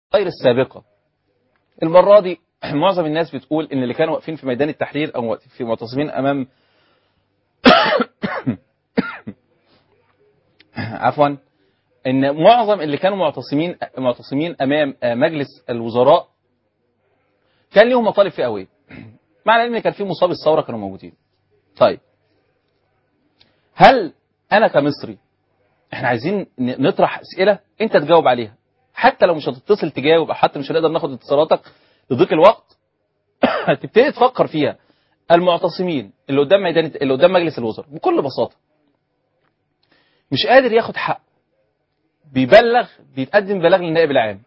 غير السابقة. المرة دي معظم الناس بتقول ان اللي كانوا واقفين في ميدان التحرير او في معتصمين امام عفوا، ان معظم اللي كانوا معتصمين امام مجلس الوزراء كان ليهم مطالب فئويه، مع العلم ان كان في مصاب الثوره كانوا موجودين. طيب هل انا كمصري احنا عايزين نطرح اسئله انت تجاوب عليها، حتى لو مش هتتصل تجاوب او حتى مش هنقدر ناخد اتصالاتك لضيق الوقت تبتدي تفكر فيها. المعتصمين اللي قدام مجلس الوزراء بكل بساطه مش قادر ياخد حق، بيتقدم بلاغ للنائب العام.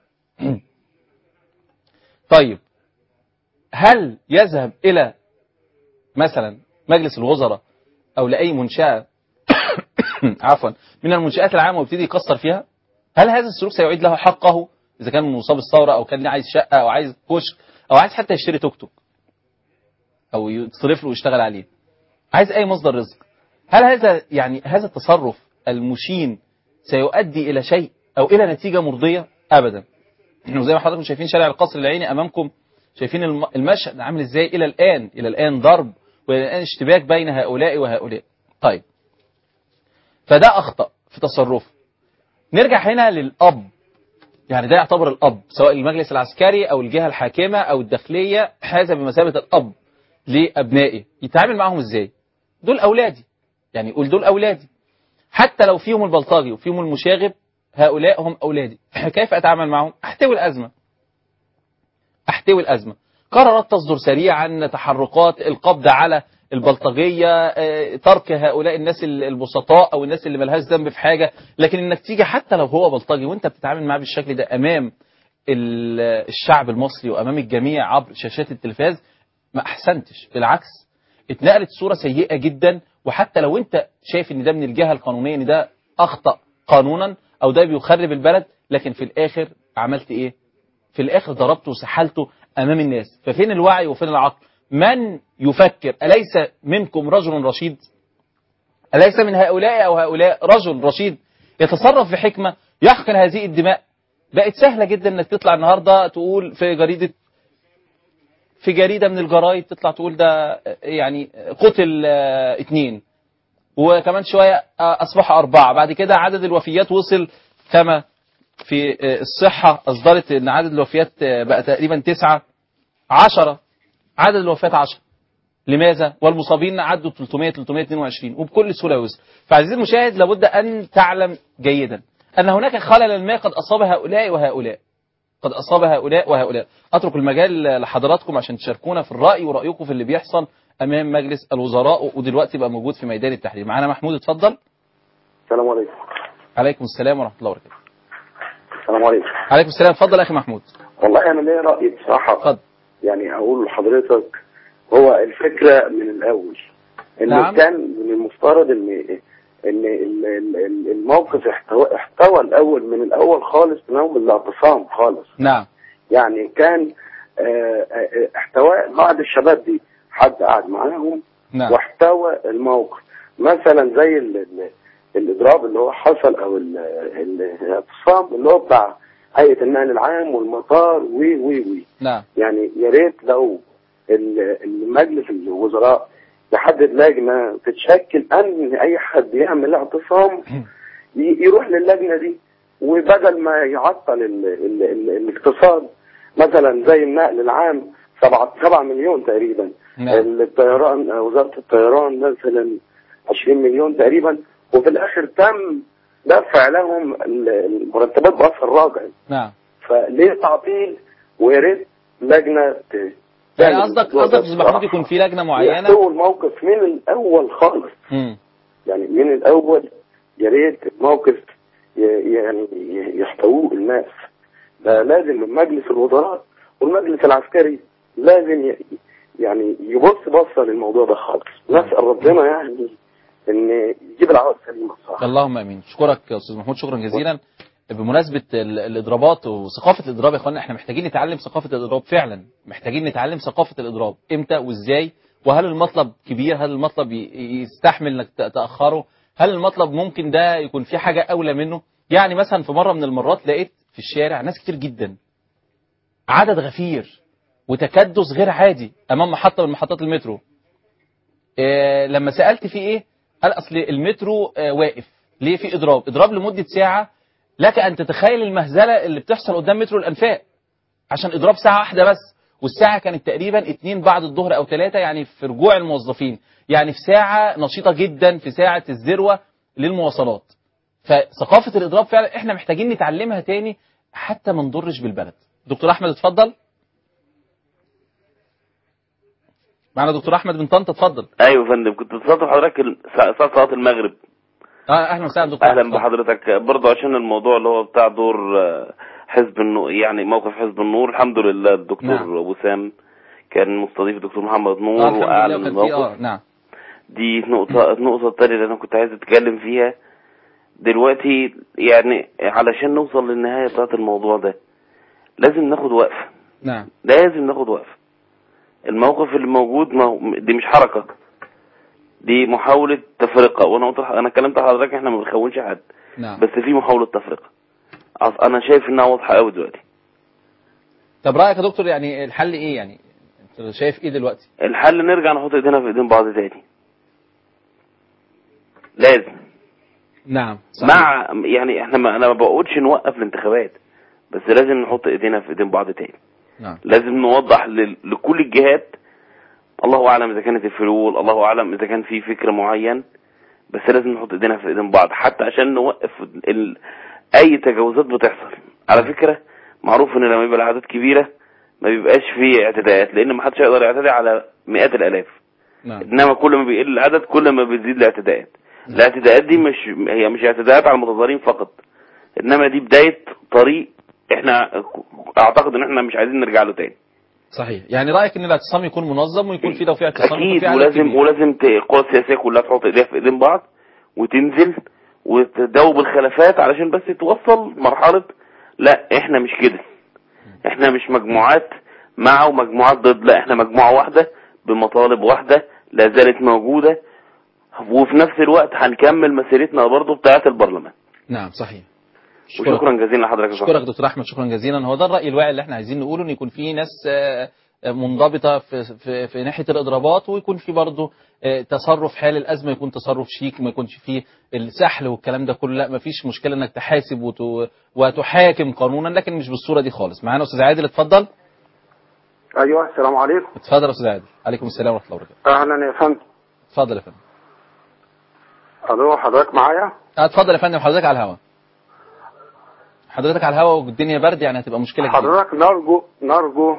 طيب هل يذهب إلى مثلا مجلس الوزراء أو لأي منشأة عفوا من المنشآت العامة ويبتدي يكسر فيها؟ هل هذا السلوك سيعيد له حقه إذا كان مصاب الثورة أو كان عايز شقة أو عايز كشك أو عايز حتى يشتري توك توك أو يتصرف له ويشتغل عليه، عايز أي مصدر رزق؟ هل هذا التصرف المشين سيؤدي إلى شيء أو إلى نتيجة مرضية؟ أبدا. زي ما حضراتكم شايفين شارع القصر العيني أمامكم، شايفين المشهد عامل إزاي إلى الآن ضرب وإلى الآن اشتباك بين هؤلاء وهؤلاء. طيب فده أخطأ في تصرفه. نرجع هنا للأب، يعني ده يعتبر الأب سواء المجلس العسكري أو الجهة الحاكمة أو الداخلية، هذا بمثابة الأب لأبنائه. يتعامل معهم إزاي؟ دول أولادي، يعني يقول دول أولادي حتى لو فيهم البلطجي وفيهم المشاغب، هؤلاء هم أولادي. كيف أتعامل معهم؟ أحتوي الأزمة. قرارات تصدر سريعا، تحركات، القبض على البلطجية، ترك هؤلاء الناس البسطاء أو الناس اللي ملهاش ذنب في حاجة. لكن إنك تيجي حتى لو هو بلطجي وإنت بتتعامل معاه بالشكل ده أمام الشعب المصري وأمام الجميع عبر شاشات التلفاز، ما أحسنتش، بالعكس اتنقلت صورة سيئة جدا. وحتى لو انت شايف ان ده من الجهة القانونية ان ده اخطأ قانونا او ده بيخرب البلد، لكن في الاخر عملت ايه؟ في الاخر ضربته وسحلته امام الناس. ففين الوعي وفين العقل؟ من يفكر أليس منكم رجل رشيد؟ أليس من هؤلاء او هؤلاء رجل رشيد يتصرف بحكمة يحقن هذه الدماء؟ بقت سهلة جدا انك تطلع النهاردة تقول في جريدة من الجرايد تطلع تقول ده يعني قتل 2 وكمان شوية أصبح 4، بعد كده عدد الوفيات وصل كما في الصحة أصدرت أن عدد الوفيات بقى تقريبا 9 10، عدد الوفيات 10. لماذا؟ والمصابين عدوا 322 وبكل سهولة ويسر. فعزيزي المشاهد لابد أن تعلم جيدا أن هناك خللا ما قد أصاب هؤلاء وهؤلاء، قد أصاب هؤلاء وهؤلاء. أترك المجال لحضراتكم عشان تشاركونا في الرأي ورأيكم في اللي بيحصل أمام مجلس الوزراء ودلوقتي بقى موجود في ميدان التحرير. معانا محمود، اتفضل. السلام عليكم. عليكم السلام ورحمة الله وبركاته. السلام عليكم. عليكم السلام، اتفضل يا أخي محمود. والله أنا ليا رأي بصراحة. اتفضل. يعني أقول لحضرتك هو الفكرة من الأول إن نعم. كان من المفترض إن الموقف احتوى الأول من الأول خالص من الاعتصام خالص. نعم. يعني كان احتواء بعض الشباب دي حد قاعد معاهم. نعم. واحتوى الموقف مثلا زي الإضراب اللي هو حصل أو الاعتصام اللي هو بتاع هيئة النقل العام والمطار وي. نعم. يعني يا ريت لو المجلس الوزراء يحدد لجنة تتشكل أن أي حد يعمل اعتصام يروح للجنة دي، وبدل ما يعطل الاقتصاد مثلا زي النقل العام 7 مليون تقريبا. نعم. الطيران وزارة الطيران مثلا 20 مليون تقريبا، وفي الآخر تم دفع لهم المرتبات بأثر راجع. نعم. فليه تعطيل؟ ويا ريت لجنة يعني قصدك استاذ محمود يكون في لجنة معينة يحتوي الموقف من الأول خالص. يعني من الأول يا ريت الموقف يعني يحتووه الناس. ده لازم من مجلس الوزراء والمجلس العسكري لازم يعني يبص بصة للموضوع ده خالص. نسأل ربنا يعني ان يجيب العوض سليمة الصراحة. اللهم امين. اشكرك يا استاذ محمود، شكرا جزيلا. بمناسبة الإضرابات وثقافة الإضراب يا اخوانا، احنا محتاجين نتعلم ثقافة الإضراب فعلا، محتاجين نتعلم ثقافة الإضراب امتى وازاي، وهل المطلب كبير، هل المطلب يستحمل انك تأخره، هل المطلب ممكن ده يكون في حاجة أولى منه. يعني مثلا في مرة من المرات لقيت في الشارع ناس كتير جدا عدد غفير وتكدس غير عادي امام محطه من محطات المترو. لما سالت في ايه قال اصل المترو واقف. ليه في اضراب لمده ساعه؟ لك ان تتخيل المهزله اللي بتحصل قدام مترو الانفاق عشان اضراب ساعه واحده بس، والساعه كانت تقريبا 2 بعد الظهر او 3، يعني في رجوع الموظفين، يعني في ساعه نشيطه جدا، في ساعه الذروه للمواصلات. فثقافه الاضراب فعلا احنا محتاجين نتعلمها تاني حتى ما نضرش بالبلد. دكتور احمد اتفضل. معنا دكتور احمد بن طنطا، اتفضل. ايوه يا فندم، كنت بتصادف حضرتك ساعه صلاه المغرب. اهلا وسهلا دكتور. اهلا بحضرتك. برضه عشان الموضوع اللي هو بتاع دور حزب النور، يعني موقف حزب النور، الحمد لله الدكتور وسام كان مستضيف الدكتور محمد نور واعلن الموقف. نعم. دي النقطه الثانيه اللي انا كنت عايز اتكلم فيها دلوقتي، يعني علشان نوصل للنهايه بتاعت الموضوع ده لازم ناخد وقفه. نعم، لازم ناخد وقفه. الموقف اللي موجود دي مش حركه، دي محاولة تفرقة. وانا انا كلمت حضرتك احنا ما بنخونش حد. نعم. بس في محاولة تفرقة انا شايف انها واضحة قوي دلوقتي. طب رأيك يا دكتور يعني الحل ايه؟ يعني انت شايف ايه دلوقتي؟ الحل نرجع نحط ايدينا في ايدين بعض تاني. لازم. نعم صحيح. مع يعني انا ما بقولش نوقف الانتخابات، بس لازم نحط ايدينا في ايدين بعض تاني. نعم. لازم نوضح لكل الجهات، الله اعلم اذا كانت الفلول، الله اعلم اذا كان في فكر معين، بس لازم نحط ايدينا في ايدين بعض حتى عشان نوقف اي تجاوزات بتحصل. على فكرة معروف ان لما يبقى الاعداد كبيرة ما بيبقاش فيه اعتداءات، لان ما حدش يقدر يعتدي على مئات الالاف. نعم. انما كل ما بيقل العدد كل ما بتزيد الاعتداءات. الاعتداءات دي مش اعتداءات على المتظاهرين فقط، انما دي بداية طريق احنا اعتقد ان احنا مش عايزين نرجع له تاني. صحيح. يعني رأيك ان الاعتصام يكون منظم ويكون في، لو في اعتصام اكيد، ولازم القوى السياسية كلها تحط ايديها في ايدين بعض وتنزل وتداوب الخلافات علشان بس توصل مرحلة لا احنا مش كده، احنا مش مجموعات مع ومجموعات ضد، لا احنا مجموعة واحدة بمطالب واحدة لا زالت موجودة، وفي نفس الوقت هنكمل مسيرتنا برضو بتاعة البرلمان. نعم صحيح. وشكرا جزيلا لحضرتك. شكرا دكتور احمد، شكرا جزيلا. هو ده الراي الواعي اللي احنا عايزين نقوله، ان يكون في ناس منضبطه في ناحيه الاضرابات، ويكون في برضه تصرف حال الازمه يكون تصرف شيك، ما يكونش فيه السحل والكلام ده كله. لا، ما فيش مشكله انك تحاسب وتحاكم قانونا، لكن مش بالصوره دي خالص. معانا استاذ عادل، اتفضل. ايوه السلام عليكم. اتفضل يا استاذ عادل. عليكم السلام ورحمه الله وبركاته. اهلا يا فندم. اتفضل يا فندم. الو، حضرتك معايا؟ اتفضل يا فندم، حضرتك على الهواء. حضرتك على الهواء والدنيا برد، يعني هتبقى مشكله كبيره. حضرتك نرجو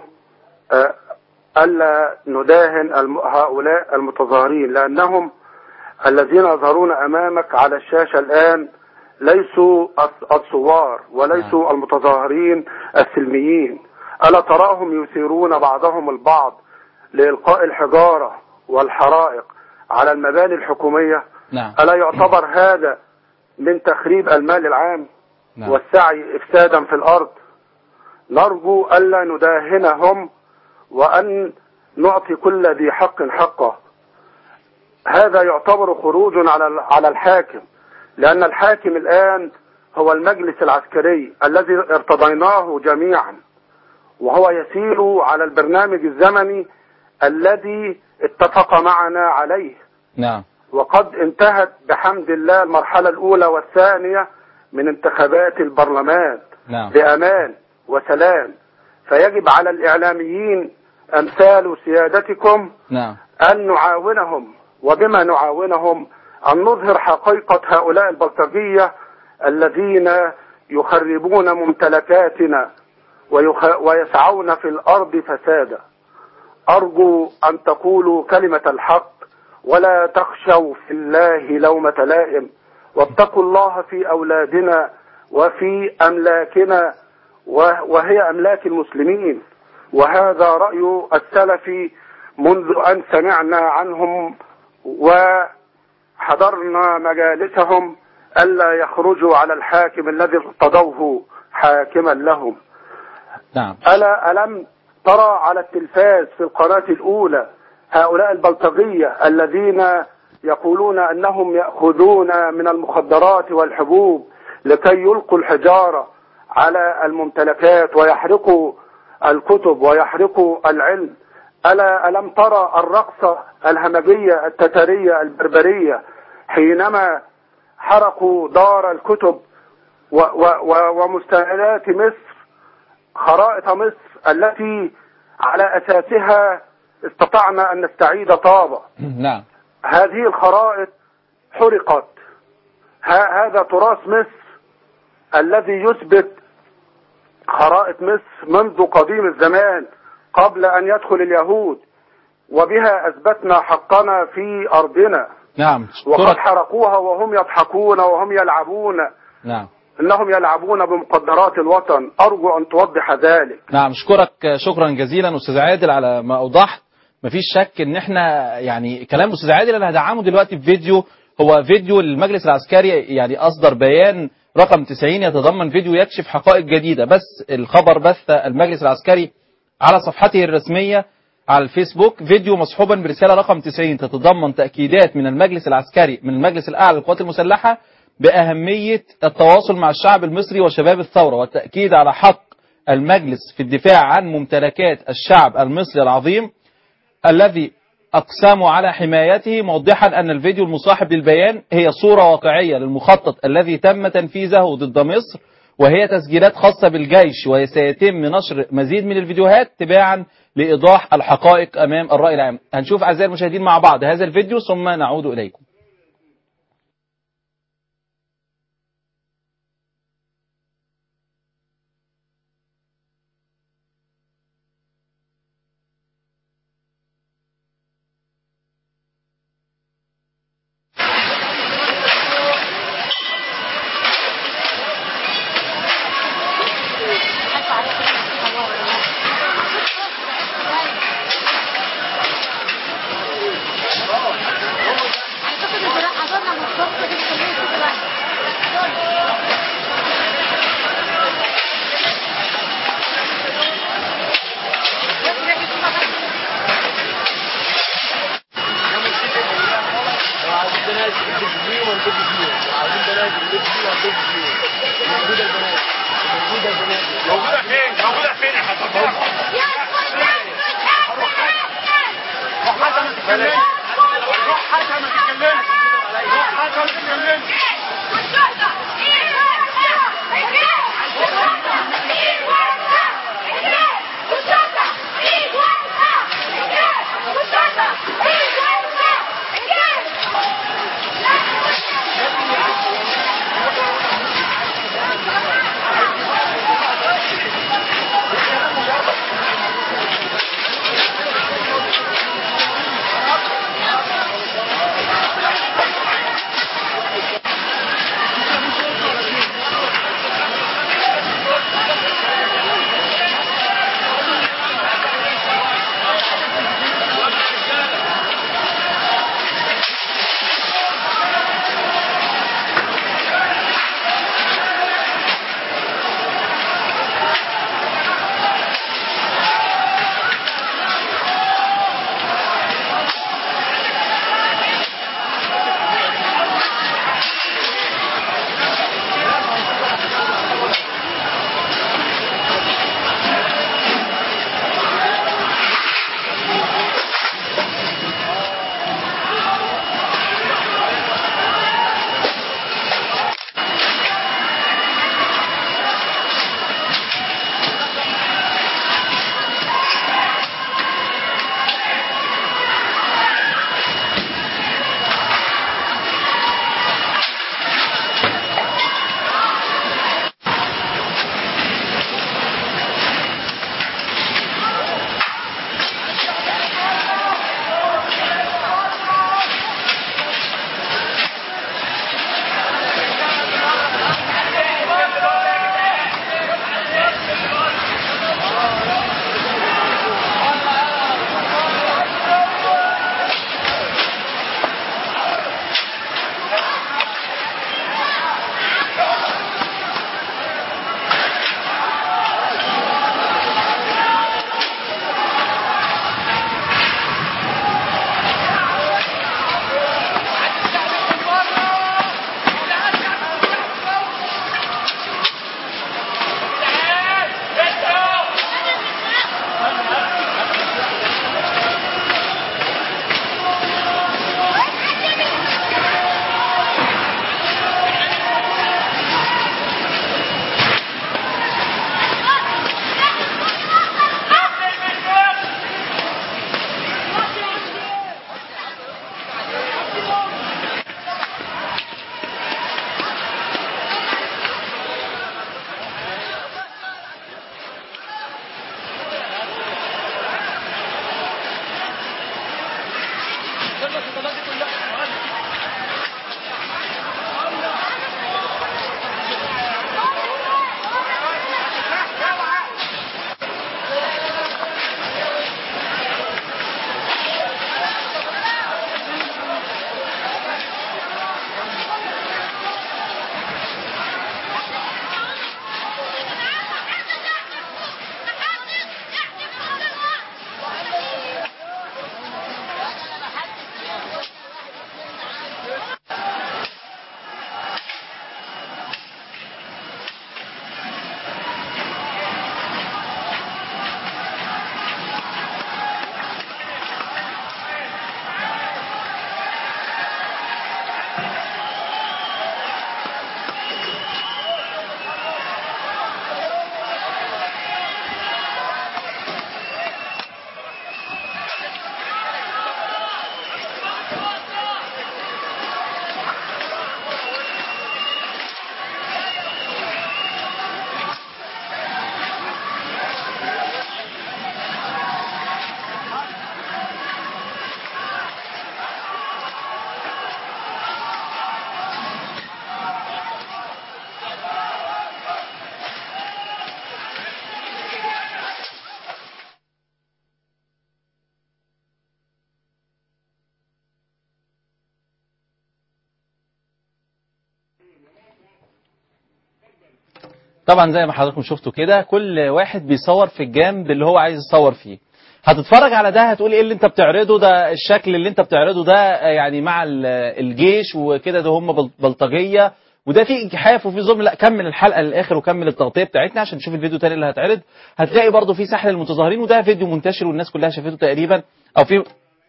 الا نداهن هؤلاء المتظاهرين، لانهم الذين يظهرون امامك على الشاشه الان ليسوا الثوار وليسوا المتظاهرين السلميين. الا تراهم يثيرون بعضهم البعض لإلقاء الحجارة والحرائق على المباني الحكومية؟ نعم. ألا يعتبر هذا من تخريب المال العام؟ نعم. والسعي إفسادا في الأرض؟ نرجو ألا نداهنهم وأن نعطي كل ذي حق حقه. هذا يعتبر خروج على الحاكم، لأن الحاكم الآن هو المجلس العسكري الذي ارتضيناه جميعا، وهو يسير على البرنامج الزمني الذي اتفق معنا عليه. نعم. وقد انتهت بحمد الله المرحلة الأولى والثانية من انتخابات البرلمان. نعم. بأمان وسلام. فيجب على الإعلاميين أمثال سيادتكم نعم. أن نعاونهم، وبما نعاونهم أن نظهر حقيقة هؤلاء البلطجية الذين يخربون ممتلكاتنا ويسعون في الأرض فسادا. أرجو أن تقولوا كلمة الحق ولا تخشوا في الله لومة لائم، واتقوا الله في أولادنا وفي أملاكنا وهي أملاك المسلمين. وهذا رأي السلف منذ أن سمعنا عنهم وحضرنا مجالسهم ألا يخرجوا على الحاكم الذي ارتضوه حاكما لهم. نعم. ألم ترى على التلفاز في القناة الأولى هؤلاء البلطجية الذين يقولون أنهم يأخذون من المخدرات والحبوب لكي يلقوا الحجارة على الممتلكات ويحرقوا الكتب ويحرقوا العلم. ألم ترى الرقصة الهمجية التتارية البربرية حينما حرقوا دار الكتب ومستندات مصر، خرائط مصر التي على أساسها استطعنا أن نستعيد طابة. نعم. هذه الخرائط حرقت. هذا تراث مصر الذي يثبت خرائط مصر منذ قديم الزمان قبل أن يدخل اليهود، وبها أثبتنا حقنا في أرضنا. نعم. وقد حرقوها وهم يضحكون وهم يلعبون. نعم. إنهم يلعبون بمقدرات الوطن. أرجو أن توضح ذلك. نعم، أشكرك شكرا جزيلا أستاذ عادل على ما أوضحت. مفيش شك إن إحنا يعني كلام أستاذ عادل أنا هدعمه دلوقتي في فيديو، هو فيديو المجلس العسكري يعني أصدر بيان رقم 90 يتضمن فيديو يكشف حقائق جديدة. بس الخبر بث المجلس العسكري على صفحته الرسمية على الفيسبوك فيديو مصحوبا برسالة رقم 90 تتضمن تأكيدات من المجلس العسكري من المجلس الأعلى للقوات المسلحة بأهمية التواصل مع الشعب المصري وشباب الثورة، والتأكيد على حق المجلس في الدفاع عن ممتلكات الشعب المصري العظيم الذي أقسموا على حمايته، موضحا أن الفيديو المصاحب للبيان هي صورة واقعية للمخطط الذي تم تنفيذه ضد مصر، وهي تسجيلات خاصة بالجيش، وسيتم نشر مزيد من الفيديوهات تباعا لإيضاح الحقائق أمام الرأي العام. هنشوف أعزائي المشاهدين مع بعض هذا الفيديو ثم نعود إليكم. طبعا زي ما حضراتكم شفتوا كده كل واحد بيصور في الجنب اللي هو عايز يصور فيه. هتتفرج على ده هتقول ايه اللي انت بتعرضه ده؟ الشكل اللي انت بتعرضه ده يعني مع الجيش وكده، ده هم بلطجيه وده في اجحاف وفي ظلم. لا، كمل الحلقه للاخر وكمل التغطيه بتاعتنا عشان تشوف الفيديو تاني اللي هتعرض. هتلاقي برضو في سحل المتظاهرين، وده فيديو منتشر والناس كلها شافته تقريبا، او في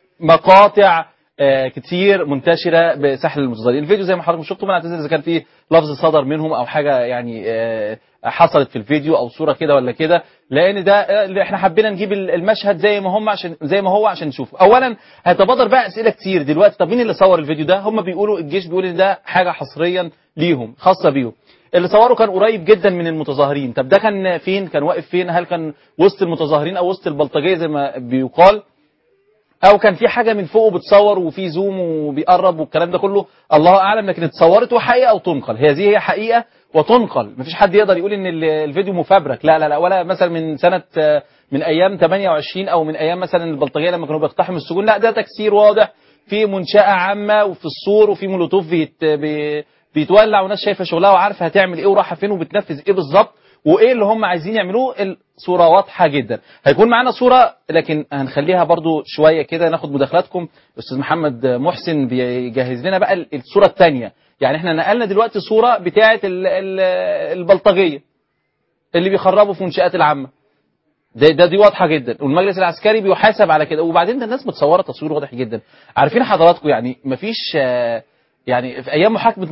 مقاطع كتير منتشره بسحل المتظاهرين. الفيديو زي ما حضراتكم شفتوا، ما اعتذر اذا كان في لفظ صدر منهم او حاجه يعني حصلت في الفيديو او صوره كده ولا كده، لان ده اللي احنا حبينا نجيب المشهد زي ما هو عشان نشوفه. اولا هيتبادر بقى اسئله كتير دلوقتي، طب مين اللي صور الفيديو ده؟ هم بيقولوا الجيش بيقول ان ده حاجه حصريا ليهم، خاصه بيهم. اللي صوره كان قريب جدا من المتظاهرين. طب ده كان فين؟ كان واقف فين؟ هل كان وسط المتظاهرين او وسط البلطجيه زي ما بيقال، او كان في حاجه من فوق بتصور وفي زوم وبيقرب والكلام ده كله؟ الله اعلم. لكن اتصورت وحقيقه وتنقل، هذه هي حقيقه وتنقل. مفيش حد يقدر يقول ان الفيديو مفبرك، لا لا لا، ولا مثلا من سنه من ايام 28 او من ايام مثلا البلطجيه لما كانوا بيقتحموا السجون. لا، ده تكسير واضح في منشاه عامه وفي السور، وفي مولوتوف بيتولع وناس شايفه شغلها وعارفه هتعمل ايه ورايحه فين وبتنفذ ايه بالظبط وايه اللي هم عايزين يعملوه. الصوره واضحه جدا. هيكون معانا صوره لكن هنخليها برضو شويه كده ناخد مداخلاتكم. استاذ محمد محسن بيجهز لنا بقى الصوره الثانيه. يعني احنا نقلنا دلوقتي صوره بتاعه البلطجيه اللي بيخربوا في منشآت العامه، دي واضحه جدا، والمجلس العسكري بيحاسب على كده. وبعدين ده الناس متصوره تصوير واضح جدا. عارفين حضراتكم يعني مفيش يعني في ايام محاكمه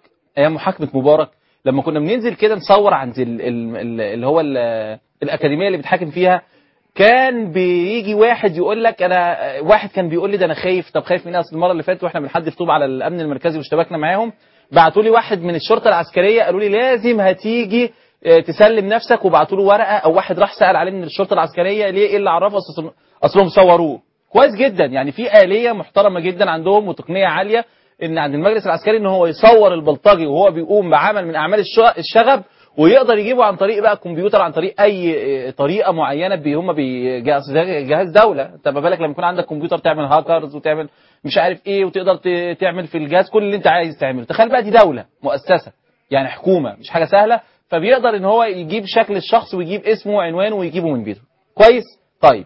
مبارك لما كنا بننزل كده نصور عند اللي هو الاكاديميه اللي بيتحاكم فيها، كان بيجي واحد يقول لك واحد كان بيقول لي ده انا خايف. طب خايف من ايه؟ اصل المره اللي فاتت واحنا بنحدف طوب على الامن المركزي واشتبكنا معاهم، بعتوا لي واحد من الشرطه العسكريه قالوا لي لازم هتيجي تسلم نفسك، وبعتوا له ورقه. او واحد راح سال عليه من الشرطه العسكريه ليه، ايه اللي عرفه؟ اصلهم صوروه. كويس جدا، يعني في آلية محترمه جدا عندهم وتقنيه عاليه ان عند المجلس العسكري ان هو يصور البلطجي وهو بيقوم بعمل من اعمال الشغب، ويقدر يجيبه عن طريق بقى الكمبيوتر، عن طريق اي طريقه معينه هم جهاز دوله. طب ما بالك لما يكون عندك كمبيوتر تعمل هاكرز وتعمل مش عارف ايه، وتقدر تعمل في الجهاز كل اللي انت عايز تعمله. تخيل بقى دي دوله مؤسسه، يعني حكومه، مش حاجه سهله. فبيقدر ان هو يجيب شكل الشخص ويجيب اسمه وعنوانه ويجيبه من بيته. كويس. طيب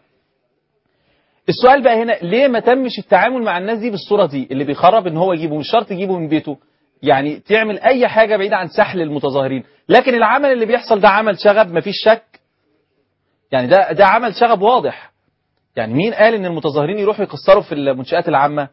السؤال بقى هنا، ليه ما تمش التعامل مع الناس دي بالصوره دي؟ اللي بيخرب ان هو يجيبه، مش شرط يجيبه من بيته، يعني تعمل اي حاجه بعيده عن سحل المتظاهرين. لكن العمل اللي بيحصل ده عمل شغب مفيش شك، يعني ده عمل شغب واضح. يعني مين قال ان المتظاهرين يروحوا يكسروا في المنشآت العامه؟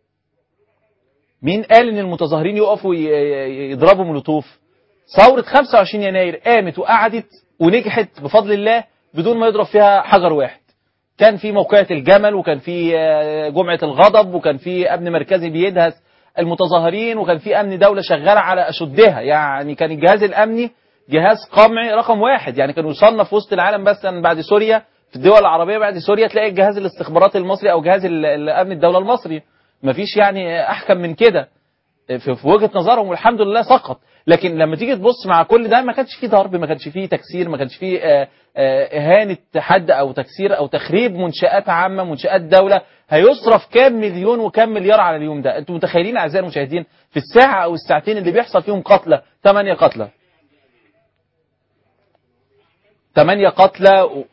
مين قال ان المتظاهرين يقفوا يضربوا مولوتوف؟ ثوره 25 يناير قامت وقعدت ونجحت بفضل الله بدون ما يضرب فيها حجر واحد. كان في موقعة الجمل، وكان في جمعة الغضب، وكان في أمن مركزي بيدهس المتظاهرين، وكان في أمن دولة شغالة على أشدها. يعني كان الجهاز الأمني جهاز قمعي رقم واحد، يعني كانوا يصنف وسط العالم بس بعد سوريا، في الدول العربية بعد سوريا تلاقي جهاز الاستخبارات المصري أو جهاز الأمن الدولة المصري مفيش يعني احكم من كده في وجهة نظرهم، والحمد لله سقط. لكن لما تيجي تبص مع كل ده، ما كانش فيه ضرب، ما كانش فيه تكسير، ما كانش فيه إهانة حد أو تكسير أو تخريب منشآت عامة، منشآت دولة. هيصرف كام مليون وكام مليار على اليوم ده؟ أنتم متخيلين أعزائي المشاهدين في الساعة أو الساعتين اللي بيحصل فيهم قتلى، 8 قتلى، 8 قتلى،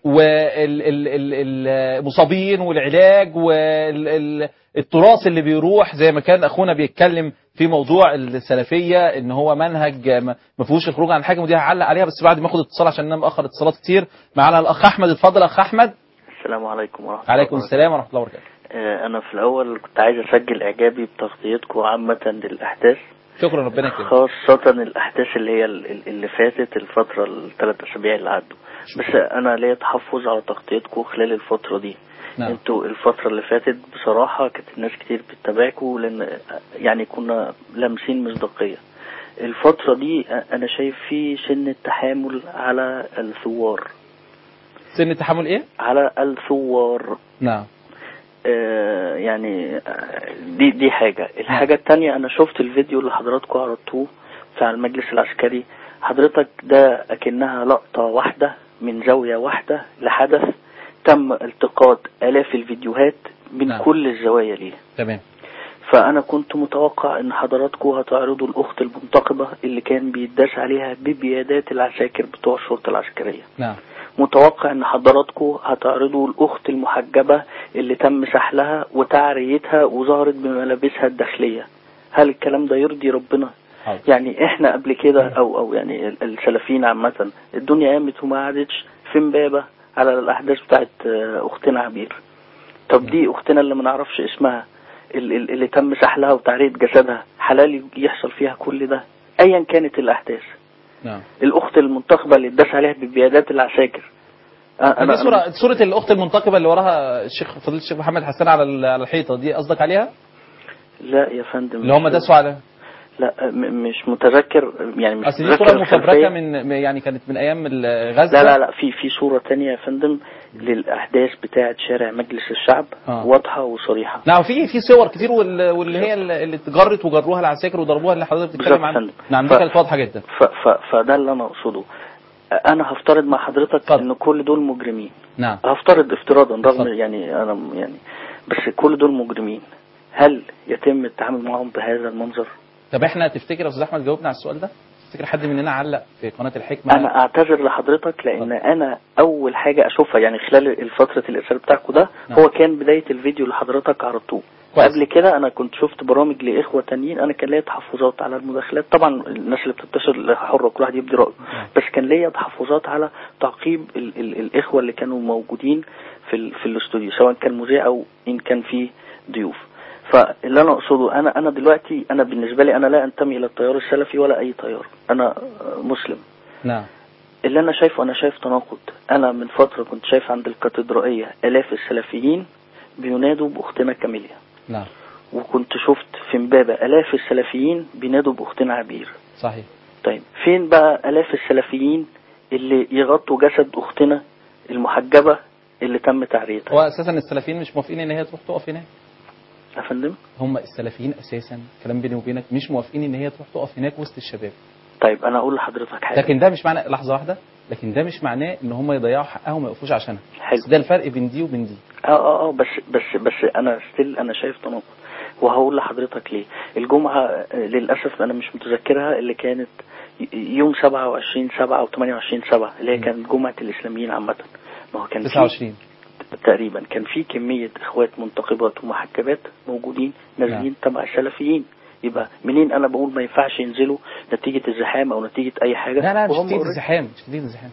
والمصابين والعلاج والتراث اللي بيروح، زي ما كان اخونا بيتكلم في موضوع السلفيه ان هو منهج ما فيهوش الخروج عن الحاكم، ودي هعلق عليها بس بعد ما اخد اتصال عشان انا مأخر اتصالات كتير. معانا الاخ احمد، اتفضل اخ احمد. السلام عليكم ورحمه الله. عليكم السلام ورحمه الله وبركاته. انا في الاول كنت عايز اسجل اعجابي بتغطيتكم عامه للاحداث، شكرا ربنا يكرمك. خاصه الاحداث اللي هي اللي فاتت، الفتره الثلاث اسابيع اللي عدوا. بس انا ليا تحفظ على تغطيتكم خلال الفتره دي. نعم. انتوا الفتره اللي فاتت بصراحه كانت الناس كتير بتتابعكم، لان يعني كنا لامسين مصداقيه. الفتره دي انا شايف في سن التحامل على الثوار. سن التحمل ايه؟ على الثوار. نعم. يعني دي حاجة. الحاجة التانية، أنا شفت الفيديو اللي حضراتكم عرضتوه بتاع المجلس العسكري. حضرتك ده أكنها لقطة واحدة من زاوية واحدة لحدث تم التقاط آلاف الفيديوهات من نعم. كل الزوايا ليه. تمام. فأنا كنت متوقع أن حضراتكم هتعرضوا الأخت المنتقبة اللي كان بيداس عليها ببيادات العساكر بتوع الشرطة العسكرية. نعم. متوقع ان حضراتكم هتعرضوا الاخت المحجبة اللي تم سحلها وتعريتها وظهرت بملابسها الداخلية. هل الكلام ده يرضي ربنا؟ حاضر. يعني احنا قبل كده او يعني السلفيين عامة، الدنيا قامت وما قعدتش في امبابة على الاحداث بتاعت اختنا عبير. طب دي اختنا اللي ما نعرفش اسمها، اللي تم سحلها وتعرية جسدها، حلال يحصل فيها كل ده ايا كانت الاحداث؟ نعم. الاخت المنتخبه اللي اتداس عليها ببيادات العساكر. دي صورة الأخت المنتقبة اللي وراها فضيلة الشيخ محمد حسان على الحيطة دي، قصدك عليها؟ لا يا فندم، اللي هم داسوا على، لا مش متذكر يعني، مش أصل دي صورة مفبركة من يعني كانت من أيام غزة. لا في صورة تانية يا فندم للأحداث بتاعة شارع مجلس الشعب. واضحة وصريحة. نعم. في صور كتير واللي هي اللي اتجرت وجروها العساكر وضربوها اللي حضرتك بتتكلم عنها. نعم دي كانت واضحة جدا. فده اللي أنا أقصده. أنا هفترض مع حضرتك إن كل دول مجرمين. نعم. هفترض افتراضا رغم يعني أنا يعني، بس كل دول مجرمين، هل يتم التعامل معهم بهذا المنظر؟ طب احنا تفتكر يا استاذ احمد جاوبنا على السؤال ده؟ تفتكر حد مننا علق في قناه الحكمه؟ انا اعتذر لحضرتك لان انا اول حاجه اشوفها يعني خلال الفتره الارسال بتاعكم ده هو كان بدايه الفيديو اللي حضرتك عرضتوه. قبل كده انا كنت شفت برامج لاخوه تانيين، انا كان ليا تحفظات على المداخلات. طبعا الناس اللي بتتصل حره، كل واحد يبدي رايه، بس كان ليا تحفظات على تعقيب الاخوه اللي كانوا موجودين في الاستوديو، سواء كان مذيع او ان كان في ضيوف. فاللي انا اقصده، انا دلوقتي انا بالنسبه لي انا لا انتمي الى التيار السلفي ولا اي تيار، انا مسلم. نعم. اللي انا شايفه، انا شايف تناقض. انا من فتره كنت شايف عند الكاتدرائيه الاف السلفيين بينادوا باختنا كاميليا. نعم. وكنت شفت في امبابه الاف السلفيين بينادوا باختنا عبير. صحيح. طيب فين بقى الاف السلفيين اللي يغطوا جسد اختنا المحجبه اللي تم تعريتها؟ هو اساسا السلفيين مش موافقين ان هي تروح تقف هناك يا فندم. هم السلفيين اساسا، كلام بيني وبينك، مش موافقين ان هي تروح تقف هناك وسط الشباب. طيب انا اقول لحضرتك حاجه، لكن ده مش معناه، لحظه واحده، لكن ده مش معناه ان هم يضيعوا حقهم وما يقفوش عشانها. بس ده الفرق بين دي وبين دي. بس انا انا شايف تناقض، وهقول لحضرتك ليه. الجمعه للاسف انا مش متذكرها، اللي كانت يوم 27/7 او 28/7 اللي هي كانت جمعه الاسلاميين عامه. ما هو كان 29 تقريبا، كان في كميه اخوات منتقبات ومحجبات موجودين نازلين تبع السلفيين. يبقى منين انا بقول ما ينفعش ينزلوا نتيجه الزحام او نتيجه اي حاجه؟ لا مش نتيجه الزحام، مش نتيجه الزحام.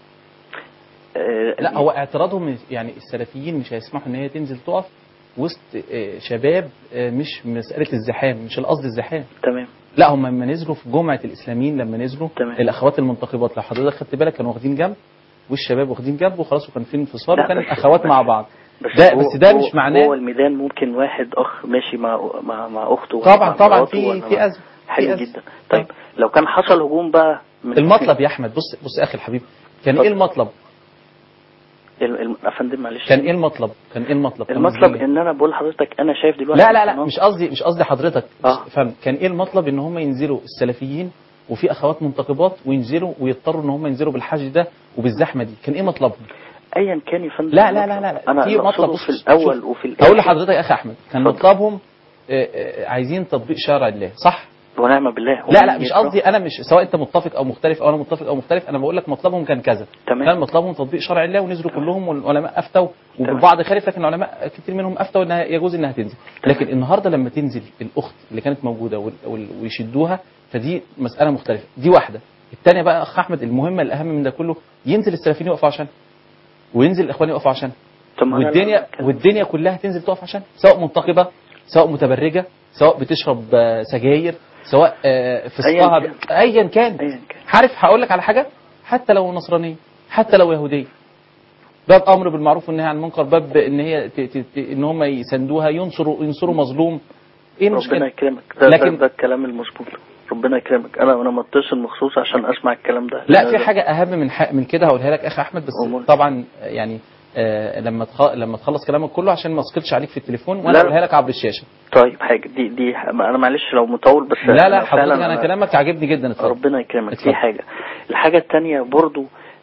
لا هو اعتراضهم يعني السلفيين مش هيسمحوا ان هي تنزل تقف وسط شباب، مش مساله الزحام، مش القصد الزحام. تمام. لا هم لما نزلوا في جمعه الاسلاميين، لما نزلوا الاخوات المنتقبات، لو حضرتك خدت بالك كانوا واخدين جنب والشباب واخدين جنب وخلاص، وكان في انفصال وكان الاخوات مع بعض. بس ده مش معناه هو الميدان ممكن واحد اخ ماشي مع اخته. طبعا في ازمه حلو جدا. طيب لو كان حصل هجوم بقى المطلب يا احمد، بص يا اخي الحبيب، كان ايه المطلب؟ افندم معلش، كان ايه المطلب؟ المطلب ان انا بقول لحضرتك انا شايف دلوقتي لا مش قصدي حضرتك فاهم. كان ايه المطلب؟ ان هم ينزلوا السلفيين وفي اخوات منتقبات وينزلوا ويضطروا ان هم ينزلوا بالحج ده وبالزحمه دي، كان ايه مطلبهم؟ ايا كان يا فندم. لا انا في مطلب في الاول وفي الاخر. اقول لحضرتك يا اخي احمد، كان مطلبهم عايزين تطبيق شرع الله، صح؟ ونعم بالله. لا مش قصدي انا، مش سواء انت متفق او مختلف او انا متفق او مختلف، انا بقول لك مطلبهم كان كذا. تمام. كان مطلبهم تطبيق شرع الله ونزلوا كلهم، والعلماء افتوا وبعض خالف، لكن العلماء كتير منهم افتوا انها يجوز انها تنزل. لكن النهارده لما تنزل الاخت اللي كانت موجوده ويشدوها، فدي مساله مختلفه، دي واحده. الثانيه بقى اخ احمد، المهمه الاهم من ده كله، ينزل السلفيين يقفوا عشان، وينزل الاخوان يقفوا عشان، والدنيا كلها تنزل تقف عشان، سواء منتقبه، سواء متبرجه، سواء بتشرب سجاير، سواء فسقها ايا كان. عارف هقول لك على حاجه، حتى لو نصرانيه، حتى لو يهوديه، باب امر بالمعروف والنهي عن المنكر، باب ان هي ان هم يساندوها، ينصروا مظلوم، ايه المشكله؟ ربنا يكرمك. لكن ده الكلام المظبوط. ربنا يكرمك. انا متصل مخصوص عشان اسمع الكلام ده. لا في حاجه اهم من كده هقولها لك اخي احمد، بس طبعا يعني لما تخلص كلامك كله عشان ما اسقطش عليك في التليفون، وانا اقولها لك عبر الشاشه. طيب حاجه دي انا معلش لو مطول، بس لا حضرتك انا كلامك عجبني جدا. ربنا يكرمك. دي حاجه. الحاجه الثانيه برضو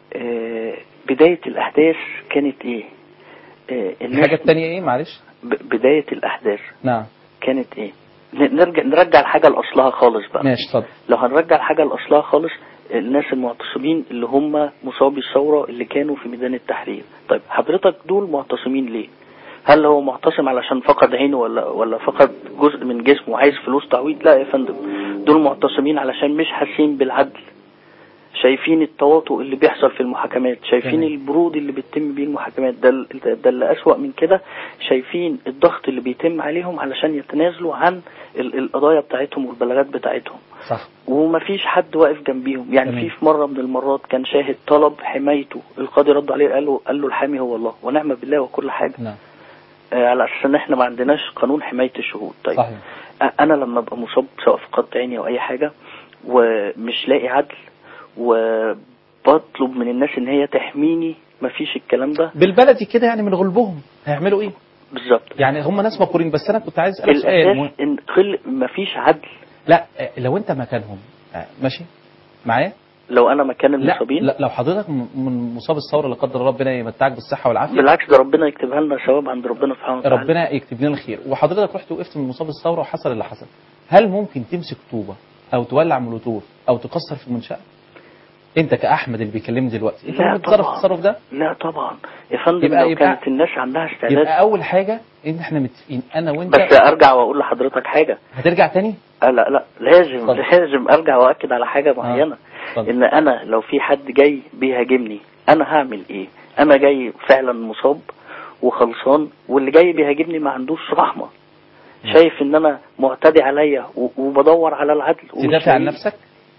بدايه الاحداث كانت ايه؟ الحاجه الثانيه ايه معلش؟ بدايه الاحداث نعم كانت ايه؟ نرجع الحاجه لاصلها خالص بقى. ماشي اتفضل. لو هنرجع الحاجه لاصلها خالص، الناس المعتصمين اللي هم مصابي الثورة اللي كانوا في ميدان التحرير، طيب حضرتك دول معتصمين ليه؟ هل هو معتصم علشان فقد عينه ولا فقد جزء من جسمه وعايز فلوس تعويض؟ لا يا فندم، دول معتصمين علشان مش حاسين بالعدل، شايفين التواطؤ اللي بيحصل في المحاكمات، شايفين البرود اللي بيتم بيه المحاكمات، ده اللي أسوأ من كده، شايفين الضغط اللي بيتم عليهم علشان يتنازلوا عن القضايا بتاعتهم والبلاغات بتاعتهم. صح. ومفيش حد واقف جنبيهم. يعني في مرة من المرات كان شاهد طلب حمايته، القاضي رد عليه قال له الحامي هو الله ونعم بالله وكل حاجة. نعم. على أساس ان احنا ما عندناش قانون حماية الشهود. طيب صحيح. انا لما ابقى مصاب سواء فقدت عيني او اي حاجة ومش لاقي عدل وبطلب من الناس ان هي تحميني، مفيش الكلام ده بالبلدي كده، يعني من غلبهم هيعملوا ايه بالظبط؟ يعني هم ناس مقهورين. بس انا كنت عايز اسالك سؤال، ان مفيش عدل. لا لو انت مكانهم ماشي معايا، لو انا مكان المصابين، لا لو حضرتك من مصاب الثوره لا قدر الله، ربنا يمتعك بالصحه والعافيه، بالعكس ده ربنا يكتبها لنا ثواب عند ربنا سبحانه وتعالى، ربنا يكتب لنا الخير، وحضرتك رحت وقفت من مصاب الثوره وحصل اللي حصل، هل ممكن تمسك طوبه او تولع مولوتوف او تكسر في المنشاه؟ انت كاحمد اللي بيكلمني دلوقتي، انت ممكن تتصرف التصرف ده؟ لا طبعا يا فندم. لو كانت الناس عندها استعداد، يبقى اول حاجه ان احنا متفقين انا وانت. بس ارجع واقول لحضرتك حاجه. هترجع تاني؟ لا لازم ارجع واكد على حاجه معينه. ان انا لو في حد جاي بيهاجمني انا هعمل ايه؟ انا جاي فعلا مصاب وخلصان، واللي جاي بيهاجمني ما عندوش رحمه، شايف ان انا معتدي عليا وبدور على العدل. تدافع عن نفسك؟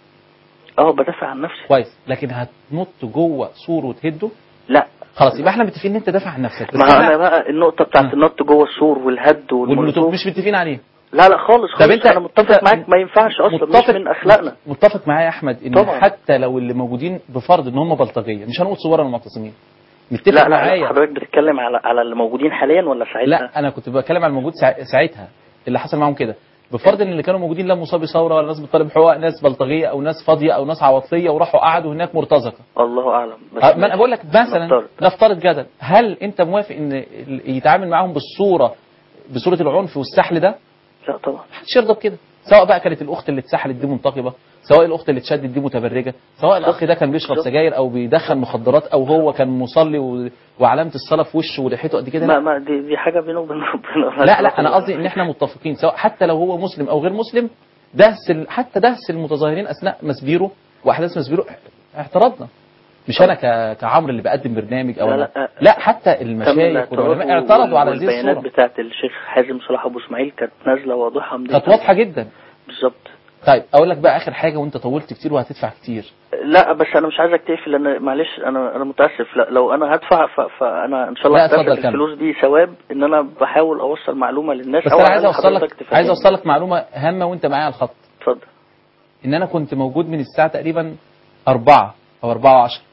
بدافع عن نفسي. كويس، لكن هتنط جوه سور وتهده؟ لا خلاص، يبقى احنا متفقين ان انت دافع عن نفسك. بس انا بقى النقطه بتاعت النط جوه السور والهد والمولوتوف مش متفقين عليه. لا خالص. طب انا متفق معاك، ما ينفعش اصلا، مش من اخلاقنا. متفق معايا يا احمد ان طبعا. حتى لو اللي موجودين بفرض ان هم بلطجيه، مش هنقول صور المعتصمين، متفق معايا؟ لا حضرتك بتتكلم على اللي موجودين حاليا ولا ساعتها؟ لا انا كنت بتكلم على الموجود ساعتها اللي حصل معاهم كده، بفرض ان اللي كانوا موجودين لا مصابي ثوره ولا ناس بتطالب حقوق، ناس بلطجيه او ناس فاضيه او ناس عواطليه وراحوا قعدوا هناك مرتزقه. الله اعلم. بس ما انا بقول لك مثلا نفترض جدل، هل انت موافق ان يتعامل معاهم بصوره العنف والسحل ده؟ لا طبعا محدش يرضى بكده، سواء بقى كانت الاخت اللي اتسحلت دي منتقبه، سواء الاخت اللي اتشدت دي متبرجه، سواء الاخ ده كان بيشرب سجاير او بيدخن مخدرات، او هو كان مصلي وعلامه الصلاه في وشه ولحيته قد كده. ما دي حاجه بينه وبين ربنا. لا انا قصدي ان احنا متفقين، سواء حتى لو هو مسلم او غير مسلم، حتى دهس المتظاهرين اثناء مسبيره واحداث مسبيره اعترضنا. مش انا كعمرو اللي بقدم برنامج او لا حتى المشايخ والعلماء اعترضوا على هذه الصوره. البيانات بتاعت الشيخ حازم صلاح ابو اسماعيل كانت نازله واضحه، كانت واضحه جدا بالظبط. طيب اقول لك بقى اخر حاجه، وانت طولت كتير وهتدفع كتير. لا بس انا مش عايزك تقفل، لان معلش انا متاسف. لا لو انا هدفع فانا ان شاء الله هدفع الفلوس دي ثواب، ان انا بحاول اوصل معلومه للناس. بس انا عايز اوصل لك معلومه هامه وانت معايا على الخط. اتفضل. ان انا كنت موجود من الساعه تقريبا 4 او 4:10.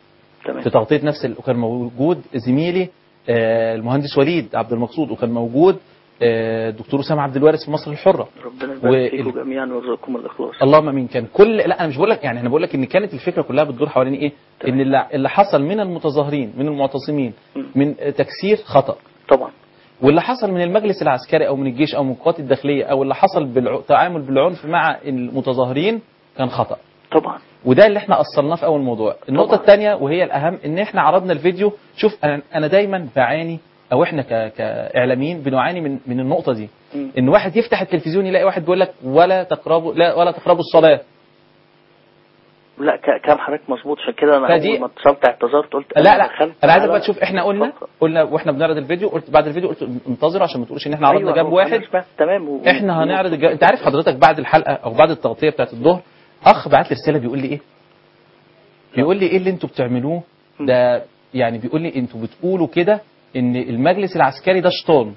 تمام. في تغطيه نفس وكان موجود زميلي المهندس وليد عبد المقصود، وكان موجود الدكتور اسامه عبد الوارث في مصر الحره. ربنا يبارك فيكم جميعا ويرزقكم الاخلاص. اللهم امين. كان لا انا مش بقول لك، يعني انا بقول لك ان كانت الفكره كلها بتدور حوالين ايه؟ ان اللي حصل من المتظاهرين من المعتصمين من تكسير خطأ طبعا، واللي حصل من المجلس العسكري او من الجيش او من القوات الداخليه او اللي حصل بالتعامل بالعنف مع المتظاهرين كان خطأ طبعا. وده اللي احنا اصلناه في اول موضوع. النقطه الثانيه وهي الاهم ان احنا عرضنا الفيديو. شوف انا دايما بعاني او احنا كاعلاميين بنعاني من النقطه دي، ان واحد يفتح التلفزيون يلاقي واحد بيقول لك ولا تقربوا الصلاه. لا كلام حضرتك مظبوط، عشان كده انا اول ما اتصلت اعتذرت قلت لا انا عايزك بقى تشوف احنا قلنا واحنا بنعرض الفيديو، قلت بعد الفيديو قلت انتظروا عشان ما تقولوش ان احنا عرضنا جنب واحد. تمام. احنا هنعرض انت عارف حضرتك بعد الحلقه او بعد التغطيه بتاعت الظهر اخ بعت لي رساله بيقول لي ايه؟ بيقول لي ايه اللي انتوا بتعملوه ده؟ يعني بيقول لي انتوا بتقولوا كده ان المجلس العسكري ده شيطان.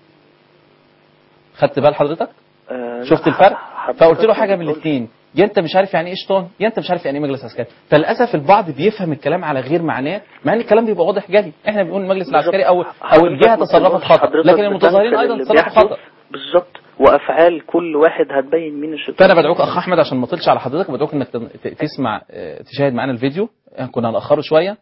خدت بال حضرتك؟ شفت الفرق؟ فقلت له حاجه من الاثنين، يا انت مش عارف يعني ايه شيطان يا انت مش عارف يعني ايه مجلس عسكري. فللاسف البعض بيفهم الكلام على غير معناه، مع ان الكلام بيبقى واضح جلي. احنا بنقول المجلس العسكري او الجهه تصرفت خطا، لكن المتظاهرين ايضا تصرفوا خطا. بالظبط، وافعال كل واحد هتبين مين الشيطان. فانا بدعوك اخ احمد عشان ما اطلش على حضرتك، بدعوك انك تسمع تشاهد معانا الفيديو. كنا هنأخره شويه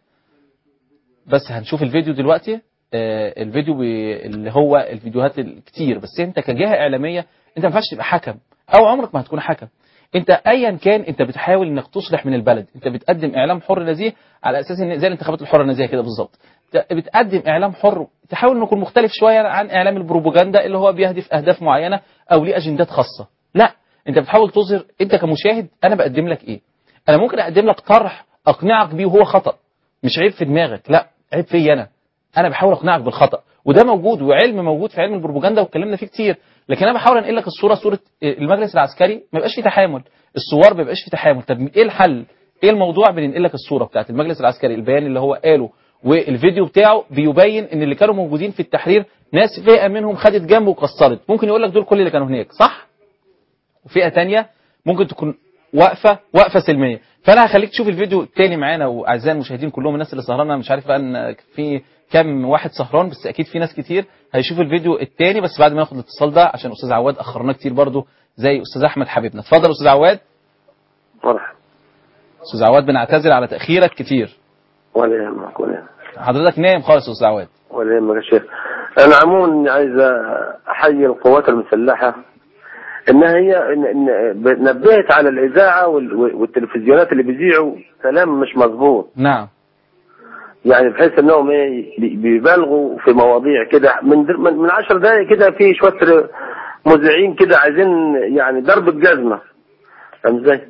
بس هنشوف الفيديو دلوقتي. الفيديو اللي هو الفيديوهات الكتير. بس انت كجهه اعلاميه انت ما ينفعش تبقى حكم او عمرك ما هتكون حكم. انت ايا كان انت بتحاول انك تصلح من البلد. انت بتقدم اعلام حر نزيه على اساس ان زي الانتخابات الحره النزيه كده بالظبط. بتقدم اعلام حر تحاول انه يكون مختلف شويه عن اعلام البروباغندا اللي هو بيهدف اهداف معينه او ليه اجندات خاصه. لا، انت بتحاول تظهر انت كمشاهد انا بقدم لك ايه. انا ممكن اقدم لك طرح اقنعك بيه وهو خطا، مش عيب في دماغك، لا عيب فيا انا بحاول اقنعك بالخطا، وده موجود وعلم موجود في علم البروباغندا واتكلمنا فيه كتير. لكن انا بحاول انقل لك صوره المجلس العسكري ما يبقاش فيه تحامل، الصور ما يبقاش فيه تحامل. طب ايه الحل؟ ايه الموضوع؟ بننقل لك الصوره بتاعت المجلس العسكري، البيان اللي هو قاله والفيديو بتاعه بيبين ان اللي كانوا موجودين في التحرير ناس فئه منهم خدت جنب وكسرت. ممكن يقول لك دول كل اللي كانوا هناك صح، وفئه ثانيه ممكن تكون وقفه سلميه. فانا هخليك تشوف الفيديو الثاني معانا. واعزائي المشاهدين كلهم الناس اللي سهرانه، مش عارف بقى ان في كم واحد سهران بس اكيد في ناس كتير هيشوفوا الفيديو الثاني بس بعد ما ناخد الاتصال ده، عشان استاذ عواد اخرناه كتير برضه زي استاذ احمد حبيبنا. اتفضل استاذ عواد. مرحبا استاذ عواد، بنعتذر على تاخيرك كتير. ولا يهمك ولا يهمك. حضرتك نايم خالص يا استاذ عواد. ولا يهمك يا شيخ. انا عموما عايز احيي القوات المسلحه انها هي نبهت على الاذاعه والتلفزيونات اللي بيذيعوا كلام مش مظبوط. نعم. يعني بحيث انهم بيبالغوا في مواضيع كده من 10 دقائق كده في شويه مذيعين كده عايزين يعني ضرب الجزمه. فاهم ازاي؟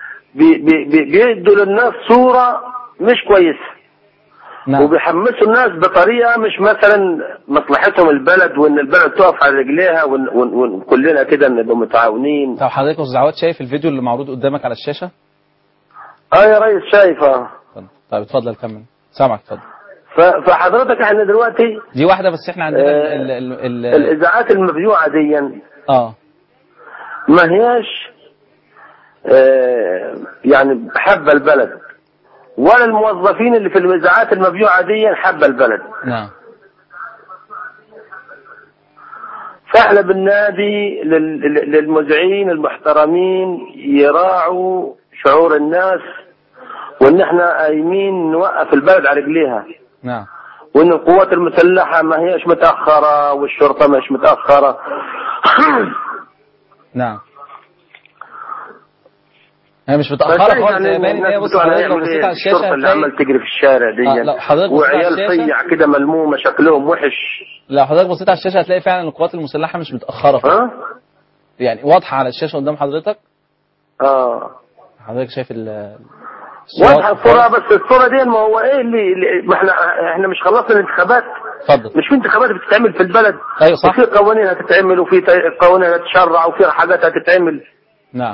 بيدوا للناس صوره مش كويسه. نعم. وبيحمسوا الناس بطريقه مش مثلا مصلحتهم البلد وان البلد تقف على رجليها وكلنا كده نبقى متعاونين. طب حضرتك يا استاذ عواد شايف الفيديو اللي معروض قدامك على الشاشه؟ يا ريس شايف. طيب اتفضل كمل سامعك اتفضل. فحضرتك احنا دلوقتي دي واحده بس احنا عندنا الاذاعات المبيوعه دي ما هياش يعني حابه البلد، ولا الموظفين اللي في الاذاعات المبيوعه دي حابه البلد. نعم. فاحنا بالنادي للمذيعين المحترمين يراعوا شعور الناس، وان احنا قايمين نوقف البلد على رجليها. نعم. وان القوات المسلحه ما هيش متاخره والشرطه مش متاخره. نعم. هي مش متأخرة خالص يا باني. هي بص حضرتك لو بصيت على الشاشة اللي عمال تجري في الشارع دي وعيال صيع كده ملمومة شكلهم وحش. لو حضرتك بصيت على الشاشة هتلاقي فعلا القوات المسلحة مش متأخرة. يعني واضحة على الشاشة قدام حضرتك. حضرتك شايف واضحة الصورة. بس الصورة دي ما هو ايه اللي ما احنا مش خلصنا الانتخابات. اتفضل. مش في انتخابات بتتعمل في البلد. ايوه صح. وفي قوانين هتتعمل وفي قوانين هتتشرع وفي حاجات هتتعمل. نعم.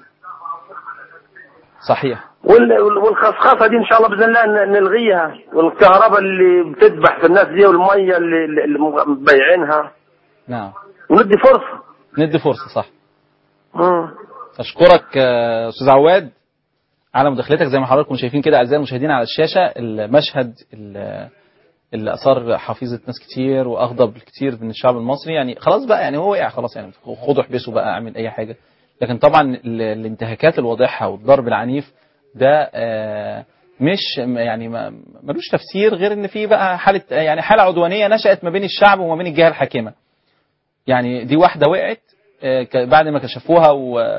صحيح. والخصخصه دي ان شاء الله باذن الله نلغيها، والكهرباء اللي بتذبح في الناس دي والميه اللي مبيعينها. نعم. وندي فرصه. ندي فرصه صح. اشكرك استاذ عواد. على مداخلتك زي ما حضراتكم شايفين كده أعزائي المشاهدين على الشاشة المشهد اللي أثار حفيظة ناس كتير وأغضب كتير من الشعب المصري. يعني خلاص بقى، يعني هو وقع خلاص، يعني خدوا احبسوا بقى، اعمل أي حاجة. لكن طبعا الانتهاكات الواضحة والضرب العنيف ده مش يعني ملوش تفسير غير ان في بقى حالة، يعني حالة عدوانية نشأت ما بين الشعب وما بين الجهة الحاكمة. يعني دي واحدة وقعت بعد ما كشفوها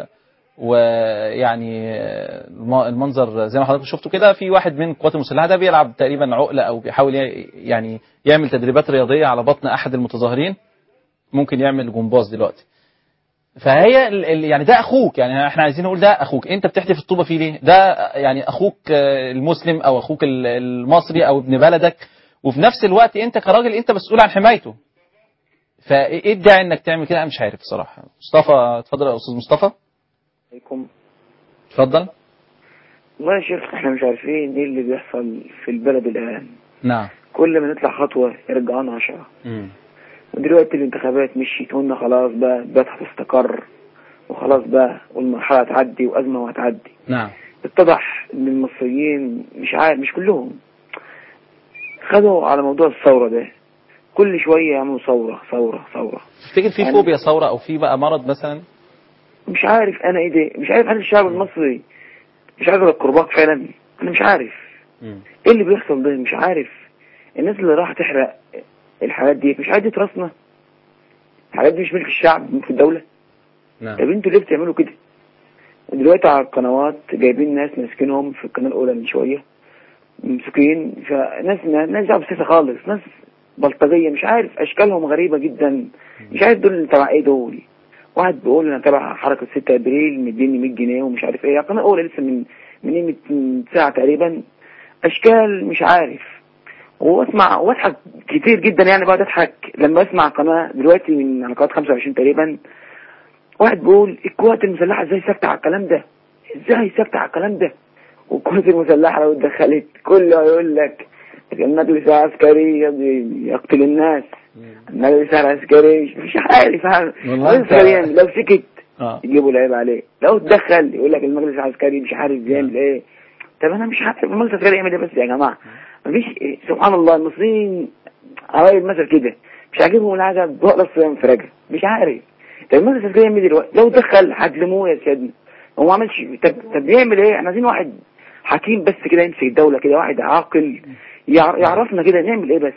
ويعني المنظر زي ما حضرتك شفتوا كده، في واحد من القوات المسلحة ده بيلعب تقريبا عقلة او بيحاول يعني يعمل تدريبات رياضية على بطن احد المتظاهرين، ممكن يعمل جمباز دلوقتي. فهي يعني ده اخوك، يعني احنا عايزين نقول ده اخوك، انت بتحدف الطوبه فيه ليه؟ ده يعني اخوك المسلم او اخوك المصري او ابن بلدك، وفي نفس الوقت انت كراجل انت مسؤول عن حمايته. فايه الداعي انك تعمل كده؟ انا مش عارف بصراحه. مصطفى اتفضل يا استاذ مصطفى. عليكم. اتفضل. والله يا شيخ احنا مش عارفين ايه اللي بيحصل في البلد الان. نعم. كل ما نطلع خطوه يرجعونا 10. ودلوقتي الانتخابات مشيت وقلنا خلاص بقى البلد هتستقر وخلاص بقى والمرحله هتعدي وازمه وهتعدي. نعم. اتضح ان المصريين مش عارف، مش كلهم خدوا على موضوع الثوره ده، كل شويه يعملوا ثوره ثوره ثوره. تفتكر في فوبيا ثوره او في بقى مرض مثلا؟ مش عارف انا ايه ده، مش عارف هل الشعب المصري مش عارف القربات فعلا. انا مش عارف ايه اللي بيحصل ده، مش عارف. الناس اللي راح تحرق الحاجات دي مش عايز تراسنا، الحاجات دي مش ملك الشعب، ملك الدولة. نعم. طب انتوا ليه بتعملوا كده؟ دلوقتي على القنوات جايبين ناس ماسكينهم في القناة الأولى من شوية ممسكين، فناس جاب سياسة خالص، ناس بلطجية، مش عارف أشكالهم غريبة جدا، مش عارف دول تبع ايه دول. واحد بيقول انا تبع حركة 6 ابريل مديني 100 جنيه ومش عارف ايه، القناة الأولى لسه من ساعة تقريبا. أشكال مش عارف. واسمع واضحك كتير جدا، يعني بقعد اضحك لما اسمع قناه دلوقتي من على قناه 25 تقريبا، واحد بيقول القوات المسلحه ازاي ساكته على الكلام ده، ازاي ساكته على الكلام ده، والقوات المسلحه لو اتدخلت كله يقول لك المجلس العسكري يقتل الناس، المجلس العسكري مش عارف يعني لو سكت يجيبوا العيب عليه، لو اتدخل يقول لك المجلس العسكري مش عارف يعمل ايه. طب انا مش عارف المجلس العسكري يعمل ايه بس يا جماعه. مفيش. سبحان الله المصريين عوايد مثل كده، مش عاجبهم الحاجه بقى الصيام في رجل، مش عارف. طب المجلس العسكري يعمل ايه دلوقتي؟ لو دخل هتلموه يا سيدنا، هو ما عملش. طب يعمل ايه؟ احنا عايزين واحد حكيم بس كده يمسك الدوله كده، واحد عاقل يعرفنا كده نعمل ايه بس.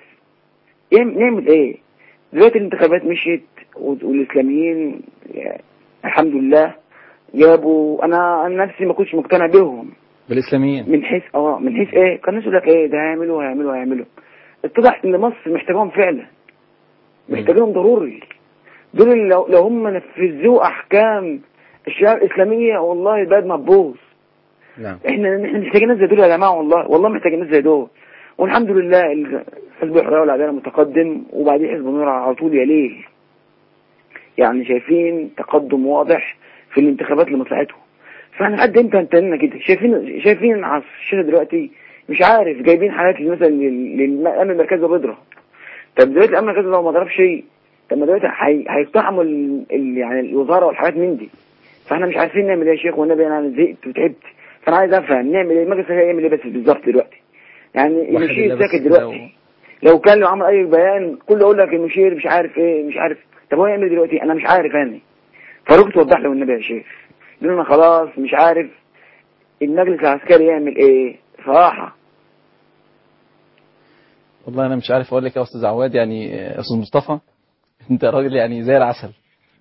نعمل ايه؟ دلوقتي الانتخابات مشيت والاسلاميين الحمد لله جابوا، انا نفسي ما كنتش مقتنع بهم بالاسلاميين من حيث ايه، كان الناس يقول لك ايه ده هيعملوا. اتضح ان مصر محتاجهم فعلا، محتاجهم ضروري. دول لو هم نفذوا احكام الشريعه الاسلاميه والله البلد ما تبوظ. نعم. احنا محتاجين ناس زي دول يا جماعه، والله محتاجين ناس زي دول. والحمد لله حزب الحريه والعداله متقدم، وبعدين حزب النور على طول يليه. يعني شايفين تقدم واضح في الانتخابات لمصلحتهم. فاحنا قد امتى هنتنى كده؟ شايفين على الشاشه دلوقتي مش عارف جايبين حالات مثلا للامن المركزي بيضرب. طب دلوقتي الامن المركزي لو ما ضربش شيء، طب ما دلوقتي هيقتحموا يعني الوزاره والحاجات من دي. فاحنا مش عارفين نعمل ايه يا شيخ، والنبي انا زهقت وتعبت. فانا عايز افهم نعمل ايه، المجلس يعمل ايه بس بالظبط دلوقتي. يعني المشير ساكت دلوقتي، لو كان له عمل اي بيان كله يقول لك المشير مش عارف ايه مش عارف. طب هو يعمل دلوقتي؟ انا مش عارف. انا فاروق توضح له النبي يا شيخ، لأنه خلاص مش عارف المجلس العسكري يعمل ايه صراحة. والله انا مش عارف اقول لك يا استاذ عواد، يعني يا استاذ مصطفى انت راجل يعني زي العسل.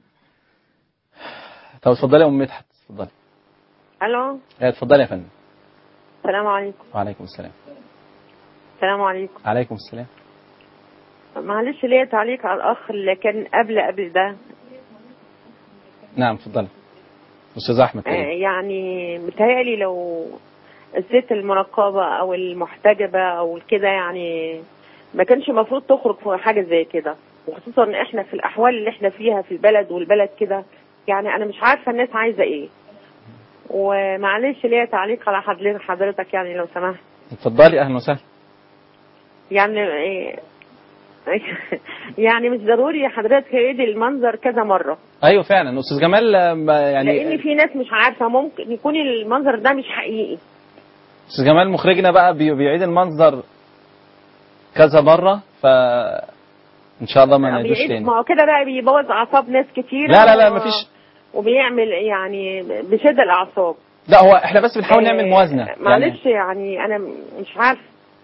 طب اتفضلي يا ام مدحت، اتفضلي. الو. اتفضلي يا فندم. السلام عليكم. وعليكم السلام. السلام عليكم. عليكم السلام. معلش ليا تعليق على الاخ اللي كان قبل ده. نعم اتفضلي استاذ احمد. يعني متهيألي لو الست المنقبة او المحتجبة او كده، يعني ما كانش المفروض تخرج في حاجة زي كده، وخصوصا ان احنا في الاحوال اللي احنا فيها في البلد والبلد كده. يعني انا مش عارفة الناس عايزة ايه. ومعلش ليا تعليق على حضرتك يعني لو سمحت. اتفضلي اهلا وسهلا. يعني يعني مش ضروري حضرتك تعيد المنظر كذا مرة. ايوه فعلا استاذ جمال، يعني لان في ناس مش عارفة ممكن يكون المنظر ده مش حقيقي. استاذ جمال مخرجنا بقى بيعيد المنظر كذا مرة، ان شاء الله ما نعيدوش تاني. ما هو كده بقى بيبوظ اعصاب ناس كتير. لا مفيش، وبيعمل يعني بشد الاعصاب. لا هو احنا بس بنحاول نعمل موازنة. معلش يعني انا مش عارف.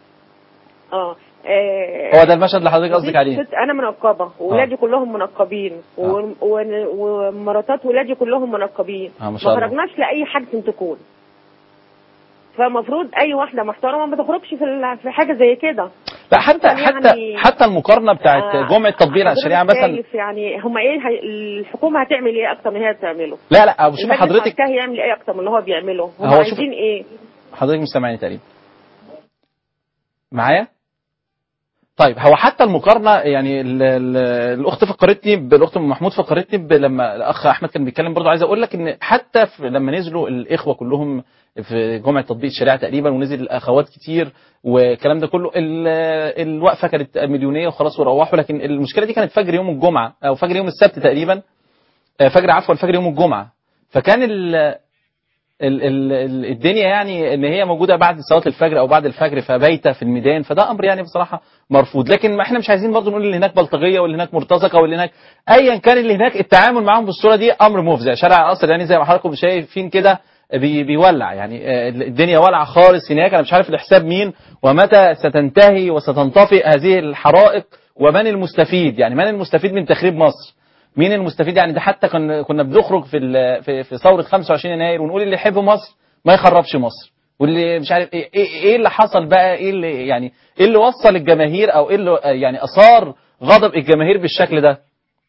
هو ده المشهد اللي حضرتك قصدك عليه. انا منقبه واولادي كلهم منقبين ومراتات ولادي كلهم منقبين. ما خرجناش لاي حاجه تكون، فالمفروض اي واحده محترمه ما تخرجش في حاجه زي كده. لا حتى المقارنه بتاعت جمعه تطبيق الشريعه مثلا، يعني هم ايه الحكومه هتعمل ايه اكتر من هي بتعمله؟ لا شوف حضرتك هيعمل ايه اكتر من اللي هو بيعمله؟ هم عايزين ايه؟ حضرتك مش سامعني تقريبا معايا؟ طيب هو حتى المقارنه يعني الاخت فكرتني بالاخت محمود فكرتني لما الاخ احمد كان بيتكلم برضه. عايز اقول لك ان حتى لما نزلوا الاخوه كلهم في جمعه تطبيق الشريعه تقريبا، ونزل الاخوات كتير والكلام ده كله، الوقفه كانت مليونيه وخلاص وروحوا. لكن المشكله دي كانت فجر يوم الجمعه او فجر يوم السبت تقريبا، فجر يوم الجمعه. فكان الدنيا يعني ان هي موجوده بعد صلاه الفجر او بعد الفجر فبايته في الميدان، فده امر يعني بصراحه مرفوض. لكن ما احنا مش عايزين برضه نقول اللي هناك بلطجيه واللي هناك مرتزقه واللي هناك ايا كان اللي هناك، التعامل معاهم بالصوره دي امر مفزع. شارع القصر يعني زي ما حضراتكم شايفين كده بيولع، يعني الدنيا ولعه خالص هناك. انا مش عارف الحساب مين ومتى ستنتهي وستنطفئ هذه الحرائق ومن المستفيد. يعني من المستفيد من تخريب مصر؟ مين المستفيد؟ يعني ده حتى كنا بنخرج في ثوره 25 يناير ونقول اللي يحب مصر ما يخربش مصر، واللي مش عارف ايه اللي حصل بقى، ايه اللي وصل الجماهير او ايه اللي يعني اثار غضب الجماهير بالشكل ده.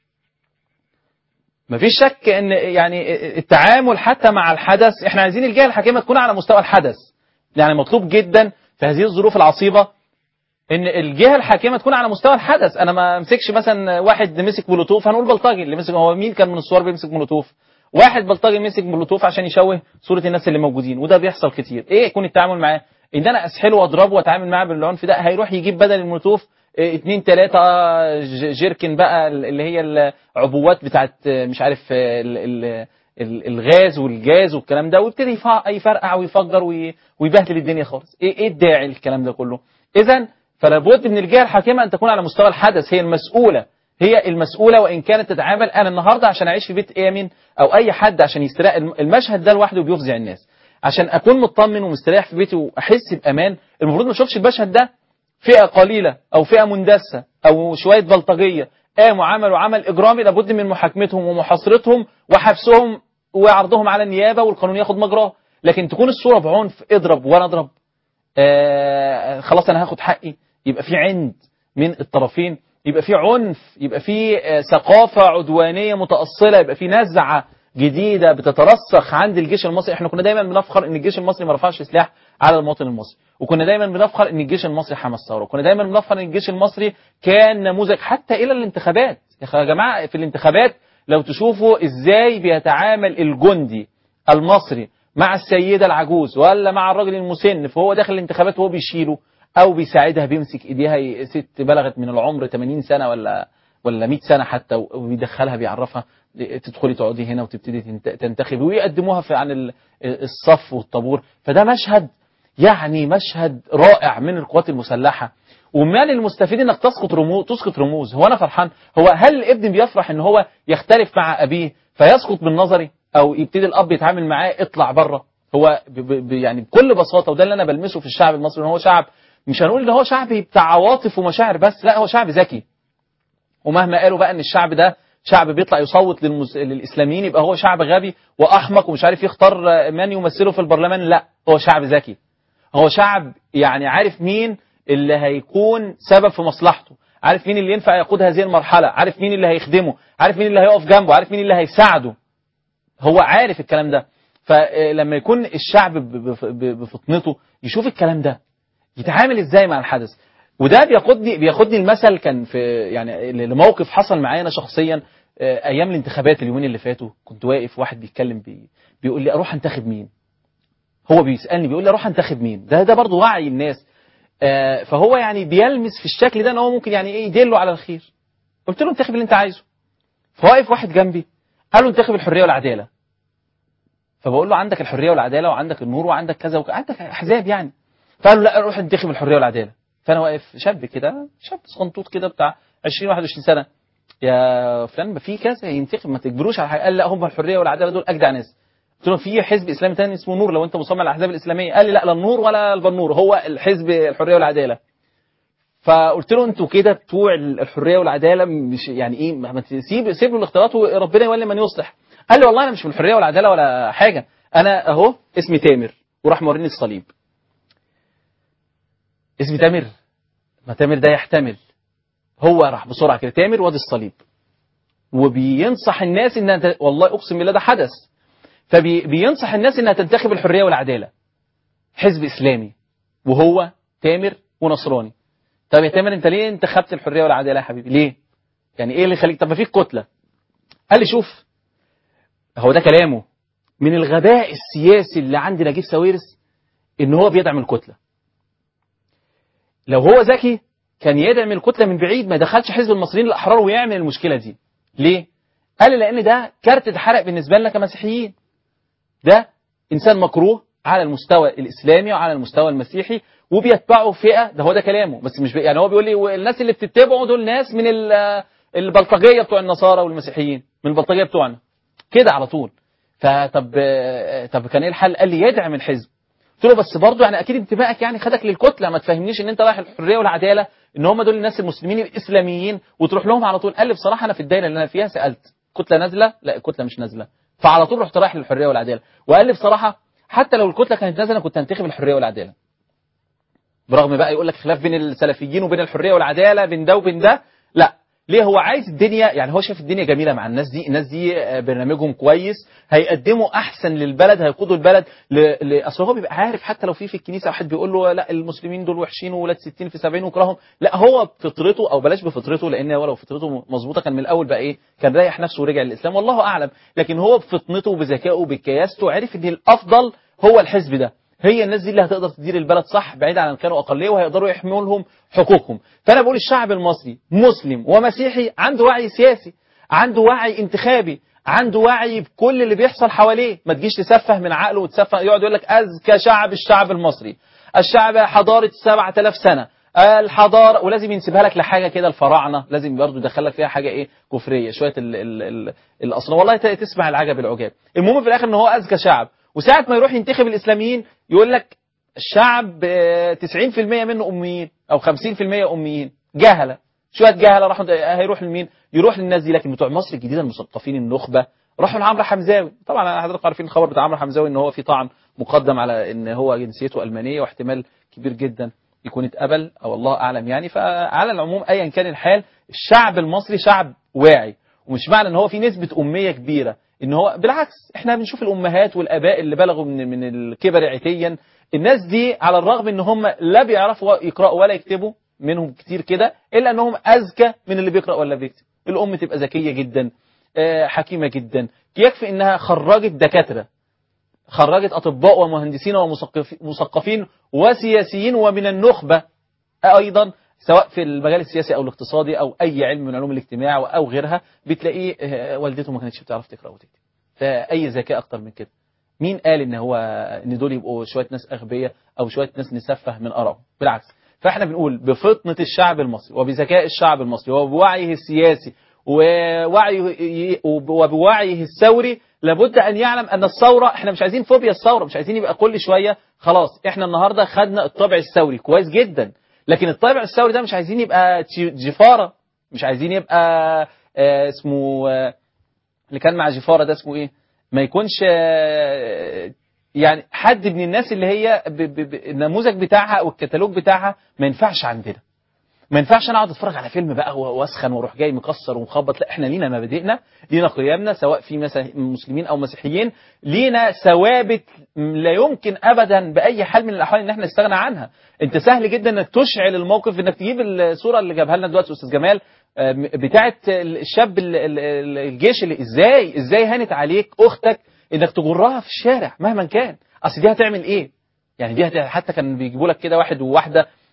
مفيش شك ان يعني التعامل حتى مع الحدث، احنا عايزين الجهه الحاكمه تكون على مستوى الحدث. يعني مطلوب جدا في هذه الظروف العصيبه ان الجهه الحاكمه تكون على مستوى الحدث. انا ما امسكش مثلا واحد مسك مولوتوف هنقول بلطجي اللي مسك. هو مين كان من الصور بيمسك مولوتوف؟ واحد بلطجي مسك مولوتوف عشان يشوه صوره الناس اللي موجودين، وده بيحصل كتير. ايه يكون التعامل معاه؟ ان انا اسحله واضربه واتعامل معاه بالعنف، ده هيروح يجيب بدل المولوتوف 2 3 جيركن بقى اللي هي العبوات بتاعت مش عارف الغاز والجاز والكلام ده، ويبتدي يفرقع ويفجر ويبهدل الدنيا خالص. ايه الداعي الكلام ده كله؟ اذا فلا بد من الجهه الحاكمه ان تكون على مستوى الحدث، هي المسؤوله وان كانت تتعامل. انا النهارده عشان اعيش في بيت امن او اي حد عشان يستريح، المشهد ده لوحده بيفزع الناس. عشان اكون مطمن ومستريح في بيتي واحس بامان، المفروض ما اشوفش المشهد ده فئه قليله او فئه مندسه او شويه بلطجيه قاموا عملوا عمل اجرامي، لابد من محاكمتهم ومحاصرتهم وحبسهم وعرضهم على النيابه والقانون ياخد مجراه. لكن تكون الصوره بعنف، اضرب وانا اضرب، خلاص انا هاخد حقي، يبقى في عند من الطرفين، يبقى في عنف، يبقى في ثقافه عدوانيه متاصله، يبقى في نزعه جديده بتترسخ عند الجيش المصري. احنا كنا دايما بنفخر ان الجيش المصري ما رفعش سلاح على المواطن المصري، وكنا دايما بنفخر ان الجيش المصري حمى الثوره، وكنا دايما بنفخر ان الجيش المصري كان نموذج حتى الى الانتخابات. يا جماعه في الانتخابات لو تشوفوا ازاي بيتعامل الجندي المصري مع السيده العجوز ولا مع الراجل المسن، فهو داخل الانتخابات وهو بيشيله او بيساعدها، بيمسك ايديها ست بلغت من العمر 80 سنه ولا 100 سنه حتى، وبيدخلها بيعرفها تدخلي تقعدي هنا وتبتدي تنتخبي، ويقدموها عن الصف والطابور. فده مشهد يعني مشهد رائع من القوات المسلحه. ومال المستفيد انك تسقط رموز. هو انا فرحان؟ هل الابن بيفرح ان هو يختلف مع ابيه فيسقط من نظري، او يبتدي الاب يتعامل معاه اطلع بره؟ هو يعني بكل بساطه، وده اللي انا بلمسه في الشعب المصري، ان هو شعب مش هنقول ان هو شعب بتاع عواطف ومشاعر بس، لا هو شعب ذكي. ومهما قالوا بقى ان الشعب ده شعب بيطلع يصوت للاسلاميين يبقى هو شعب غبي واحمق ومش عارف يختار من يمثله في البرلمان، لا هو شعب ذكي. هو شعب يعني عارف مين اللي هيكون سبب في مصلحته، عارف مين اللي ينفع يقود هذه المرحله، عارف مين اللي هيخدمه، عارف مين اللي هيقف جنبه، عارف مين اللي هيساعده. هو عارف الكلام ده. فلما يكون الشعب بفطنته يشوف الكلام ده يتعامل ازاي مع الحدث. وده بياخدني المثل كان في يعني لموقف حصل معايا انا شخصيا ايام الانتخابات اليومين اللي فاتوا. كنت واقف واحد بيتكلم بيقول لي اروح انتخب مين. هو بيسالني بيقول لي اروح انتخب مين. ده برضه وعي الناس. فهو يعني بيلمس في الشكل ده ان هو ممكن يعني ايه يدله على الخير. قلت له انتخب اللي انت عايزه. فواقف واحد جنبي قال له انتخب الحريه والعداله. فبقول له عندك الحريه والعداله وعندك النور وعندك كذا عندك احزاب يعني. فقال له لا روح انتخب الحريه والعداله. فانا واقف شاب كده، شاب صغنطوط كده بتاع 20 21 سنه، يا فلان ما في كذا ينتخب ما تجبروش على حاجه. قال لا هم الحريه والعداله دول اجدع ناس. قلت له في حزب اسلامي تاني اسمه نور لو انت مصمم على الاحزاب الاسلاميه. قال لي لا النور ولا البنور، هو الحزب الحريه والعداله. فقلت له انتوا كده بتوع الحريه والعداله مش يعني ايه، ما سيب له الاختيارات وربنا يولي من يصلح. قال لي والله انا مش في الحريه والعداله ولا حاجه، انا اهو اسمي تامر، وراح موريني الصليب. اسمي تامر؟ ما تامر ده يحتمل. هو راح بسرعه كده تامر وادي الصليب، وبينصح الناس انها والله اقسم بالله ده حدث. فبينصح الناس انها تنتخب الحريه والعداله، حزب اسلامي، وهو تامر ونصراني. طب يا تامر انت ليه انتخبت الحريه والعداله يا حبيبي؟ ليه؟ يعني ايه اللي يخليك؟ طب ما فيك كتله. قال لي شوف، هو ده كلامه، من الغباء السياسي اللي عند نجيب ساويرس ان هو بيدعم الكتله. لو هو ذكي كان يدعم الكتله من بعيد، ما يدخلش حزب المصريين الاحرار ويعمل المشكله دي. ليه؟ قال لي لان ده كارت اتحرق بالنسبه لنا كمسيحيين. ده انسان مكروه على المستوى الاسلامي وعلى المستوى المسيحي، وبيتبعه فئه، ده هو ده كلامه، بس مش يعني هو بيقول لي الناس اللي بتتبعه دول ناس من البلطجيه بتوع النصارى والمسيحيين، من البلطجيه بتوعنا كده على طول. طب كان ايه الحل؟ قال لي يدعم الحزب. قلت له بس برضه يعني اكيد انتمائك يعني خدك للكتله، ما تفهمنيش ان انت رايح الحريه والعداله ان هم دول الناس المسلمين الاسلاميين وتروح لهم على طول. قال لي بصراحه انا في الدايره اللي انا فيها سالت كتله نازله، لا الكتله مش نازله، فعلى طول رحت رايح للحريه والعداله. وقال لي بصراحه حتى لو الكتله كانت نازله كنت هنتخب الحريه والعداله. برغم بقى يقول لك خلاف بين السلفيين وبين الحريه والعداله، بين ده وبين ده، لا ليه؟ هو عايز الدنيا، يعني هو شايف الدنيا جميله مع الناس دي، الناس دي برنامجهم كويس، هيقدموا احسن للبلد، هيقودوا البلد اصل هو بيبقى عارف حتى لو في الكنيسه واحد بيقول له لا المسلمين دول وحشين وولاد 60 في 70 وكرههم، لا هو بفطرته، او بلاش بفطرته لان هو لو فطرته مظبوطه كان من الاول بقى ايه، كان ريح نفسه ورجع للاسلام والله اعلم. لكن هو بفطنته وبذكائه وبكياسته عرف ان الافضل هو الحزب ده، هي الناس دي اللي هتقدر تدير البلد صح، بعيد عن كانوا اقليه وهيقدروا يحموا لهم حقوقهم. فانا بقول الشعب المصري مسلم ومسيحي عنده وعي سياسي، عنده وعي انتخابي، عنده وعي بكل اللي بيحصل حواليه. ما تجيش تسفه من عقله وتسفه، يقعد يقول لك اذكى شعب الشعب المصري، الشعب حضاره 7000 سنه الحضاره، ولازم ينسبها لك لحاجه كده الفراعنه، لازم برضه يدخلك فيها حاجه ايه كفريه شويه الاصل. والله تسمع العجب العجاب. المهم في الاخر ان هو اذكى شعب، وساعة ما يروح ينتخب الإسلاميين يقول لك الشعب 90% منه أميين أو 50% أميين، جهلة، شوية جهلة. هيروح لمين؟ يروح للناس دي. لكن بتوع مصر الجديدة المثقفين النخبة راحوا لعمرو حمزاوي. طبعا حضرتك عارفين الخبر بتاع عمرو حمزاوي ان هو في طعن مقدم على ان هو جنسيته ألمانية، واحتمال كبير جدا يكون اتقبل او الله اعلم يعني. فعلى العموم ايا كان الحال، الشعب المصري شعب واعي، ومش معنى ان هو في نسبة أمية كبيرة ان هو بالعكس. احنا بنشوف الامهات والاباء اللي بلغوا من الكبر عتيا، الناس دي على الرغم ان هم لا بيعرفوا يقرأوا ولا يكتبوا، منهم كتير كده، الا انهم اذكى من اللي بيقرأ ولا بيكتب. الام تبقى ذكية جدا، حكيمة جدا، يكفي انها خرجت دكاترة، خرجت اطباء ومهندسين ومثقفين وسياسيين ومن النخبة ايضا، سواء في المجال السياسي او الاقتصادي او اي علم من علوم الاجتماع او غيرها، بتلاقيه والدته ما كانتش بتعرف تقرا وتكتب. فاي ذكاء اكتر من كده؟ مين قال ان دول يبقوا شويه ناس اغبياء او شويه ناس نسفه من ارائهم؟ بالعكس. فاحنا بنقول بفطنه الشعب المصري وبذكاء الشعب المصري وبوعيه السياسي وبوعيه الثوري، لابد ان يعلم ان الثوره، احنا مش عايزين فوبيا الثوره، مش عايزين يبقى كل شويه خلاص احنا النهارده خدنا الطابع الثوري كويس جدا، لكن الطابع الثوري ده مش عايزين يبقى جفاره، مش عايزين يبقى اسمه اللي كان مع جفاره ده اسمه ايه، ما يكونش يعني حد من الناس اللي هي النموذج بتاعها او الكتالوج بتاعها ما ينفعش عندنا. ما ينفعش انا اقعد اتفرج على فيلم بقى واسخن واروح جاي مكسر ومخبط، لا احنا لينا مبادئنا، لينا قيمنا، سواء في مسلمين او مسيحيين، لينا ثوابت لا يمكن ابدا باي حال من الاحوال ان احنا نستغنى عنها. انت سهل جدا انك تشعل الموقف، انك تجيب الصوره اللي جابها لنا دلوقتي استاذ جمال بتاعه الشاب الجيش اللي ازاي هانت عليك اختك انك تجرها في الشارع مهما كان. اصل دي هتعمل ايه يعني؟ دي حتى كان بيجيبوا لك كده واحد وواحده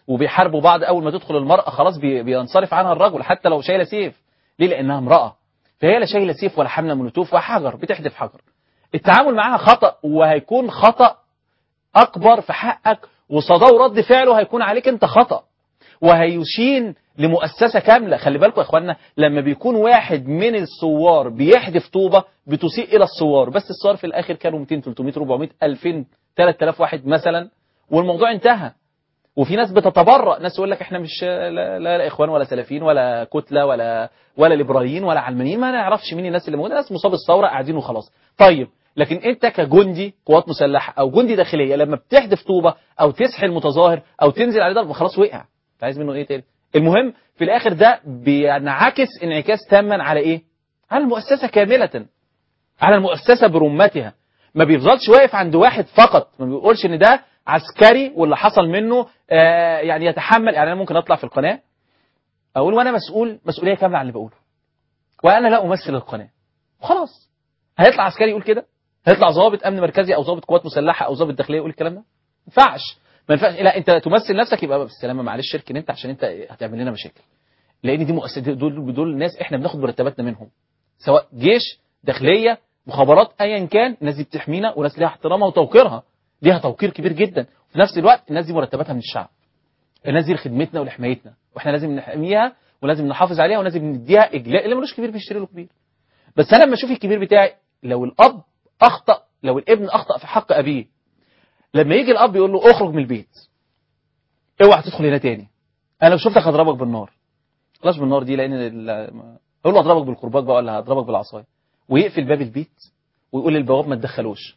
وبيحاربوا بعض، اول ما تدخل المراه خلاص بينصرف عنها الرجل حتى لو شايله سيف. ليه؟ لانها امراه، فهي لا شايله سيف ولا حامله مولوتوف وحجر بتحدف حجر. التعامل معاها خطا، وهيكون خطا اكبر في حقك، وصداه ورد فعله هيكون عليك انت خطا، وهيشين لمؤسسه كامله. خلي بالكم يا اخوانا، لما بيكون واحد من الثوار بيحدف طوبه بتسيء الى الثوار، بس الثوار في الاخر كانوا 200 300 400 2000 3000 واحد مثلا، والموضوع انتهى. وفي ناس بتتبرأ، ناس يقول لك احنا مش لا اخوان ولا سلفيين ولا كتله ولا ليبراليين ولا علمانيين، ما نعرفش مين الناس اللي موجوده، ناس مصاب الثوره قاعدين وخلاص. طيب لكن انت كجندي قوات مسلحه او جندي داخليه لما بتحدف طوبه او تسحل متظاهر او تنزل عليه ضرب خلاص وقع، انت عايز منه ايه تاني؟ المهم في الاخر ده بينعكس انعكاس تاما على ايه؟ على المؤسسه كامله، على المؤسسه برمتها. ما بيفضلش واقف عند واحد فقط، ما بيقولش ان ده عسكري واللي حصل منه يعني يتحمل. يعني انا ممكن اطلع في القناه اقول وانا مسؤوليه كامله عن اللي بقوله، وانا لا امثل القناه، خلاص. هيطلع عسكري يقول كده؟ هيطلع ضابط امن مركزي او ضابط قوات مسلحه او ضابط داخليه يقول الكلام ده؟ ما ينفعش. لا، انت تمثل نفسك يبقى بالسلامه، معلش شركن انت عشان انت هتعمل لنا مشاكل، لان دي مؤسسات، دول ناس احنا بناخد مرتباتنا منهم، سواء جيش، داخليه، مخابرات، ايا كان. الناس دي بتحمينا، وناس ليها احترامها وتوقيرها، ليها توقير كبير جدا. في نفس الوقت الناس دي مرتباتها من الشعب، الناس دي لخدمتنا ولحمايتنا، واحنا لازم نحميها ولازم نحافظ عليها ولازم نديها اجلاء. اللي ملوش كبير بيشتري له كبير. بس انا لما اشوف الكبير بتاعي، لو الاب اخطا، لو الابن اخطا في حق ابيه، لما يجي الاب يقول له اخرج من البيت، اوعى تدخل هنا تاني، انا لو شفتك هضربك بالنار. خلاص بالنار دي، لان اقول له هضربك بالكرباج بقى ولا هضربك بالعصايه، ويقفل باب البيت ويقول للبواب ما تدخلوش،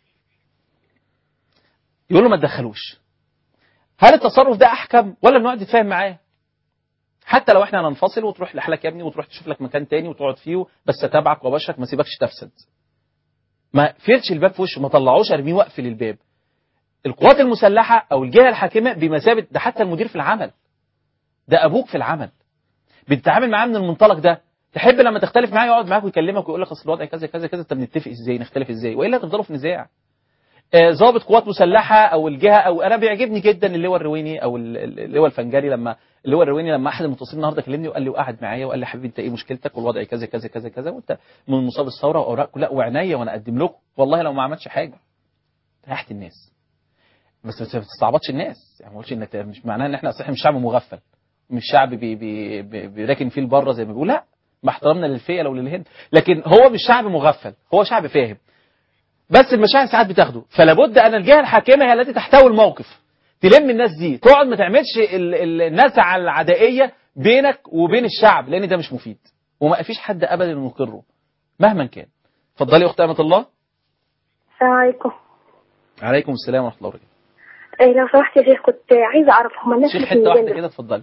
يقول له ما تدخلوش. هل التصرف ده احكم ولا بنقعد نتفاهم معاه؟ حتى لو احنا هننفصل وتروح لحالك يا ابني وتروح تشوف لك مكان تاني وتقعد فيه، بس اتابعك وابشرك، ما سيبكش تفسد. ما فيرش الباب في وشه، ما طلعوش، ارميه واقفل الباب. القوات المسلحه او الجهه الحاكمه بمثابه ده، حتى المدير في العمل ده ابوك في العمل، بتتعامل معاه من المنطلق ده. تحب لما تختلف معاه يقعد معاك ويكلمك ويقول لك اصل الوضع كذا كذا كذا، طب نتفق ازاي، نختلف ازاي، والا تفضلوا في نزاع. ضابط قوات مسلحه او الجهه، او انا بيعجبني جدا اللواء الرويني او اللواء الفنجري، لما اللواء الرويني لما احد المتصلين النهارده كلمني وقال لي وقعد معايا وقال لي حبيبي انت ايه مشكلتك والوضع كذا كذا كذا كذا، وانت من مصاب الثوره واوراق لا وعناية وانا اقدم لكم، والله لو ما عملتش حاجه ريحت الناس. بس ما تستعبطش الناس، يعني ما اقولش انك مش معناها ان احنا اصل احنا مش شعب مغفل، مش شعب بيراكن فيه البره زي ما بيقول، لا، مع احترامنا للفئه لو للهند، لكن هو مش شعب مغفل، هو شعب فاهم. بس المشاعر ساعات بتاخده، فلا بد ان الجهه الحاكمه هي التي تحتوي الموقف، تلم الناس دي، تقعد ما تعملش النزعه العدائيه بينك وبين الشعب، لان ده مش مفيد وما فيش حد ابدا يقره مهما كان. اتفضلي يا اخت امه الله. السلام عليكم. عليكم السلام ورحمه الله وبركاته. لو سمحت يا شيخ، كنت عايزه اعرف هم الناس شيخ حته واحده كده، اتفضلي.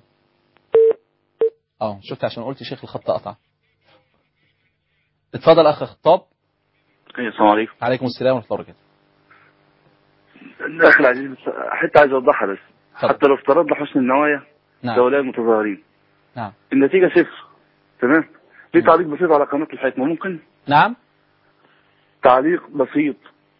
شفت عشان قلت شيخ الخط قطع. اتفضل اخ خطاب. السلام عليكم. عليكم السلام ورحمه الله وبركاته. الاخ العزيز، حتى عايز اوضحها بس. حتى لو افترضنا حسن النوايا لهؤلاء المتظاهرين، نعم، النتيجه صفر. تمام. في تعليق بسيط على قناه الحكمه ممكن؟ نعم، تعليق بسيط.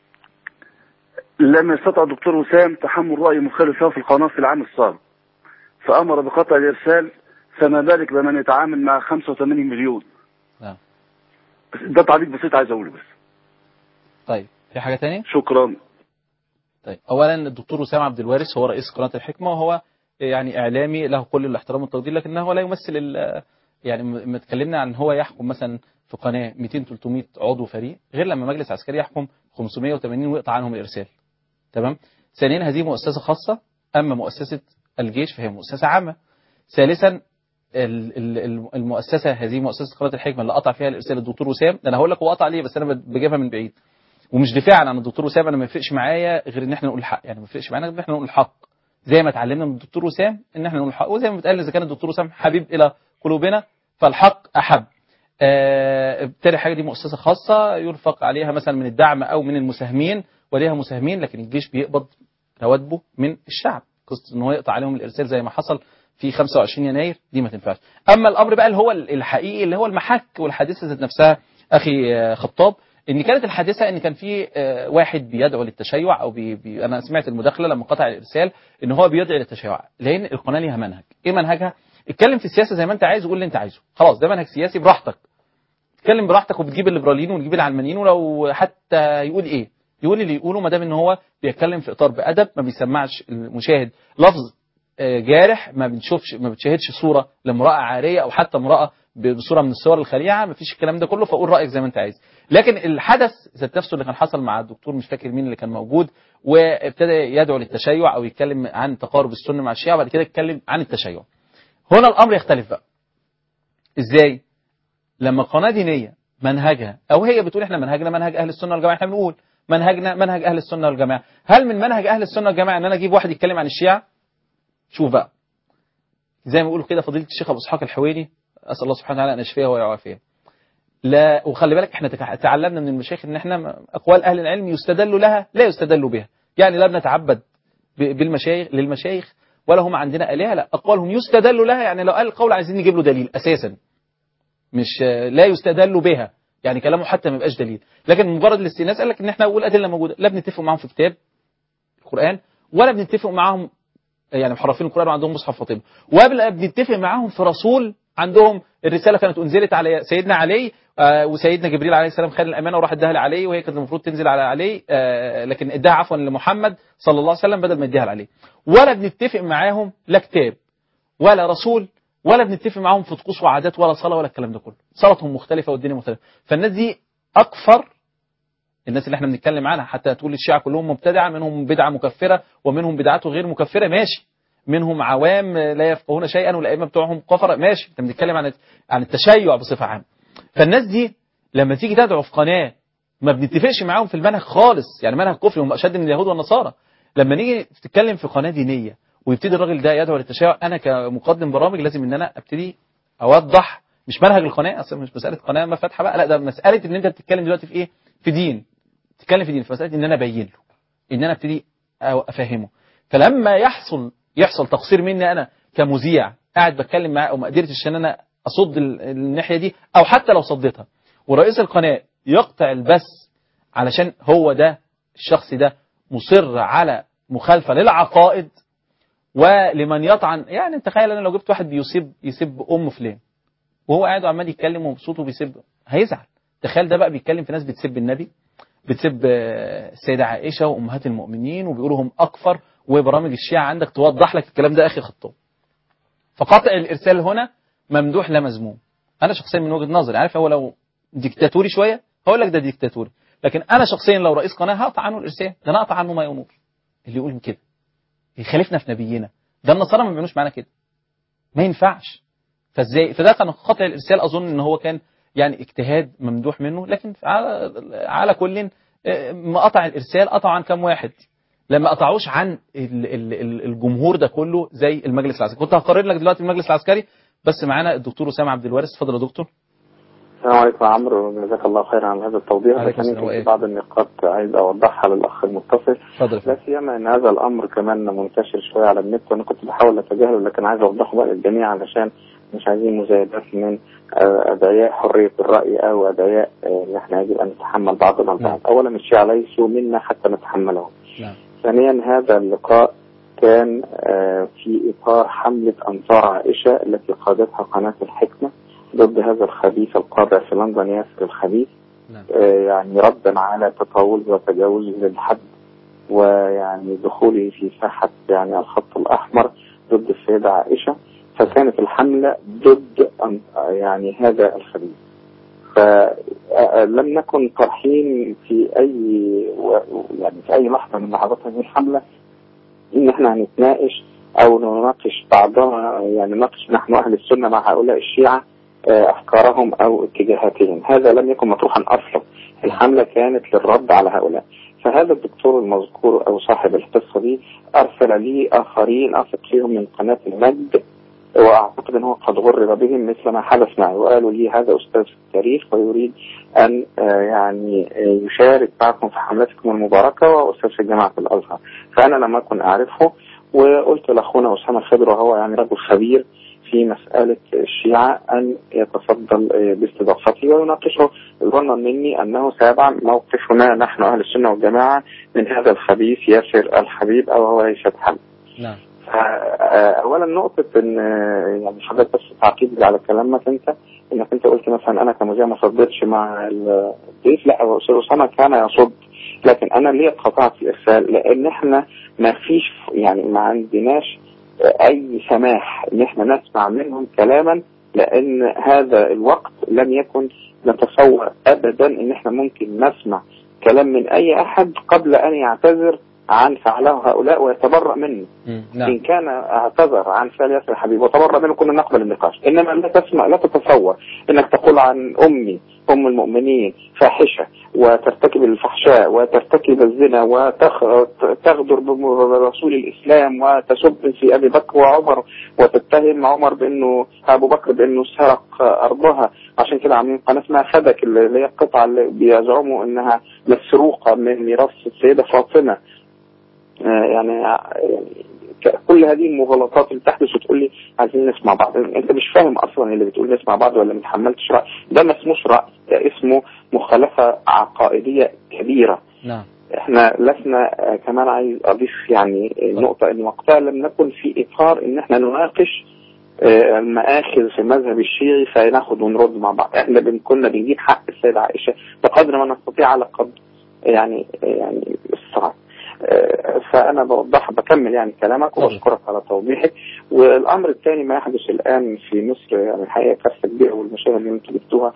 لم يستطع الدكتور وسام تحمل رأي مخالف له في القناه في العام السابق، فامر بقطع الارسال، فما بالك بمن يتعامل مع 85 مليون. نعم. ده تعليق بسيط عايز اقوله بس. طيب في حاجه ثانيه؟ شكرا. طيب اولا الدكتور وسام عبد الوارث هو رئيس قناه الحكمه، وهو يعني اعلامي له كل الاحترام والتقدير، لكنه لا يمثل يعني ما اتكلمنا عن هو يحكم مثلا في قناه 200 300 عضو فريق، غير لما مجلس عسكري يحكم 580 ويقطع عنهم الارسال. تمام. ثانيا هذه مؤسسه خاصه، اما مؤسسه الجيش فهي مؤسسه عامه. ثالثا المؤسسه هذه مؤسسه قناه الحكمه اللي قطع فيها الارسال الدكتور وسام، انا هقول لك هو قطع ليه، بس انا بجيبها من بعيد ومش دفاعا عن الدكتور وسام. انا ما يفرقش معايا غير ان احنا نقول الحق، يعني ما يفرقش معانا غير ان احنا نقول الحق، زي ما اتعلمنا من الدكتور وسام ان احنا نقول الحق، وزي ما بيتقال اذا كان الدكتور وسام حبيب الى قلوبنا فالحق احب. بالتالي حاجه دي مؤسسه خاصه يرفق عليها مثلا من الدعم او من المساهمين، وليها مساهمين، لكن الجيش بيقبض رواتبه من الشعب. قصه ان هو يقطع عليهم الارسال زي ما حصل في 25 يناير دي ما تنفعش. اما الامر بقى اللي هو الحقيقي اللي هو المحك والحادثه ذات نفسها، اخي خطاب، ان كانت الحادثه ان كان في واحد بيدعو للتشيع او انا سمعت المداخله لما قطع الارسال ان هو بيدعي للتشيع، لان القناه ليها منهج. ايه منهجها؟ اتكلم في السياسه زي ما انت عايز وقول اللي انت عايزه، خلاص ده منهج سياسي براحتك، اتكلم براحتك وبتجيب الليبراليين ونجيب العلمانيين، ولو حتى يقول ايه يقول اللي يقوله، ما دام ان هو بيتكلم في اطار بادب، ما بيسمعش المشاهد لفظ جارح، ما بتشاهدش صوره لامراه عاريه او حتى امراه بصوره من الصور الخليعه، ما فيش الكلام ده كله، فقول رايك زي ما انت عايز. لكن الحدث ذات نفسه اللي كان حصل مع الدكتور مش فاكر مين اللي كان موجود، وابتدى يدعو للتشيع او يتكلم عن تقارب السنه مع الشيعه، وبعد كده يتكلم عن التشيع. هنا الامر يختلف بقى. ازاي؟ لما قناه دينيه منهجها او هي بتقول احنا منهجنا منهج اهل السنه والجماعه، احنا بنقول منهجنا منهج اهل السنه والجماعه، هل من منهج اهل السنه والجماعه ان انا اجيب واحد يتكلم عن الشيعه؟ شوف بقى، زي ما بيقولوا كده فضيله الشيخ ابو اسحاق الحويني، اسال الله سبحانه وتعالى ان يشفيه ويعافيه. لا، وخلي بالك احنا تعلمنا من المشايخ ان احنا اقوال اهل العلم يستدل لها لا يستدل بها، يعني لا بنتعبد بالمشايخ للمشايخ ولا هم عندنا الهه، لا، اقوالهم يستدل لها، يعني لو قال القول عايزين نجيب له دليل اساسا، مش لا يستدل بها، يعني كلامه حتى ما يبقاش دليل، لكن مجرد الاستئناس قال لك ان احنا نقول ادله موجوده، لا بنتفق معاهم في كتاب القران ولا بنتفق معاهم يعني محرفين القران وعندهم مصحف فاطمه، ولا بنتفق معاهم في رسول عندهم الرساله كانت انزلت على سيدنا علي وسيدنا جبريل عليه السلام خد الامانه وراح اداها لعلي، وهي كانت المفروض تنزل على علي لكن اداها عفوا لمحمد صلى الله عليه وسلم بدل ما اداها لعلي، ولا بنتفق معاهم لا كتاب ولا رسول، ولا بنتفق معاهم في طقوس وعادات ولا صلاه ولا الكلام ده كله، صلاتهم مختلفه والدنيا مختلفه. فالناس دي اكفر الناس اللي احنا بنتكلم عنها، حتى تقول الشيعة كلهم مبتدعه، منهم بدعه مكفره ومنهم بدعته غير مكفره، ماشي، منهم عوام لا يفقهون شيئا والائمه بتوعهم كفره، ماشي، انت بنتكلم عن التشيع بصفه عامه. فالناس دي لما تيجي تدعو في قناه ما بنتفقش معاهم في المنهج خالص، يعني منهج كفري هم اشد من اليهود والنصارى، لما نيجي تتكلم في قناه دينيه ويبتدي الراجل ده يدعو للتشيع، انا كمقدم برامج لازم ان انا ابتدي اوضح مش منهج القناه، اصلا مش مساله قناه ما فاتحه بقى، لا ده مساله ان انت بتتكلم دلوقتي في ايه؟ في دين، تتكلم في دين، فمساله ان انا ابين له، ان انا ابتدي افهمه. فلما يحصل تقصير مني انا كمذيع قاعد بتكلم معاه وما قدرتش ان انا اصد الناحيه دي، او حتى لو صديتها ورئيس القناه يقطع البث علشان هو ده الشخص ده مصر على مخالفه للعقائد ولمن يطعن، يعني تخيل انا لو جبت واحد يسب ام فلان وهو قاعد وعمال يتكلم ومبسوط وبيسب، هيزعل. تخيل ده بقى بيتكلم في ناس بتسب النبي، بتسب السيدة عائشة وأمهات المؤمنين وبيقولوا هم أكفر، وبرامج الشيعة عندك توضح لك الكلام ده أخي خطاب. فقطع الإرسال هنا ممدوح لا مذموم. أنا شخصيا من وجهة نظري، عارف، هو لو ديكتاتوري شوية هقول لك ده ديكتاتوري، لكن أنا شخصيا لو رئيس قناة هقطع عنه الإرسال، ده أنا أقطع عنه ما يأمر، اللي يقول كده يخالفنا في نبينا، ده النصارى ما بيعملوش معانا كده، ما ينفعش. فازاي؟ فده كان قطع الإرسال، أظن إن هو كان يعني اجتهاد ممدوح منه، لكن على كل ما قطع الإرسال قطع عن كم واحد، لما قطعوش عن الجمهور ده كله زي المجلس العسكري. كنت هقرر لك دلوقتي المجلس العسكري، بس معانا الدكتور أسامة عبد الوارث. اتفضل يا دكتور. السلام عليكم يا عمرو، جزاك الله خيرا على هذا التوضيح. لكن يمكن بعض النقاط عايز اوضحها للاخ المتصل، لا سيما ان هذا الامر كمان منتشر شويه على النت، وانا كنت بحاول اتجاهله، لكن عايز اوضحه بقى للجميع علشان مش عايزين مزايدات من ادعياء حريه الراي او ادعياء ان احنا يجب ان نتحمل بعضنا البعض. اولا الشيعة ليسوا منا حتى نتحملهم. ثانيا هذا اللقاء كان في اطار حمله انصار عائشه التي قادتها قناه الحكمه ضد هذا الخبيث القاطع في لندن ياسر الخبيث، يعني ردا على تطاول وتجاوز للحد، ويعني دخوله في ساحة يعني الخط الأحمر ضد السيدة عائشة. فكانت الحملة ضد يعني هذا الخبيث، فلم نكن طرحين في أي لحظة من لحظات هذه الحملة إن احنا هنتناقش أو نناقش بعضنا، يعني نناقش نحن أهل السنة مع هؤلاء الشيعة أفكارهم أو اتجاهاتهم. هذا لم يكن مطروحا أصلا، الحملة كانت للرد على هؤلاء. فهذا الدكتور المذكور أو صاحب القصة دي أرسل لي آخرين أثق فيهم من قناة المجد، وأعتقد أنه قد غرر بهم مثل ما حدث معي، وقالوا لي هذا أستاذ في التاريخ ويريد أن يعني يشارك معكم في حملتكم المباركة، وأستاذ في جامعة الأزهر. فأنا لم أكن أعرفه، وقلت لأخونا أسامة الخضر وهو يعني رجل خبير في مسألة الشيعة أن يتفضل باستضافتي ويناقشه ظنا مني أنه سيضع موقفنا نحن أهل السنة والجماعة من هذا الخبيث ياسر الحبيب أو هو رئيس حمد. نعم. أولا نقطة إن يعني حضرتك بس تعقيب على كلامك أنت، إنك أنت قلت مثلا أنا كمذيع ما صدتش مع الضيف. لا، أستاذ أسامة كان يصد، لكن أنا ليه قطعت الإرسال؟ لأن إحنا ما فيش يعني ما عندناش أي سماح إن إحنا نسمع منهم كلاما، لأن هذا الوقت لم يكن نتصور أبدا إن إحنا ممكن نسمع كلام من أي أحد قبل أن يعتذر عن فعله هؤلاء ويتبرأ منه. نعم. إن كان اعتذر عن فعل ياسر الحبيب وتبرأ منه كنا نقبل النقاش، إنما لا تتصور إنك تقول عن أمي أم المؤمنين فاحشة وترتكب الفحشاء وترتكب الزنا وتغدر برسول الإسلام وتسب في أبي بكر وعمر وتتهم عمر بأنه أبو بكر بأنه سرق أرضها. عشان كده عاملين قناة اسمها خدك اللي هي القطعة اللي بيزعموا إنها مسروقة من ميراث السيدة فاطمة. يعني كل هذه المغالطات اللي تحدث وتقول لي عايزين نسمع بعض. انت مش فاهم اصلا اللي بتقول نسمع بعض ولا متحملتش رأي. ده ما اسموش رأي، ده اسمه مخالفة عقائدية كبيرة. نعم. احنا لسنا كمان عايز اضيف يعني نقطة ان وقتها لم نكن في اطار ان احنا نناقش المآخذ في المذهب الشيعي فناخد ونرد مع بعض. احنا كنا بنجيب حق السيدة عائشة بقدر ما نستطيع على قدر يعني الصعب. فأنا بكمل يعني كلامك وبشكرك على توضيحك. والأمر الثاني ما يحدث الآن في مصر يعني الحقيقة كارثة كبيرة، والمشاهد اللي انتم جبتوها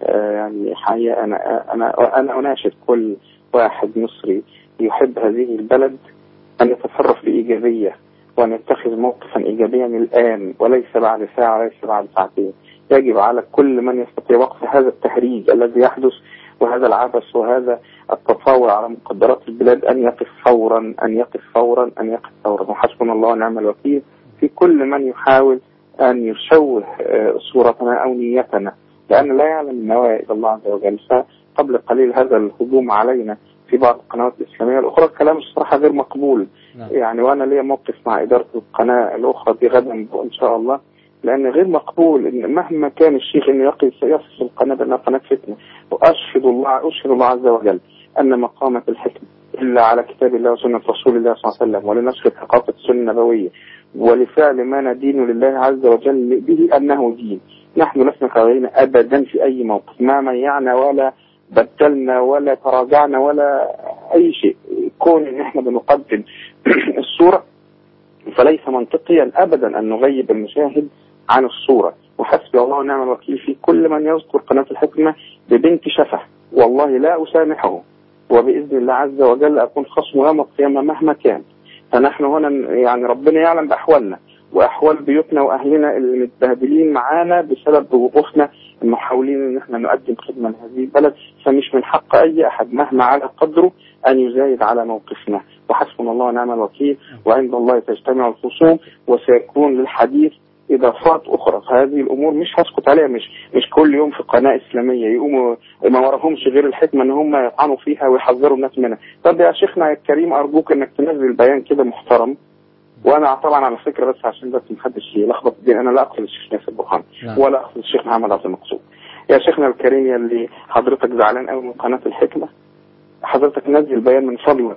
يعني حقيقة أنا أناشد كل واحد مصري يحب هذه البلد أن يتصرف بإيجابية وأن يتخذ موقفا إيجابيا الآن وليس بعد ساعة وليس بعد ساعتين. يجب على كل من يستطيع وقف هذا التهريج الذي يحدث وهذا العبث وهذا التطاول على مقدرات البلاد أن يقف فورا أن يقف فورا أن يقف فورا. وحسبنا الله ونعم الوكيل في كل من يحاول أن يشوه صورتنا أو نيتنا، لأن لا يعلم النوايا إلا الله عز وجل. فقبل قليل هذا الهجوم علينا في بعض القنوات الإسلامية الأخرى كلام الصراحة غير مقبول. يعني وأنا لي موقف مع إدارة القناة الأخرى دي غدا إن شاء الله، لأن غير مقبول إن مهما كان الشيخ إنه يصف القناة بأنها قناة فتنة. وأشهد الله عز وجل أن مقامة الحكمة إلا على كتاب الله وسنة رسول الله صلى الله عليه وسلم ولنشر ثقافة السنة النبوية ولفعل ما ندين لله عز وجل به أنه دين. نحن لسنا خاضعين أبدا في أي موقف ما ميعنا ولا بدلنا ولا تراجعنا ولا أي شيء. كون إن إحنا بنقدم الصورة فليس منطقيا أبدا أن نغيب المشاهد عن الصورة. وحسبي الله ونعم الوكيل في كل من يذكر قناة الحكمة ببنت شفه، والله لا أسامحه، وبإذن الله عز وجل أكون خصمه يوم القيامة مهما كان. فنحن هنا يعني ربنا يعلم بأحوالنا وأحوال بيوتنا وأهلنا اللي متبهدلين معانا بسبب وقوفنا المحاولين إن احنا نقدم خدمة لهذه البلد. فمش من حق أي أحد مهما على قدره أن يزايد على موقفنا. وحسبنا الله ونعم الوكيل، وعند الله تجتمع الخصوم وسيكون للحديث إضافات أخرى. فهذه الأمور مش هسكت عليها، مش كل يوم في قناة إسلامية يقوموا ما وراهمش غير الحكمة إن هم يطعنوا فيها ويحذروا الناس منها. طب يا شيخنا الكريم أرجوك إنك تنزل بيان كده محترم. وأنا طبعا على فكرة بس عشان بس محدش يلخبط الدين، أنا لا أقصد الشيخ ياسر برهان ولا أقصد الشيخ محمد عبد المقصود. يا شيخنا الكريم يا اللي حضرتك زعلان قوي من قناة الحكمة، حضرتك نزل بيان من فضلك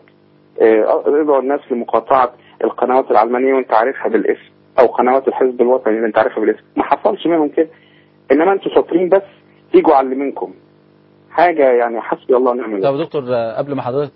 ادعو الناس لمقاطعة القنوات العلمانية وانت عارفها بالاسم، او قنوات الحزب الوطني اللي انت عارفها بالاسم. ما حصلش منهم كده، انما انتوا شاطرين بس تيجوا علمينكم حاجة. يعني حسبي الله ونعم الوكيل. طب دكتور قبل ما حضرتك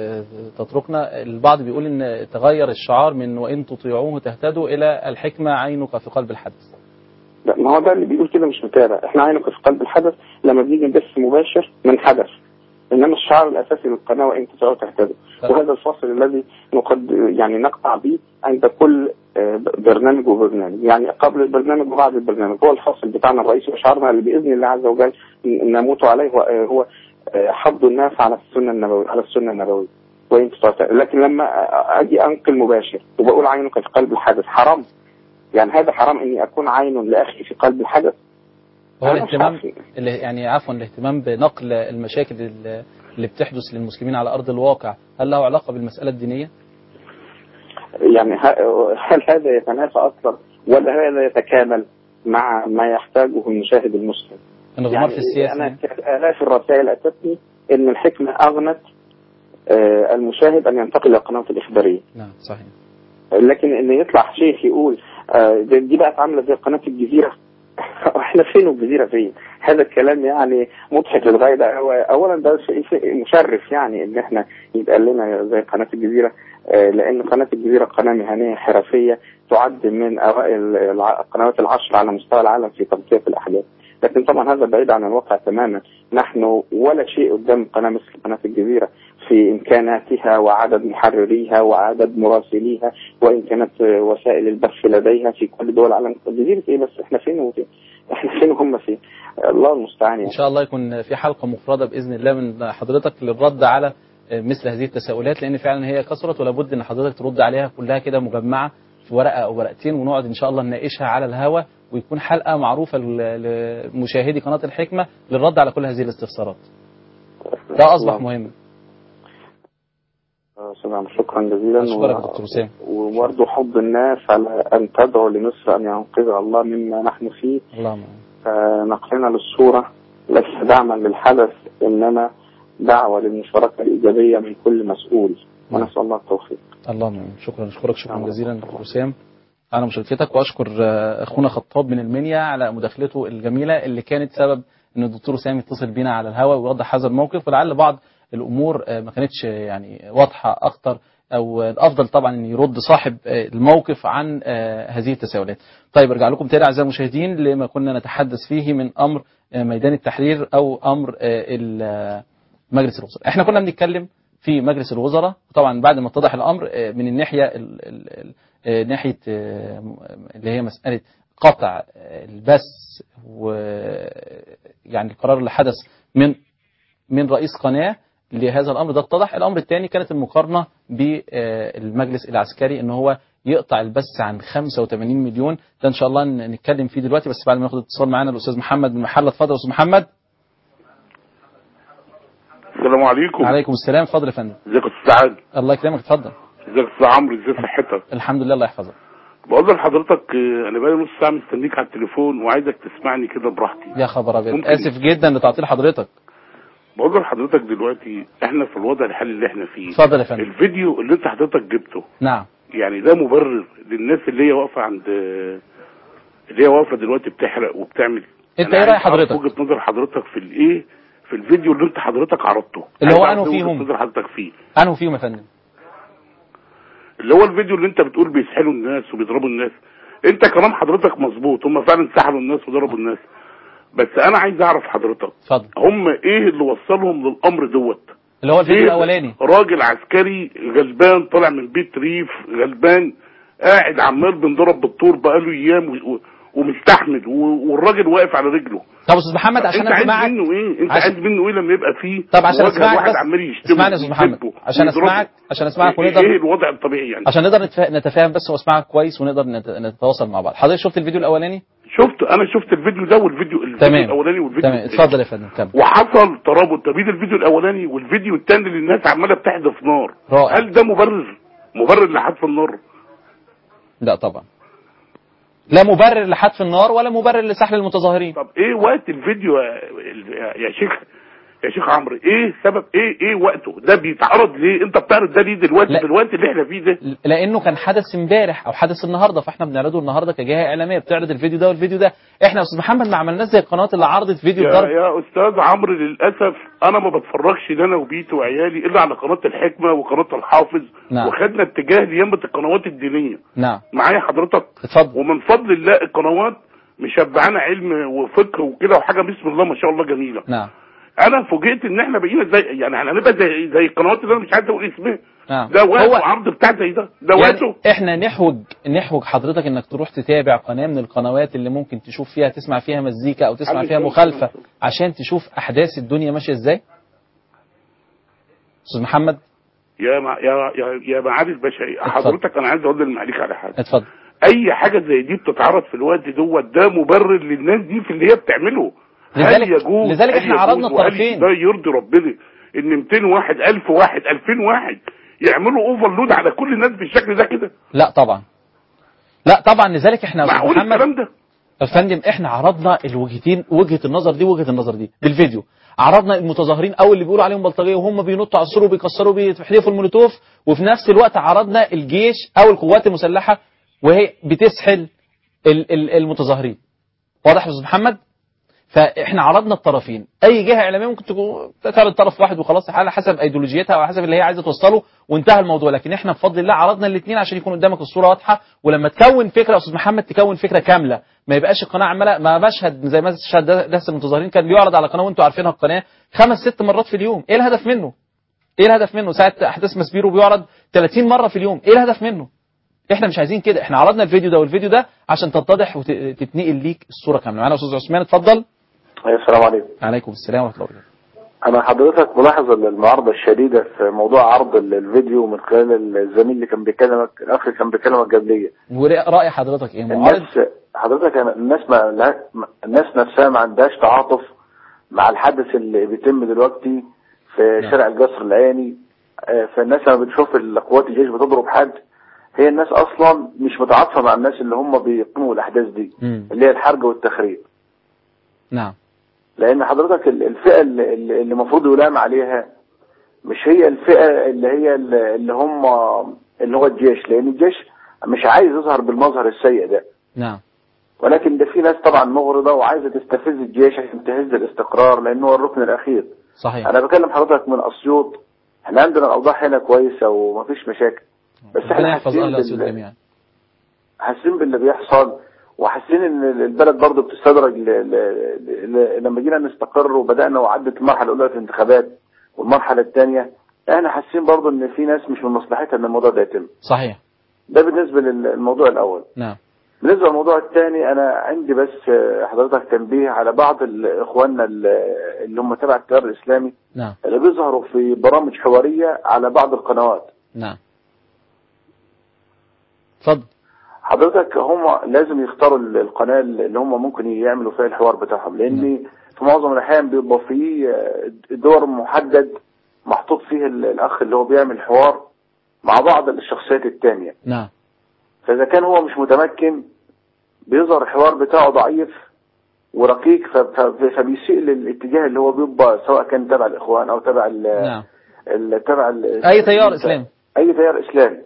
تتركنا، البعض بيقول ان تغير الشعار من وان تطيعوه تهتدوا الى الحكمة عينك في قلب الحدث. لا، ما هو ده اللي بيقول كده مش متابع. احنا عينك في قلب الحدث لما بنيجي نبث مباشر من حدث، انما الشعار الاساسي للقناه وان تطيعوه تهتدوا. وهذا الفاصل الذي يعني نقطع به عند كل برنامج وبرنامج، يعني قبل البرنامج وبعد البرنامج، هو الفاصل بتاعنا الرئيسي وشعارنا اللي باذن الله عز وجل نموت عليه هو حض الناس على السنه النبويه وان تطيعوه. لكن لما اجي انقل مباشر وبقول عينك في قلب الحدث حرام، يعني هذا حرام اني اكون عين لاخي في قلب الحدث. هو الاهتمام يعني عفوا الاهتمام بنقل المشاكل اللي بتحدث للمسلمين على أرض الواقع هل له علاقة بالمسألة الدينية؟ يعني هل هذا يتنافى أصلا ولا هذا يتكامل مع ما يحتاجه المشاهد المسلم؟ انغمار في السياسة. أنا آلاف الرسائل أتتني إن الحكمة أغنت المشاهد أن ينتقل إلى القناة الإخبارية. نعم صحيح. لكن إن يطلع شيخ يقول دي بقت عاملة زي قناة الجزيرة. احنا فين والجزيرة فين؟ هذا الكلام يعني مضحك للغاية. اولا ده شيء مشرف يعني ان احنا يبقى لنا زي قناة الجزيرة، لان قناة الجزيرة قناة مهنية حرفية تعد من اوائل القنوات العشر على مستوى العالم في تغطية الاحداث. لكن طبعا هذا بعيد عن الواقع تماما. نحن ولا شيء قدام قناة مثل قناة الجزيرة في إمكاناتها وعدد محرريها وعدد مراسليها وإمكانات وسائل البث لديها في كل دول العالم. الجزيرة إيه بس إحنا فين وفين؟ إحنا فين وهم فين؟ الله المستعان يعني. إن شاء الله يكون في حلقة مفردة بإذن الله من حضرتك للرد على مثل هذه التساؤلات، لأن فعلا هي كثرت ولابد أن حضرتك ترد عليها كلها كده مجمعة في ورقة أو ورقتين، ونقعد إن شاء الله نناقشها على الهواء، ويكون حلقة معروفة لمشاهدي قناة الحكمة للرد على كل هذه الاستفسارات. ده أصبح مهم. شكرا جزيلا. أشكرك دكتور وسام. وبرضه حب الناس على أن تدعو لمصر أن ينقذها الله مما نحن فيه. اللهم. فنقلنا للصورة ليس دعما للحدث إنما دعوة للمشاركة الإيجابية من كل مسؤول، ونسأل الله التوفيق. اللهم. شكرا جزيلا دكتور وسام على مشاركتك، وأشكر أخونا خطاب من المنيا على مداخلته الجميلة اللي كانت سبب إن الدكتور وسام يتصل بينا على الهواء ويوضح هذا الموقف، ولعل بعض الأمور ما كانتش يعني واضحة أكتر، أو الأفضل طبعا أن يرد صاحب الموقف عن هذه التساؤلات. طيب ارجع لكم تاني أعزائي المشاهدين لما كنا نتحدث فيه من أمر ميدان التحرير أو أمر مجلس الوزراء. احنا كنا بنتكلم في مجلس الوزراء، وطبعا بعد ما اتضح الأمر من الناحية ناحية اللي هي مسألة قطع البث، ويعني القرار اللي حدث من رئيس قناة لهذا الأمر ده اتضح. الأمر الثاني كانت المقارنة بالمجلس العسكري ان هو يقطع البث عن 85 مليون. ده ان شاء الله نتكلم فيه دلوقتي، بس بعد ما ناخد اتصال معانا الأستاذ محمد من محلة. اتفضل يا أستاذ محمد. السلام عليكم. وعليكم السلام. اتفضل يا فندم. ازيك يا استاذ سعد؟ الله يكرمك. اتفضل. ازيك يا استاذ عمرو؟ ازاي صحتك؟ الحمد لله الله يحفظك. بقول لحضرتك انا بقالي نص ساعه مستنيك على التليفون وعايزك تسمعني كده براحتي. يا خبر ابيض، اسف جدا لتعطيل حضرتك. بقول لحضرتك دلوقتي احنا في الوضع الحالي اللي احنا فيه. اتفضل يا فندم. الفيديو اللي انت حضرتك جبته، نعم، يعني ده مبرر للناس اللي هي واقفه عند اللي هي واقفه دلوقتي بتحرق وبتعمل. انت ايه راي حضرتك؟ وجهه نظر حضرتك في الايه في الفيديو اللي انت حضرتك عرضته، اللي هو انه فيهم نظر حضرتك فيه انه فيهم يا فندم، اللي هو الفيديو اللي انت بتقول بيسحلوا الناس وبيضربوا الناس. انت كلام حضرتك مظبوط، هم فعلا سحلوا الناس وضربوا الناس، بس انا عايز اعرف حضرتك اتفضل، هم ايه اللي وصلهم للامر دوت؟ اللي هو الفيديو الاولاني، راجل عسكري غلبان طالع من بيت ريف غلبان قاعد عمال بنضرب بالطور بقاله ايام ومستحمد، والراجل واقف على رجله. طب استاذ محمد عشان انت عايز منه ايه؟ انت عايز منه ايه لما يبقى فيه طب عشان اسمعك واحد بس عمال يشتمه؟ اسمعني يا استاذ محمد عشان اسمعك ونقدر ايه الوضع الطبيعي يعني عشان نقدر نتفاهم بس واسمعك كويس ونقدر نتواصل مع بعض. حضرتك شفت الفيديو الاولاني؟ انا شفت الفيديو ده والفيديو الاولاني والفيديو تمام. اتفضل يا فندم كمل. وحصل ترابط بين الفيديو الاولاني والفيديو الثاني اللي الناس عماله بتحدف نار. رائع. هل ده مبرر لحذف النار؟ لا طبعا، لا مبرر لحذف النار ولا مبرر لسحل المتظاهرين. طب ايه وقت الفيديو يا شيخ عمرو؟ ايه سبب ايه وقته ده بيتعرض ليه؟ انت بتعرض ده ليه دلوقتي في الوقت اللي احنا فيه ده؟ لانه كان حدث امبارح او حدث النهارده، فاحنا بنعرضه النهارده كجهه اعلاميه بتعرض الفيديو ده والفيديو ده. احنا يا استاذ محمد ما عملناش زي القنوات اللي عرضت فيديو الضرب. يا استاذ عمرو للاسف انا ما بتفرجش انا وبيتي وعيالي الا على قناه الحكمه وقناه الحافظ. نعم. وخدنا اتجاه ليمه القنوات الدينيه. نعم. معايا حضرتك؟ اتفضل. ومن فضل الله القنوات مشبعانا علم وفكر وكده وحاجه بسم الله ما شاء الله جميله. نعم. انا فوجئت ان احنا بقينا زي يعني هنبقى زي القنوات اللي انا مش عايز اقول اسمها. نعم. ده وقت عرض بتاع زي ده يعني احنا نحوج حضرتك انك تروح تتابع قناه من القنوات اللي ممكن تشوف فيها تسمع فيها مزيكا او تسمع فيها مخالفه عشان تشوف احداث الدنيا ماشيه ازاي. استاذ محمد يا معالي الباشا حضرتك انا عايز اقول للمعاليك على حاجه. اتفضل. اي حاجه زي دي بتتعرض في الوقت ده مبرر للناس دي في اللي هي بتعمله. لذلك احنا عرضنا الطرفين. ده يرضي ربنا ان 200 واحد 1000 واحد 2000 واحد يعملوا اوفرلود على كل الناس بالشكل ده كده؟ لا طبعا، لا طبعا. لذلك احنا معقول الكلام ده؟ يا فندم احنا عرضنا الوجهتين، وجهه النظر دي وجهه النظر دي بالفيديو. عرضنا المتظاهرين او اللي بيقولوا عليهم بلطجيه وهم بينطوا على السور وبيكسروا بيحدفوا المولوتوف، وفي نفس الوقت عرضنا الجيش او القوات المسلحه وهي بتسحل المتظاهرين. واضح يا استاذ محمد؟ فاحنا عرضنا الطرفين. اي جهه اعلاميه ممكن تكون تعرض طرف واحد وخلاص على حسب ايديولوجيتها او على حسب اللي هي عايزه توصله وانتهى الموضوع، لكن احنا بفضل الله عرضنا الاثنين عشان يكون قدامك الصوره واضحه، ولما تكون فكره يا استاذ محمد تكون فكره كامله، ما يبقاش القناه عماله ما مشهد زي مشهد دهس المتظاهرين كان بيعرض على قناه وانتوا عارفينها القناه 5-6 مرات في اليوم. ايه الهدف منه؟ ايه الهدف منه؟ ساعه احداث مسبيرو بيعرض 30 مره في اليوم. ايه الهدف منه؟ احنا مش عايزين كده. احنا عرضنا الفيديو ده والفيديو ده عشان تتضح وتتنقل ليك الصوره كامله. معانا استاذ عثمان، اتفضل. السلام عليكم. عليكم السلام ورحمه الله وبركاته. انا حضرتك ملاحظ المعارضه الشديده في موضوع عرض الفيديو من خلال الزميل اللي كان بيكلمك، الاخ اللي كان بيكلمك قبليه. ورأي حضرتك ايه؟ معارض حضرتك الناس نفسها ما عندهاش تعاطف مع الحدث اللي بيتم دلوقتي في شارع القصر العيني. فالناس لما بتشوف قوات الجيش بتضرب حد، هي الناس اصلا مش متعاطفه مع الناس اللي هم بيقيموا الاحداث دي اللي هي الحرق والتخريب. نعم. لان حضرتك الفئه اللي المفروض يلام عليها مش هي الفئه اللي هو الجيش، لان الجيش مش عايز يظهر بالمظهر السيء ده. نعم. ولكن ده في ناس طبعا مغرضه وعايزه تستفز الجيش عشان تهز الاستقرار، لانه هو الركن الاخير. صحيح. انا بكلم حضرتك من اسيوط، احنا عندنا الاوضاع هنا كويسه ومفيش مشاكل، بس احنا حاسين باللي بيحصل، وحاسين ان البلد برضه بتستدرج لما جينا نستقر وبدانا وعدت المرحله الاولى في الانتخابات والمرحله الثانيه، احنا حاسين برضه ان في ناس مش من مصلحتها ان الموضوع ده يتم. صحيح. ده بالنسبه للموضوع الاول. نعم. بالنسبه للموضوع الثاني، انا عندي بس حضرتك تنبيه على بعض اخواننا اللي هم تبع التيار الاسلامي. نعم. اللي بيظهروا في برامج حواريه على بعض القنوات. نعم. اتفضل. حضرتك هم لازم يختاروا القناة اللي هم ممكن يعملوا فيها الحوار بتاعهم، لان في معظم الاحيان بيبقى فيه دور محدد محطوط فيه الاخ اللي هو بيعمل حوار مع بعض الشخصيات التانية. نعم. فاذا كان هو مش متمكن بيظهر الحوار بتاعه ضعيف ورقيق، فبيسيء للاتجاه اللي هو بيبقى، سواء كان تبع الاخوان او تبع نعم. تبع اي تيار اسلامي. اي تيار اسلامي.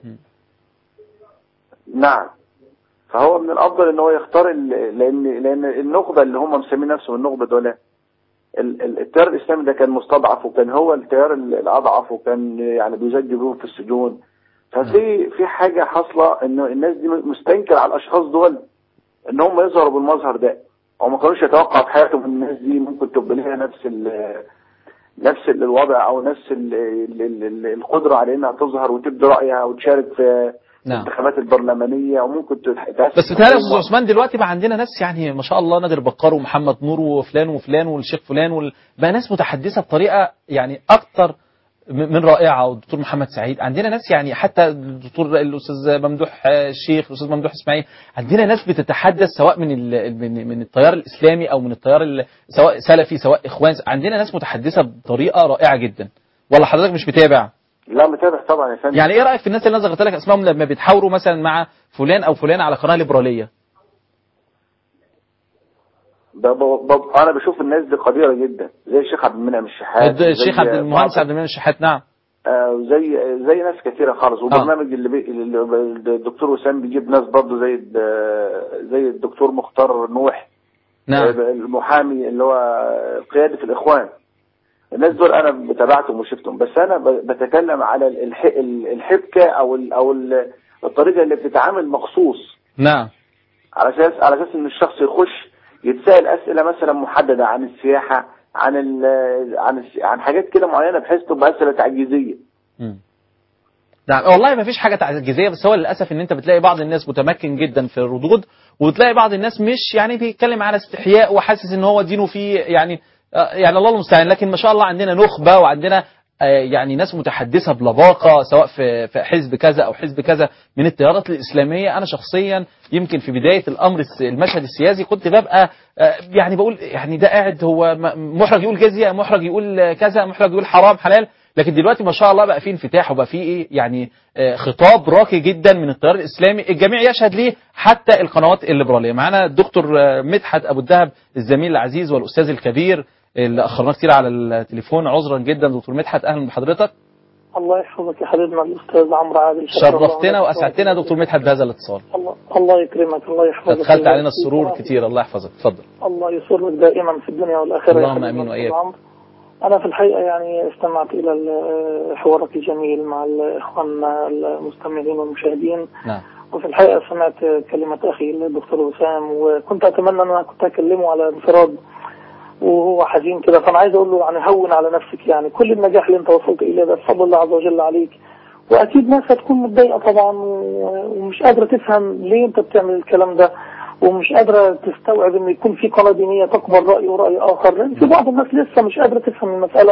نعم. فهو من الافضل ان هو يختار لان النخبه اللي هم مسمين نفسهم النخبه دول، التيار الاسلامي ده كان مستضعف، وكان هو التيار الاضعف، وكان يعني بيجددوه في السجون. ففي حاجه حاصله انه الناس دي مستنكر على الاشخاص دول ان هم يظهروا بالمظهر ده، او ما كانوش يتوقعوا في حياتهم ان الناس دي ممكن تبقى لها نفس الوضع او نفس القدره على انها تظهر وتبدي رايها وتشارك في الانتخابات البرلمانيه، وممكن بس بتهيألي يا استاذ عثمان دلوقتي بقى عندنا ناس يعني ما شاء الله، نادر بكار ومحمد نور وفلان وفلان والشيخ فلان بقى ناس متحدثه بطريقه يعني اكتر من رائعه، والدكتور محمد سعيد. عندنا ناس يعني حتى الدكتور الاستاذ ممدوح الشيخ، الاستاذ ممدوح اسماعيل، عندنا ناس بتتحدث سواء من التيار الاسلامي او من التيار سواء سلفي سواء اخوان. عندنا ناس متحدثه بطريقه رائعه جدا. ولا حضرتك مش متابع؟ لا متابع طبعا يا فندم. يعني ايه رايك في الناس اللي انا ذكرت لك اسمائهم لما بيتحاوروا مثلا مع فلان او فلان على قناه ليبراليه؟ انا بشوف الناس دي قديره جدا، زي الشيخ عبد المنعم الشحات، الشيخ المهندس عبد المنعم الشحات. نعم. زي ناس كثيره خالص. وبرنامج اللي الدكتور وسام بيجيب ناس برضه زي الدكتور مختار نوح. نعم. المحامي اللي هو قياده الاخوان. الناس دول انا بتابعتهم وشفتهم، بس انا بتكلم على الحبكه او الطريقه اللي بتتعامل مخصوص. نعم. على اساس ان الشخص يخش يتسال اسئله مثلا محدده عن السياحه، عن حاجات كده معينه، بحيث تبقى اسئله تعجيزيه. نعم. والله ما فيش حاجه تعجيزيه، بس هو للاسف ان انت بتلاقي بعض الناس متمكن جدا في الردود، وتلاقي بعض الناس مش يعني بيتكلم على استحياء وحاسس ان هو دينه فيه يعني الله المستعان. لكن ما شاء الله عندنا نخبه، وعندنا يعني ناس متحدثه بلباقه، سواء في حزب كذا او حزب كذا من التيارات الاسلاميه. انا شخصيا يمكن في بدايه الامر المشهد السياسي كنت ببقى يعني بقول يعني ده قاعد هو محرج يقول جزيه، محرج يقول كذا، محرج يقول حرام حلال، لكن دلوقتي ما شاء الله بقى فيه انفتاح وبقى فيه ايه يعني خطاب راقي جدا من التيار الاسلامي، الجميع يشهد ليه حتى القنوات الليبراليه. معانا الدكتور مدحت ابو الدهب الزميل العزيز والاستاذ الكبير اللي اخرناه كتير على التليفون، عذرا جدا. دكتور مدحت اهلا بحضرتك. الله يحفظك يا حبيبنا الاستاذ عمرو عادل، شرفتنا واسعدتنا دكتور مدحت بهذا الاتصال. الله يكرمك، الله يحفظك، دخلت علينا السرور كتير، الله يحفظك. اتفضل. الله يسرك دائما في الدنيا والاخره. اللهم امين واياك. انا في الحقيقه يعني استمعت الى حوارك الجميل مع اخواننا المستمعين والمشاهدين. نعم. وفي الحقيقه سمعت كلمه اخي الدكتور وسام، وكنت اتمنى ان انا كنت اكلمه على انفراد وهو حزين كده. فانا عايز اقول له يعني هون على نفسك، يعني كل النجاح اللي انت وصلت اليه ده بفضل الله عز وجل عليك. واكيد ناس هتكون متضايقه طبعا ومش قادره تفهم ليه انت بتعمل الكلام ده، ومش قادره تستوعب ان يكون في قناه دينيه تقبل راي وراي اخر، لان في بعض الناس لسه مش قادره تفهم المساله.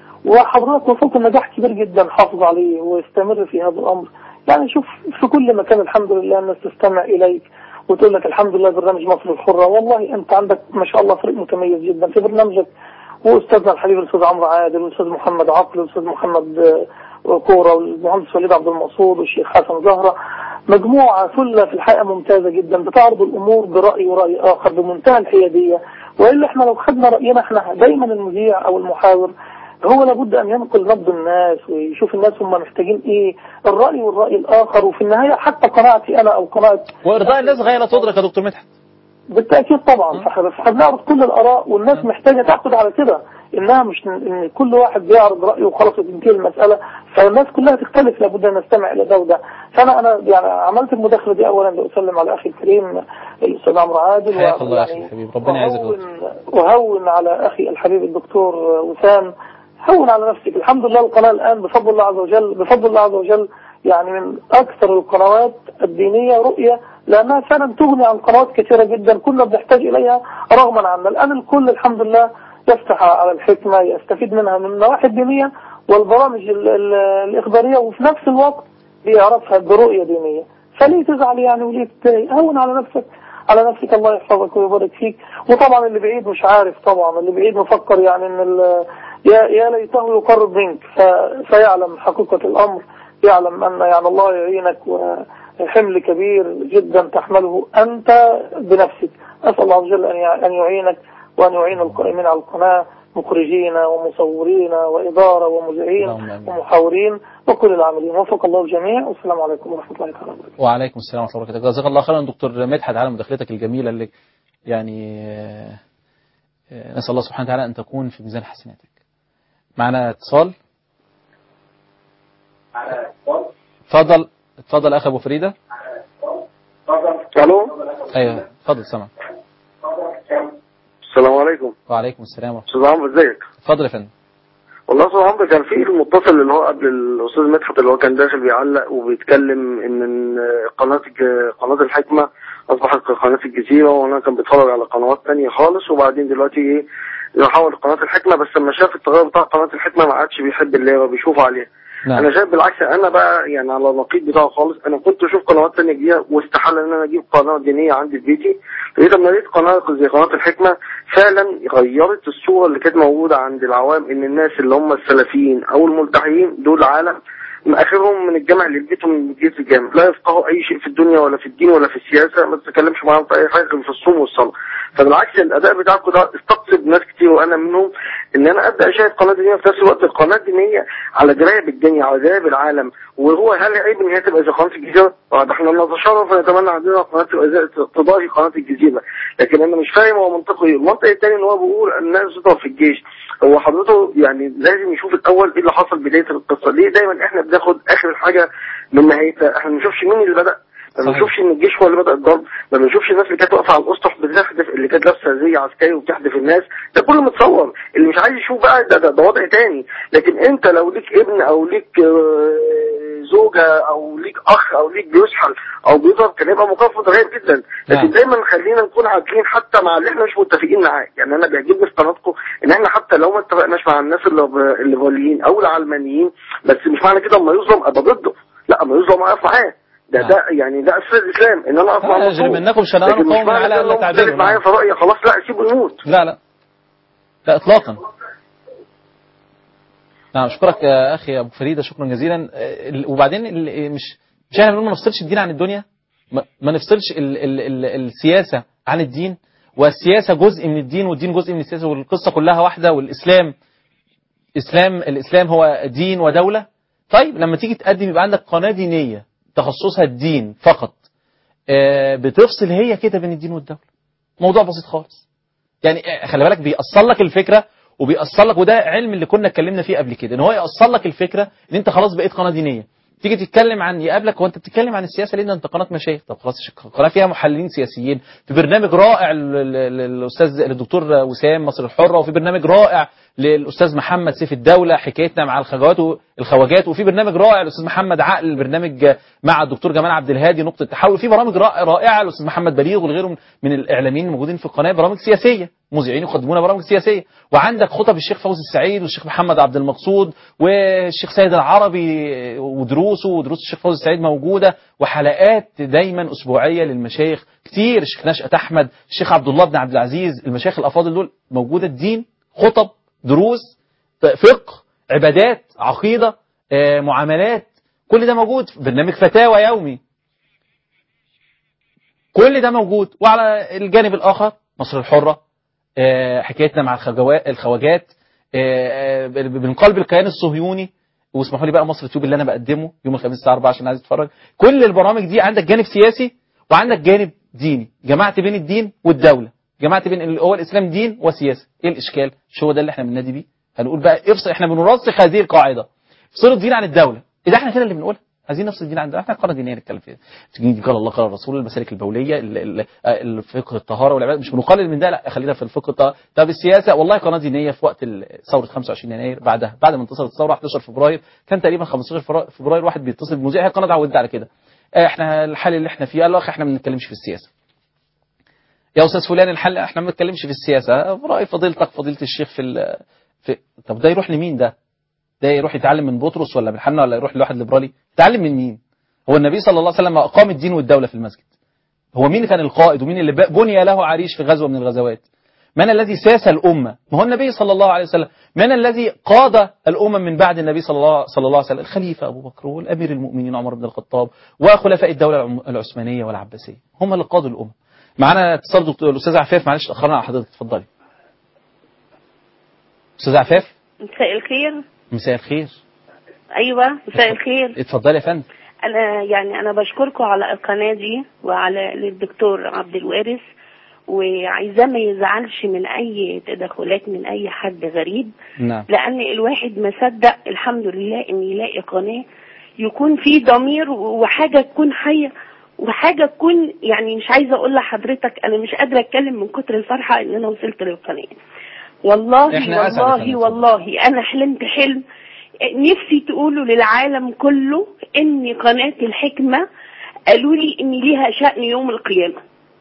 وحضرتك وصلت لنجاح كبير جدا، حافظ عليه واستمر في هذا الامر. يعني شوف في كل مكان الحمد لله الناس تستمع اليك وتقول لك الحمد لله برنامج مصر الحرة. والله انت عندك ما شاء الله فريق متميز جدا في برنامجك، واستاذنا الحبيب الاستاذ عمرو عادل والاستاذ محمد عقل والاستاذ محمد كورة والمهندس وليد عبد المقصود والشيخ حسن زهرة، مجموعة ثلة في الحقيقة ممتازة جدا بتعرض الامور برأي ورأي اخر بمنتهى الحيادية. والا احنا لو خدنا رأينا احنا دايما المذيع او المحاور هو لابد ان ينقل نبض الناس ويشوف الناس هم محتاجين ايه، الرأي والرأي الاخر، وفي النهاية حتى قناعتي انا او قناعة وارضاء الناس غاية لا تدرك يا دكتور مدحت. بالتأكيد طبعا. فاحنا بنعرض كل الآراء والناس محتاجة تأخذ على كده، إنها مش إن كل واحد بيعرض رأيه وخلاص وتنتهي المسألة، فالناس كلها تختلف، لابد أن نستمع إلى ده وده. فأنا يعني عملت المداخلة دي أولا لأسلم على أخي الكريم الأستاذ عمرو عادل، حياك الله يا أخي الحبيب، ربنا يعزك. وهون على أخي الحبيب الدكتور وسام، هون على نفسك. الحمد لله القناة الآن بفضل الله عز وجل يعني من أكثر القنوات الدينية رؤية، لأنها فعلا تغني عن قنوات كثيرة جدا كنا بنحتاج إليها رغما عنا. الآن الكل الحمد لله يفتح على الحكمة، يستفيد منها من النواحي الدينية والبرامج الإخبارية، وفي نفس الوقت بيعرفها برؤية دينية. فليه تزعل يعني وليه تتضايق؟ هون على نفسك، الله يحفظك ويبارك فيك. وطبعا اللي بعيد مش عارف، طبعا اللي بعيد مفكر يعني ان يا ليته يقرب منك، فيعلم حقيقة الأمر، يعلم أن يعني الله يعينك وحمل كبير جدا تحمله أنت بنفسك. أسأل الله عز وجل أن يعينك وأن يعين القائمين على القناة، مخرجين ومصورين وإدارة ومذيعين ومحاورين وكل العاملين. وفق الله الجميع، والسلام عليكم ورحمة الله تعالى وبركاته. وعليكم السلام ورحمة الله وبركاته. جزاك الله خيرا دكتور مدحت على مداخلتك الجميلة اللي يعني نسأل الله سبحانه وتعالى أن تكون في ميزان حسناتك. معنا اتصال. اتفضل اخ ابو فريده. الو. ايوه اتفضل سامع. السلام عليكم. وعليكم السلام ورحمه الله. استاذ عمرو ازيك؟ اتفضل يا فندم. والله استاذ عمرو كان في المتصل اللي هو قبل الاستاذ مدحت اللي هو كان داخل بيعلق وبيتكلم ان قناه الحكمه اصبحت قناه الجزيره، وانا كان بيتفرج على قنوات ثانيه خالص، وبعدين دلوقتي ايه يحول قناه الحكمه، بس لما شاف التغير بتاع قناه الحكمه ما عادش بيحب اللي هو بيشوفه عليها. نعم. انا شايف بالعكس، انا بقى يعني على النقيض بتاعه خالص. انا كنت اشوف قنوات ثانيه جديده واستحاله ان انا اجيب قناه دينيه عندي في بيتي، لقيت لما لقيت قناه زي قناه الحكمه فعلا غيرت الصوره اللي كانت موجوده عند العوام، ان الناس اللي هم السلفيين او الملتحيين دول عالم اخرهم من الجامع اللي بيتهم من جيت الجامع، لا يفقهوا اي شيء في الدنيا ولا في الدين ولا في السياسه، ما تتكلمش معاهم في اي حاجه غير في الصوم والصلاه. فبالعكس الاداء بتاعكم ده استقطب ناس كتير وانا منهم، ان انا ابدا اشاهد قناه دينيه في نفس الوقت. القناه الدينيه على درايه بالدنيا، على درايه بالعالم، وهو هل عيب ان هي تبقى زي قناه الجزيره؟ ده احنا نتشرف ونتمنى عندنا قناه تضاهي قناه الجزيره، لكن انا مش فاهم هو منطقي ايه. المنطق الثاني ان هو بيقول الناس تضرب في الجيش، هو حضرته يعني لازم يشوف الاول ايه اللي حصل بدايه القصه. ليه دايما احنا بناخد اخر الحاجه من نهايتها؟ احنا ما بنشوفش مين اللي بدا، ما بنشوفش ان الجيش هو اللي بدا الضرب، ما بنشوفش الناس اللي كانت واقفه على الاسطح بتحدف، اللي كانت لابسه زي عسكري وبتحدف الناس، ده كله متصور. اللي مش عايز يشوف بقى ده وضع تاني. لكن انت لو ليك ابن او ليك زوجه او ليك اخ او ليك بيسحل او بيضرب، كان يبقى موقف متغير جدا. لكن دايما خلينا نكون عادلين حتى مع اللي احنا مش متفقين معاه. يعني انا بيعجبني في قناتكم ان احنا حتى لو ما اتفقناش مع الناس الليبراليين او العلمانيين، بس مش معنى كده اما يظلم ابقى ضده، لا اما يظلم اقف معاه. ده يعني ده اساس الاسلام، ان انا اقف مع المظلوم. منكم شنان قوم على الا تعدلوا معايا في رايي خلاص لا سيبه يموت. لا اطلاقا. نعم اشكرك يا اخي ابو فريده، شكرا جزيلا. وبعدين مش احنا بنقول ما نفصلش الدين عن الدنيا، ما نفصلش السياسه عن الدين، والسياسه جزء من الدين والدين جزء من السياسه، والقصه كلها واحده، والاسلام الاسلام هو دين ودوله. طيب لما تيجي تقدم يبقى عندك قناه دينيه تخصصها الدين فقط، بتفصل هي كده بين الدين والدوله. موضوع بسيط خالص، يعني خلي بالك بيأصل لك الفكره، وبيأصل لك، وده علم اللي كنا اتكلمنا فيه قبل كده، ان هو يأصل لك الفكره ان انت خلاص بقيت قناه دينيه. تيجي تتكلم عن يقابلك وانت بتتكلم عن السياسه ليه؟ انت قناه مشايخ. طب خلاص قناه فيها محللين سياسيين، في برنامج رائع للاستاذ الدكتور وسام مصر الحره، وفي برنامج رائع للاستاذ محمد سيف الدوله حكايتنا مع الخواجات، وفي برنامج رائع للاستاذ محمد عقل، البرنامج مع الدكتور جمال عبد الهادي نقطه تحول، وفي برامج رائعه للاستاذ محمد بليغ وغيرهم من الاعلاميين الموجودين في القناه، برامج سياسيه، مذيعين يقدمون برامج سياسيه. وعندك خطب الشيخ فوزي السعيد والشيخ محمد عبد المقصود والشيخ سيد العربي ودروس الشيخ فوزي السعيد موجوده، وحلقات دايما اسبوعيه للمشايخ كتير، الشيخ نشأت احمد، الشيخ عبد الله بن عبد العزيز، المشايخ الافاضل دول موجوده. الدين، خطب، دروس، فقه، عبادات، عقيده، معاملات، كل ده موجود. برنامج فتاوى يومي، كل ده موجود. وعلى الجانب الاخر مصر الحره، حكايتنا مع الخواجات، من قلب الكيان الصهيوني. واسمحوا لي بقى مصر تيوب اللي انا بقدمه يوم الخميس الساعه 4 عشان عايز اتفرج. كل البرامج دي عندك جانب سياسي وعندك جانب ديني، جمعت بين الدين والدوله، جمعت بين هو الاسلام دين وسياسه. ايه الاشكال؟ مش هو ده اللي احنا بننادي بيه؟ هنقول بقى افصل، احنا بنرسخ هذه القاعده، افصلوا الدين عن الدوله. اذا احنا كده اللي بنقولها عايزين نفصل الدين عن الدوله، احنا قناه دينيه نتكلم فيها، قال الله قال الرسول، المسالك البوليه، الفقه الطهاره والعباده، مش بنقلل من ده، لا خلينا في الفقه الطهاره. طب السياسه، والله قناه دينيه في وقت ثوره 25 يناير، بعد ما انتصرت الثوره 11 فبراير، كان تقريبا 15 فبراير واحد بيتصل بمذيع، القناه اتعودت على كده، احنا الحل اللي احنا فيه، قال له اخي احنا ما بنتكلمش في السياسه يا استاذ فلان، الحل احنا ما بنتكلمش في السياسه، راي فضيلتك فضيله الشيخ في طب ده يروح لمين؟ ده يروح يتعلم من بطرس ولا من حنا، ولا يروح لواحد ليبرالي؟ يتعلم من مين؟ هو النبي صلى الله عليه وسلم اقام الدين والدوله في المسجد. هو مين كان القائد ومين اللي بني له عريش في غزوه من الغزوات؟ من الذي ساس الامه؟ ما هو النبي صلى الله عليه وسلم. من الذي قاد الامم من بعد النبي صلى الله عليه وسلم؟ الخليفه ابو بكر والامير المؤمنين عمر بن الخطاب وخلفاء الدوله العثمانيه والعباسيه، هم اللي قادوا الامه. معانا اتصال دكتور الاستاذ عفاف، معلش اتاخرنا على حضرتك، اتفضلي استاذ عفاف. مساء الخير. مساء الخير. ايوه مساء الخير. اتفضلي يا فندم. انا بشكركم على القناه دي وعلى للدكتور عبد الوارث، وعايزاه ما يزعلش من اي تدخلات من اي حد غريب. نعم. لان الواحد ما صدق الحمد لله ان يلاقي قناه يكون فيه ضمير وحاجه تكون حيه وحاجه تكون، يعني مش عايزه اقول لحضرتك انا مش قادره اتكلم من كتر الفرحه ان انا وصلت للقناه. والله انا حلمت حلم نفسي تقولوا للعالم كله ان قناة الحكمة قالوا لي ان ليها شأن يوم القيامة.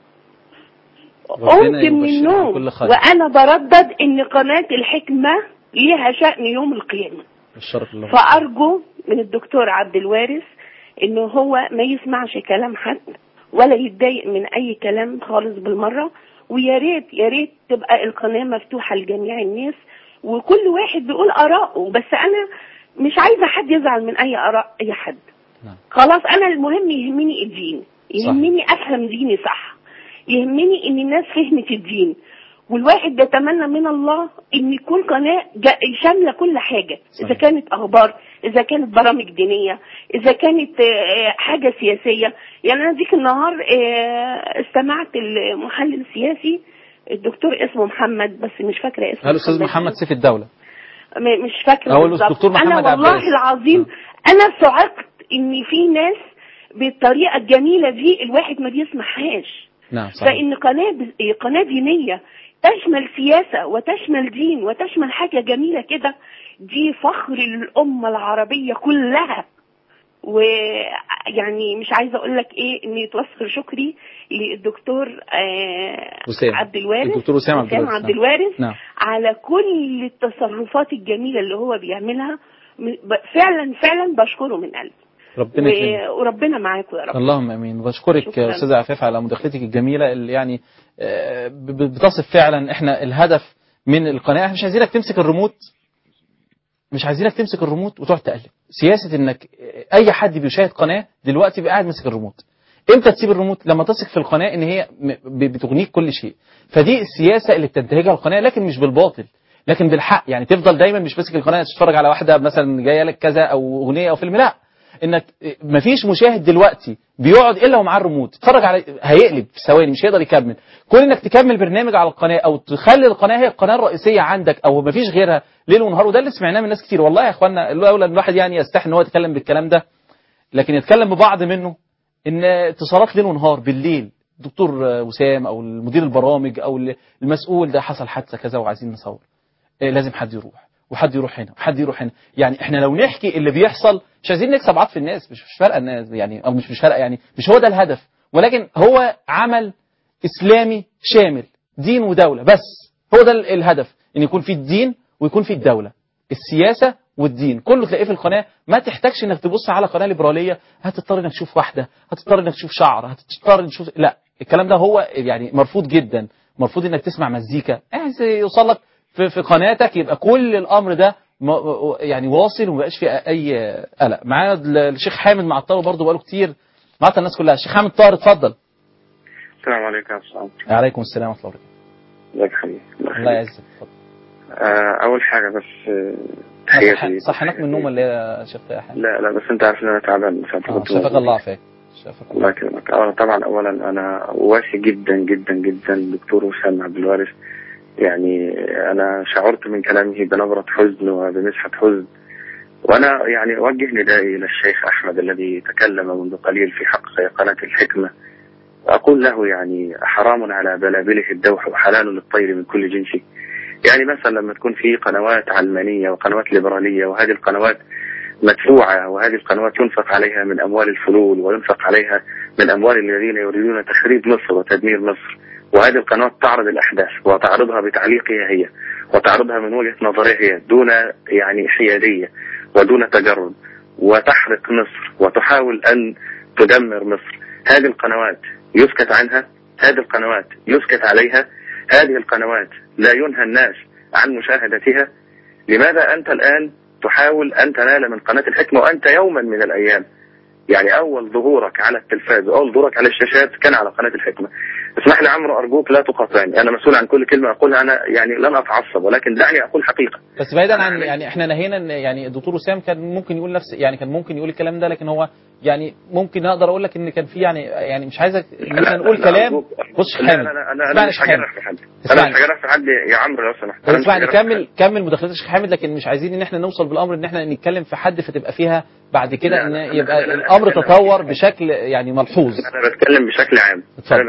قمت من النوم وانا بردد ان قناة الحكمة ليها شأن يوم القيامة. فارجو من الدكتور عبد الوارث انه هو ما يسمعش كلام حد ولا يتضايق من اي كلام خالص بالمرة، ويا ريت تبقى القناة مفتوحة لجميع الناس وكل واحد بيقول آراءه، بس أنا مش عايزة حد يزعل من أي آراء أي حد. خلاص أنا المهم يهمني الدين، يهمني أفهم ديني صح، يهمني إن الناس فهمت الدين، والواحد يتمنى من الله إن يكون قناة شاملة كل حاجة. صحيح. إذا كانت أخبار، إذا كانت برامج دينية، إذا كانت حاجة سياسية. يعني أنا ديك النهار استمعت المحلل السياسي الدكتور اسمه محمد، بس مش فاكرة اسمه. الأستاذ محمد سيف الدولة. مش فاكرة بالظبط. أنا والله العظيم أنا صعقت إن في ناس بالطريقة الجميلة دي الواحد ما بيسمعهاش. نعم صحيح. فإن قناة دينية تشمل سياسة وتشمل دين وتشمل حاجة جميلة كده، دي فخر للأمة العربية كلها. ويعني مش عايزة أقول لك إيه، إني توصل شكري للدكتور عبد الوارث، الدكتور وسام عبد الوارث. نعم. على كل التصرفات الجميلة اللي هو بيعملها، فعلا بشكره من قلبي. وربنا معاكم يا رب. اللهم امين. بشكرك يا استاذه عفاف على مداخلتك الجميله اللي يعني بتصف فعلا احنا الهدف من القناه. احنا مش عايزينك تمسك الريموت مش عايزينك تمسك الريموت وتقعد تقلب. سياسه انك اي حد بيشاهد قناه دلوقتي بقى قاعد ماسك الريموت. امتى تسيب الريموت؟ لما تثق في القناه ان هي بتغنيك كل شيء. فدي السياسه اللي بتنتهجها القناه، لكن مش بالباطل، لكن بالحق. يعني تفضل دايما مش ماسك القناه تتفرج على واحده مثلا جايه لك كذا او اغنيه او فيلم، لا، انك مفيش مشاهد دلوقتي بيقعد الا ومعاه الريموت تتفرج على، هيقلب في ثواني، مش هيقدر يكمل. كون انك تكمل برنامج على القناه او تخلي القناه هي القناه الرئيسيه عندك او مفيش غيرها ليل ونهار، وده اللي سمعناه من ناس كتير. والله يا اخوانا لولا الواحد يعني يستحي ان هو يتكلم بالكلام ده، لكن يتكلم ببعض منه، ان اتصالات ليل ونهار بالليل، دكتور وسام او المدير البرامج او المسؤول ده حصل حادثه كذا وعايزين نصور، لازم حد يروح وحد يروح هنا وحد يروح هنا. يعني احنا لو نحكي اللي بيحصل مش عايزين نكسب عطف الناس، مش فارقه الناس يعني، او مش فارقه يعني، مش هو ده الهدف، ولكن هو عمل اسلامي شامل، دين ودوله، بس هو ده الهدف، ان يكون في الدين ويكون في الدوله، السياسه والدين كله تلاقيه في القناه. ما تحتاجش انك تبص على قناه ليبراليه هتضطر انك تشوف واحده، هتضطر انك تشوف شعر، هتضطر تشوف، لا، الكلام ده هو يعني مرفوض جدا. مرفوض انك تسمع مزيكا، يوصل لك في قناتك يبقى كل الامر ده يعني واصل ومبقاش فيه اي قلق. معانا الشيخ حامد معطله برضه بقاله كتير، معطل الناس كلها. الشيخ حامد طاهر اتفضل. السلام عليكم. السلام عليكم السلام ورحمه الله وبركاته. ازيك يا حبيبي؟ الله يعزك. اتفضل. اول حاجه بس تحياتي. صحناك من النوم ولا يا شيخ حامد؟ لا بس انت عارف ان انا تعبان. شفاك الله عافاك. الله يكرمك. طبعا اولا انا واسي جدا جدا جدا دكتور وسام عبد الوارث. يعني انا شعرت من كلامه بنبرة حزن وبمسحة حزن، وانا يعني اوجه ندائي الى الشيخ احمد الذي تكلم منذ قليل في حق قناة الحكمة. اقول له يعني حرام على بلابله الدوح وحلال للطير من كل جنس. يعني مثلا لما تكون في قنوات علمانية وقنوات ليبرالية، وهذه القنوات مدفوعة، وهذه القنوات ينفق عليها من اموال الفلول، وينفق عليها من اموال الذين يريدون تخريب مصر وتدمير مصر، وهذه القنوات تعرض الأحداث وتعرضها بتعليقها هي، وتعرضها من وجهة نظرها هي دون يعني حيادية ودون تجرد، وتحرق مصر وتحاول أن تدمر مصر. هذه القنوات يسكت عنها، هذه القنوات يسكت عليها، هذه القنوات لا ينهى الناس عن مشاهدتها. لماذا أنت الآن تحاول أن تنال من قناة الحكمة وأنت يوما من الأيام يعني أول ظهورك على التلفاز وأول ظهورك على الشاشات كان على قناة الحكمة؟ اسمح لي عمرو أرجوك لا تقاطعني، أنا مسؤول عن كل كلمة أقولها، أنا يعني لن أتعصب، ولكن دعني أقول حقيقة. بس بعيدا عن يعني إحنا نهينا، يعني الدكتور وسام كان ممكن يقول نفس، يعني كان ممكن يقول الكلام ده، لكن هو يعني ممكن أقدر أقول لك إن كان في يعني مش عايزك مثلا نقول كلام. بص حامد، أنا مش هجرح في حد، أنا مش هجرح في حد يا عمرو لو سمحت. اسمعني، كمل مداخلتك يا شيخ حامد، لكن مش عايزين إن إحنا نوصل بالأمر إن إحنا نتكلم في حد فتبقى فيها بعد كده ان يبقى الامر تطور بشكل يعني ملحوظ. انا بتكلم بشكل عام.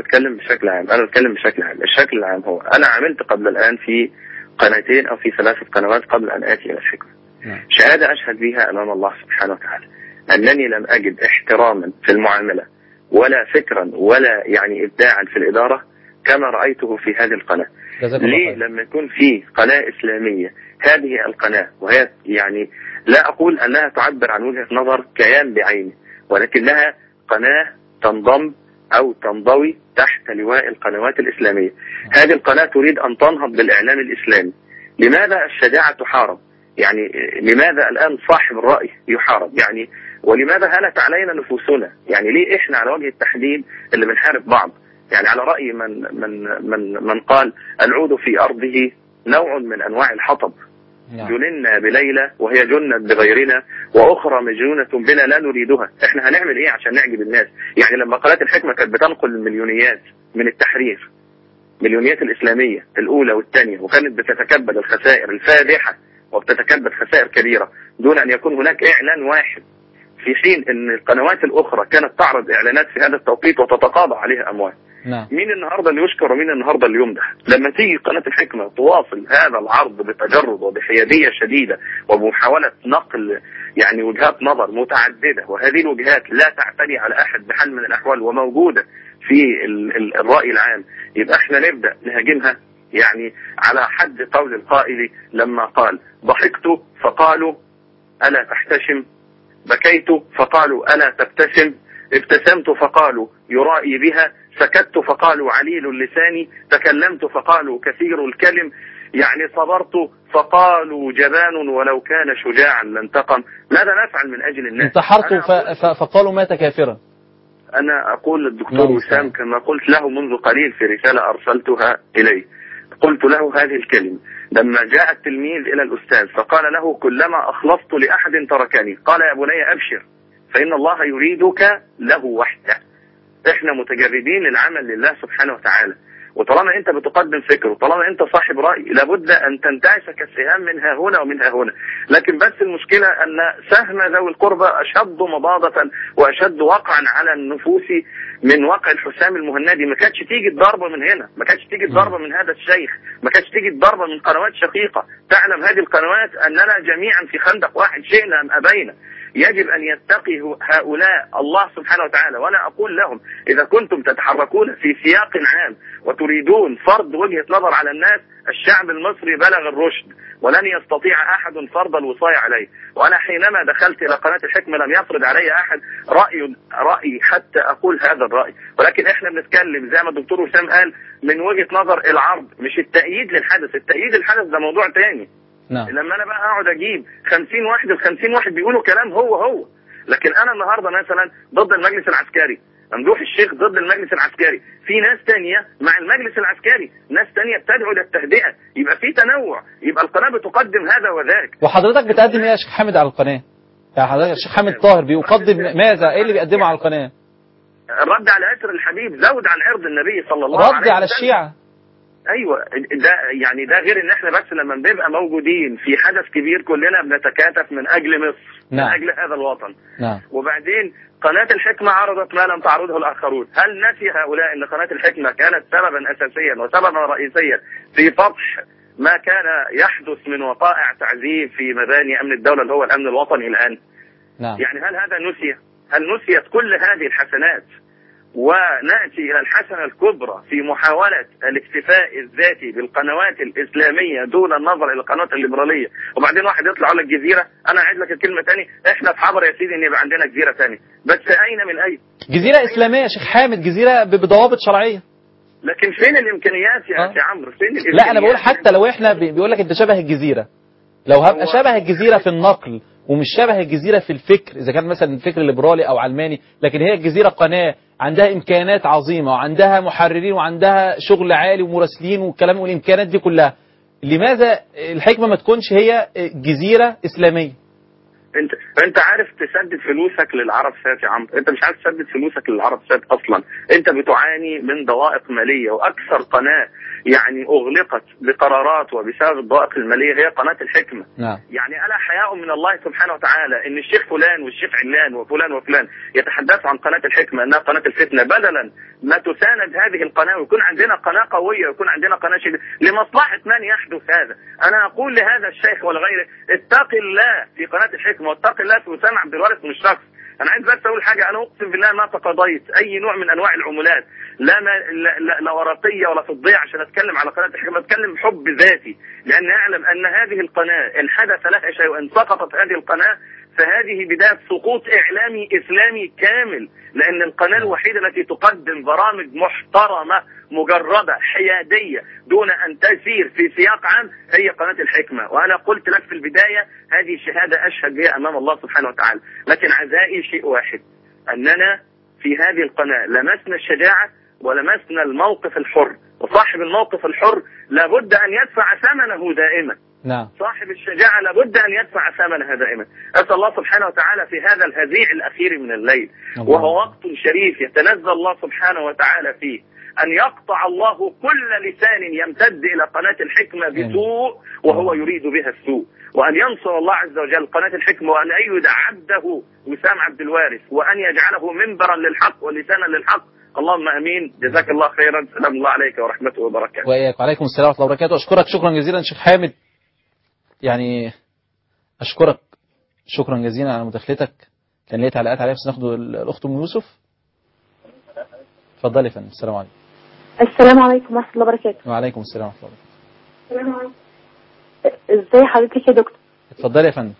الشكل العام هو انا عملت قبل الان في قناتين او في 3 قنوات قبل ان اتي الى الحكمة. شهادة اشهد بها امام الله سبحانه وتعالى انني لم اجد احتراما في المعاملة ولا فكرا ولا يعني ابداعا في الادارة كما رأيته في هذه القناة. ليه؟ لما يكون في قناة اسلامية، هذه القناة وهي يعني لا أقول أنها تعبر عن وجهة نظر كيان بعينه، ولكنها قناة تنضم أو تنضوي تحت لواء القنوات الإسلامية. هذه القناة تريد أن تنهض بالإعلام الإسلامي. لماذا الشجاعة تحارب؟ يعني لماذا الآن صاحب الرأي يحارب؟ يعني ولماذا هانت علينا نفوسنا؟ يعني ليه إحنا على وجه التحديد اللي بنحارب بعض؟ يعني على رأي من قال العود في أرضه نوع من أنواع الحطب. جننا بليلى وهي جنت بغيرنا، وأخرى مجنونة بنا لا نريدها. احنا هنعمل ايه عشان نعجب الناس؟ يعني لما قناة الحكمة كانت بتنقل المليونيات من التحرير، مليونيات الإسلامية الأولى والثانية، وكانت بتتكبد الخسائر الفادحة وبتتكبد خسائر كبيرة دون أن يكون هناك إعلان واحد، في حين أن القنوات الأخرى كانت تعرض إعلانات في هذا التوقيت وتتقاضى عليها أموال. مين النهاردة اللي يشكر ومين النهاردة اللي يمدح؟ لما تيجي قناة الحكمة تواصل هذا العرض بتجرد وبحيادية شديدة وبمحاولة نقل يعني وجهات نظر متعددة، وهذه الوجهات لا تعتدي على أحد بحال من الأحوال وموجودة في الرأي العام، يبقى احنا نبدأ نهاجمها. يعني على حد قول القائل لما قال ضحكت فقالوا ألا تحتشم، بكيت فقالوا ألا تبتسم، ابتسمت فقالوا يرائي بها، سكت فقالوا عليل اللسان، تكلمت فقالوا كثير الكلم. يعني صبرت فقالوا جبان ولو كان شجاعا لانتقم. ماذا نفعل من أجل الناس؟ انتحرت فقالوا مات كافرا. أنا أقول للدكتور وسام كما قلت له منذ قليل في رسالة أرسلتها إليه، قلت له هذه الكلمة لما جاء التلميذ إلى الأستاذ فقال له كلما أخلصت لأحد تركني، قال يا بني أبشر فإن الله يريدك له وحده. إحنا متجردين للعمل لله سبحانه وتعالى، وطالما أنت بتقدم فكر وطالما أنت صاحب رأي لابد أن تنتعش كالسهام من ها هنا ومن ها هنا. لكن بس المشكلة أن سهم ذوي القربى أشد مضاضة وأشد وقعا على النفوس من وقع الحسام المهندي. ما كانتش تيجي الضربة من هنا، ما كانتش تيجي الضربة من هذا الشيخ، ما كانتش تيجي الضربة من قنوات شقيقة. تعلم هذه القنوات أننا جميعا في خندق واحد شئنا أم أبينا. يجب أن يتقي هؤلاء الله سبحانه وتعالى. وأنا أقول لهم إذا كنتم تتحركون في سياق عام وتريدون فرض وجهة نظر على الناس، الشعب المصري بلغ الرشد ولن يستطيع أحد فرض الوصاية عليه. وأنا حينما دخلت إلى قناة الحكمة لم يفرض علي أحد رأي حتى أقول هذا الرأي، ولكن إحنا بنتكلم زي ما الدكتور وسام قال من وجهة نظر العرض مش التأييد للحدث. التأييد للحدث ده موضوع تاني. نعم. لما أنا بقى أقعد أجيب 50 واحد ال50 واحد بيقولوا كلام هو، لكن أنا النهاردة مثلا ضد المجلس العسكري، ممدوح الشيخ ضد المجلس العسكري، في ناس تانية مع المجلس العسكري، ناس تانية بتدعو للتهدئة، يبقى في تنوع، يبقى القناة بتقدم هذا وذاك. وحضرتك بتقدم ايه يا شيخ حامد على القناة؟ يعني حضرتك الشيخ حامد طاهر بيقدم ماذا؟ ايه اللي بيقدمه على القناة؟ الرد على أسر الحبيب، زود عن عرض النبي صلى الله عليه وسلم، رد على الشيعة. ايوه ده يعني ده غير ان احنا بس لما بنبقى موجودين في حدث كبير كلنا بنتكاتف من اجل مصر. نعم. من اجل هذا الوطن. نعم. وبعدين قناة الحكمة عرضت ما لم تعرضه الآخرون. هل نسي هؤلاء أن قناة الحكمة كانت سببا أساسيا وسببا رئيسيا في فتح ما كان يحدث من وقائع تعذيب في مباني أمن الدولة اللي هو الأمن الوطني الآن؟ نعم. يعني هل هذا نسي؟ هل نسيت كل هذه الحسنات ونأتي إلى الحسنة الكبرى في محاولة الاكتفاء الذاتي بالقنوات الإسلامية دون النظر إلى القنوات الليبرالية؟ وبعدين واحد يطلع على الجزيرة، أنا أعيد لك الكلمة تاني، إحنا في حبر يا سيدي إن يبقى عندنا جزيرة تاني، بس أين من أين؟ جزيرة إسلامية يا شيخ حامد، جزيرة بضوابط شرعية. لكن فين الإمكانيات يا عمرو؟ فين الإمكانيات؟ لا أنا بقول حتى لو إحنا بيقول لك أنت شبه الجزيرة، لو هبقى شبه الجزيرة في النقل ومش شبه الجزيرة في الفكر، إذا كان مثلا فكر ليبرالي أو علماني، لكن هي الجزيرة قناة عندها إمكانات عظيمة وعندها محررين وعندها شغل عالي ومراسلين والكلام والإمكانات دي كلها، لماذا الحكمة ما تكونش هي جزيرة إسلامية؟ انت عارف تسدد فلوسك للعرب سات يا عمرو؟ انت مش عارف تسدد فلوسك للعرب سات اصلا. انت بتعاني من ضوائق ماليه، واكثر قناه يعني اغلقت بقرارات وبسبب الضوائق الماليه هي قناه الحكمه. نعم. يعني الا حياء من الله سبحانه وتعالى ان الشيخ فلان والشيخ علان وفلان وفلان يتحدثوا عن قناه الحكمه انها قناه الفتنه، بدلا ما تساند هذه القناه ويكون عندنا قناه قويه ويكون عندنا قناه شديدة لمصلحه من يحدث هذا. انا اقول لهذا الشيخ ولغيره اتق الله في قناه الحكمه واتق الله في وسام عبد الوارث مش شخص. انا عايز بس اقول حاجه، انا اقسم بالله ما تقاضيت اي نوع من انواع العمولات، لا ورقيه ولا فضيه عشان اتكلم على قناه الحكمه، اتكلم حب ذاتي، لان اعلم ان هذه القناه ان حدث لها شيء وان سقطت هذه القناه فهذه بدايه سقوط اعلامي اسلامي كامل، لان القناه الوحيده التي تقدم برامج محترمه مجرده حياديه دون ان تسير في سياق عام هي قناه الحكمه. وانا قلت لك في البدايه هذه شهاده اشهد بها امام الله سبحانه وتعالى. لكن عزائي شيء واحد، اننا في هذه القناه لمسنا الشجاعه ولمسنا الموقف الحر، وصاحب الموقف الحر لابد ان يدفع ثمنه دائما. نعم. صاحب الشجاعة لابد أن يدفع ثمنها دائما. أسأل الله سبحانه وتعالى في هذا الهزيع الأخير من الليل وهو وقت شريف يتنزل الله سبحانه وتعالى فيه أن يقطع الله كل لسان يمتد إلى قناة الحكمة بسوء وهو يريد بها السوء، وأن ينصر الله عز وجل قناة الحكمة، وأن أيد عبده وسام عبد الوارث، وأن يجعله منبرا للحق ولسانا للحق. اللهم امين. جزاك الله خيرا. سلام الله عليك ورحمته وبركاته. وإياك. وعليكم السلام ورحمة الله وبركاته. أشكرك شكرا جزيلا شيخ حامد، يعني أشكرك شكرا جزيلا على مداخلتك. كان ليه تعليقات عليها بس ناخد الأخت أم يوسف. اتفضلي يا فندم. السلام عليكم. السلام عليكم ورحمة الله وبركاته. وعليكم السلام ورحمة الله وبركاته. السلام عليكم. ازاي حضرتك يا دكتور؟ اتفضلي يا فندم.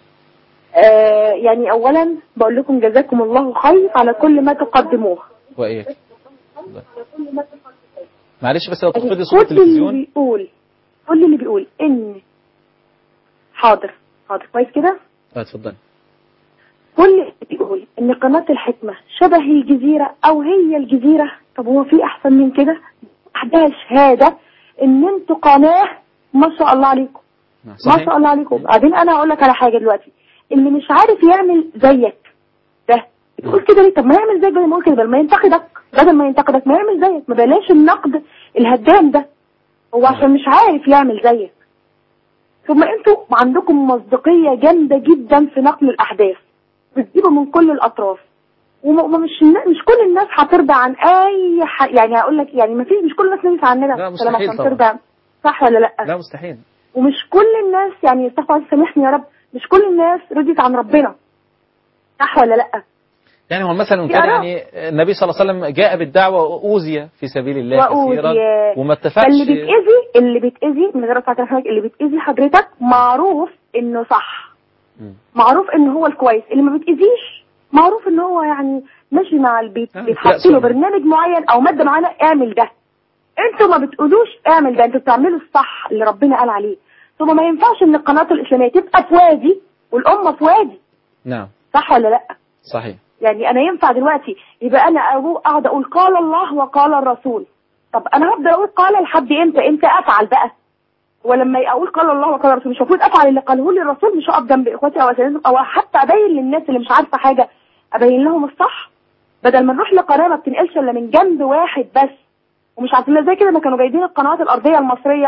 يعني أولا بقول لكم جزاكم الله خير على كل ما تقدموه. وإياك. معلش بس لو تخفضي صوت التلفزيون. بيقول كل اللي بيقول ان حاضر كويس كده. اتفضل. كل اللي بيقول ان قناة الحكمة شبه الجزيرة او هي الجزيرة، طب هو في احسن من كده؟ ده شهادة ان انتوا قناة ما شاء الله عليكم، ما شاء الله عليكم. بعدين انا هقول لك على حاجة دلوقتي، اللي مش عارف يعمل زيك ده بتقول كده ليه؟ طب ما يعمل زيك بدل ما يقول كده، بدل ما ينتقدك ما يعمل زيك، ما بلاش النقد الهدام ده. هو عشان مش عارف يعمل زيك. ثم انتوا عندكم مصداقية جامدة جدا في نقل الاحداث، بتجيبوا من كل الاطراف، مش كل الناس هترضى عن اي يعني هقول لك يعني ما فيش، مش كل الناس نفس عننا. لا مستحيل طبعا. ترضى، صح ولا لا؟ لا مستحيل. ومش كل الناس يعني استغفر الله سامحني يا رب، مش كل الناس رضيت عن ربنا، صح ولا لا؟ يعني هو مثلا كان يعني النبي صلى الله عليه وسلم جاء بالدعوة وأوذي في سبيل الله كثيرا وما اتفقش. اللي بيتأذي من غير أسعة حاجة، اللي بيتأذي حضرتك معروف إنه صح، معروف إنه هو الكويس. اللي ما بيتأذيش معروف إنه هو يعني ماشي مع البيت، بيتحط له برنامج معين أو مادة معينة اعمل ده. انتوا ما بتقولوش اعمل ده، انتوا بتعملوا الصح اللي ربنا قال عليه. ثم ما ينفعش إن القناة الإسلامية تبقى في وادي والأمة في وادي. نعم. صح ولا لا؟ صحيح. يعني انا ينفع دلوقتي يبقى انا اقعد اقول قال الله وقال الرسول؟ طب انا هفضل اقول قال لحد امتى افعل بقى؟ ولما اقول قال الله وقال الرسول مش المفروض افعل اللي قاله لي الرسول؟ مش اقف جنب اخواتي او اساتذتي او حتى ابين للناس اللي مش عارفه حاجه، ابين لهم الصح، بدل ما نروح لقناه ما بتنقلش الا من جنب واحد بس ومش عارفين زي كده. ما كانوا جايبين القنوات الارضيه المصريه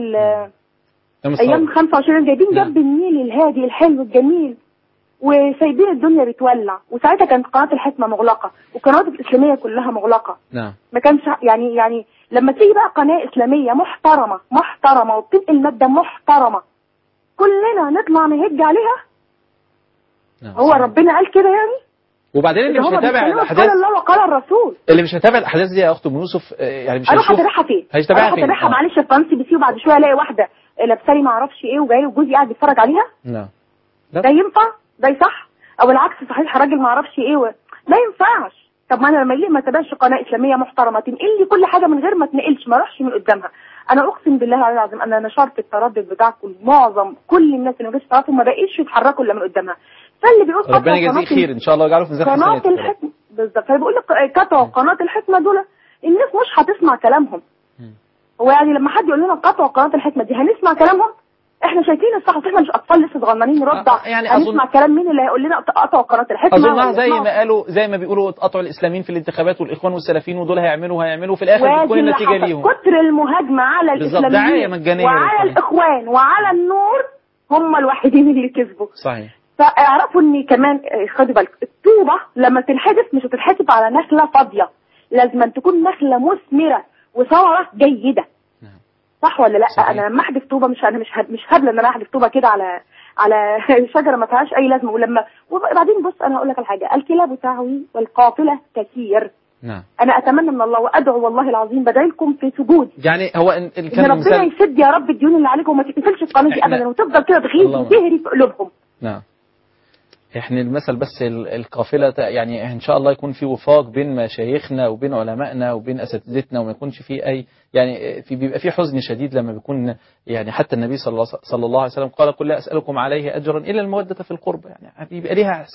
ايام 25 جايبين جنب النيل الهادي الحلو الجميل وسايبين الدنيا بتولع، وساعتها كانت قناة الحكمة مغلقة والقنوات الإسلامية كلها مغلقة. نعم. ما كانش يعني لما تيجي بقى قناة إسلامية محترمة وبتنقل مادة محترمة كلنا نطلع نهج عليها. نعم. هو ربنا قال كده يعني. وبعدين اللي مش هيتابع الاحداث قال الله وقال الرسول، اللي مش هيتابع الاحداث دي يا اخت ام يوسف يعني مش هيشوف هتابعها فين؟ هتابعها معلش في قناه سي بي سي وبعد شويه الاقي واحده لابسه لي ما اعرفش ايه وجاي وجوزي قاعد بيتفرج عليها. نعم. ده ينفع؟ ده صح؟ او العكس صحيح، راجل ما اعرفش ايه ما ينفعش. طب ما انا لما ليه ما تابعش قناه اسلاميه محترمه تنقل لي كل حاجه من غير ما تنقلش، ما اروحش من قدامها. انا اقسم بالله العظيم انا نشرت التردد بتاعكم، معظم كل الناس اللي ما جاتش تعرفوا ما بقيش يتحركوا الا من قدامها. فاللي بيقول ربنا يجزيه خير ان شاء الله ويجعله في ميزان حسناته. قناه الحكمه بالظبط، فبيقول لك قطعوا قناه الحكمه دول الناس مش هتسمع كلامهم. هو يعني لما حد يقول لنا قطعوا قناه الحكمه دي هنسمع كلامهم؟ احنا شايفين الصح، احنا مش اطفال لسه صغننين نرضع يعني هنسمع كلام مين اللي هيقول لنا قطعوا قناه الحكمه؟ اظنها زي ما بيقولوا قطعوا الاسلاميين في الانتخابات والاخوان والسلفيين ودول هيعملوا في الاخر بتكون النتيجه ليهم. كتر المهاجمه على الاسلاميين وعلى الاخوان وعلى النور هم الوحيدين اللي كسبوا. صحيح. فاعرفوا ان كمان خدوا بالك الطوبه لما تنحدف مش هتتحسب على نخله فاضيه، لازم تكون نخله مثمره وثمره جيده. صح ولا لا؟ صحيح. انا لما احدف طوبه مش هبله ان انا احدف طوبه كده على شجره ما فيهاش اي لازمه. وبعدين بص انا هقول لك الحاجه، الكلاب تعوي والقافله تسير. نعم. انا اتمنى من الله وادعو والله العظيم بدعي لكم في سجود يعني هو ان ربنا يسد يا رب الديون اللي عليكم وما تقفلش القناه دي ابدا وتفضل كده تغيظ وتهري في قلوبهم. نعم. احنا المثل بس القافله يعني ان شاء الله يكون في وفاق بين مشايخنا وبين علمائنا وبين اساتذتنا وما يكونش في اي يعني بيبقى في حزن شديد لما بيكون يعني حتى النبي صلى الله عليه وسلم قال قل لا اسالكم عليه اجرا الا الموده في القربى. يعني بيبقى ليها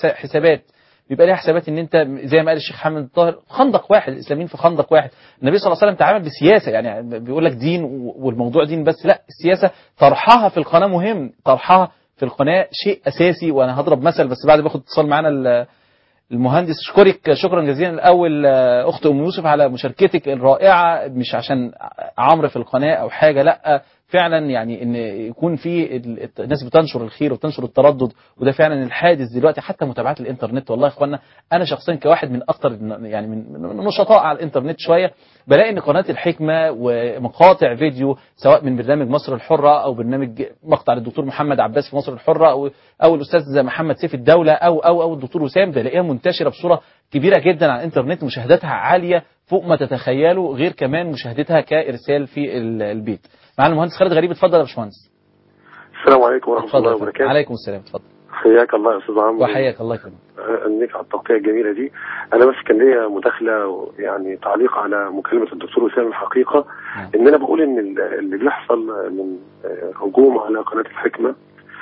حسابات ان انت زي ما قال الشيخ حامد الطاهر خندق واحد، الاسلاميين في خندق واحد. النبي صلى الله عليه وسلم تعامل بسياسه، يعني بيقول لك دين والموضوع دين بس لا، السياسه طرحها في القناه مهم، طرحها في القناة شيء أساسي. وأنا هضرب مثل بس بعد ما أخد اتصال معنا المهندس. أشكرك شكرا جزيلا الأول أخت أم يوسف على مشاركتك الرائعة، مش عشان عمرو في القناة أو حاجة، لا فعلا يعني ان يكون في الناس بتنشر الخير وتنشر التردد، وده فعلا الحادث دلوقتي. حتى متابعات الانترنت والله يا اخوانا، انا شخصيا كواحد من اكتر يعني من نشطاء على الانترنت شويه، بلاقي ان قناه الحكمه ومقاطع فيديو سواء من برنامج مصر الحره او برنامج مقطع للدكتور محمد عباس في مصر الحره او الاستاذ محمد سيف الدوله او الدكتور وسام، بلاقيها منتشره بصوره كبيره جدا على الانترنت، مشاهداتها عاليه فوق ما تتخيلوا، غير كمان مشاهدتها كارسال في البيت. معنا المهندس خالد غريب، اتفضل يا باشمهندس. السلام عليكم ورحمه الله وبركاته. وعليكم السلام، اتفضل. حياك الله يا استاذ عمرو. وحياك الله يكرمك. انك على التغطيه الجميله دي. انا بس كان ليا مداخله يعني تعليق على مكالمه الدكتور وسام. الحقيقه ان انا بقول ان اللي بيحصل من هجوم على قناه الحكمه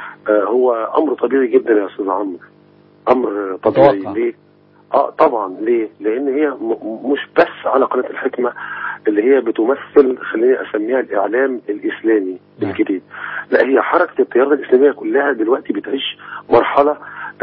هو امر طبيعي جدا يا استاذ عمرو، امر طبيعي. ليه؟ طبعا. ليه؟ لان هي مش بس على قناه الحكمه اللي هي بتمثل، خليني اسميها الاعلام الاسلامي الجديد، لا هي حركه التيارات الاسلاميه كلها دلوقتي بتعيش مرحله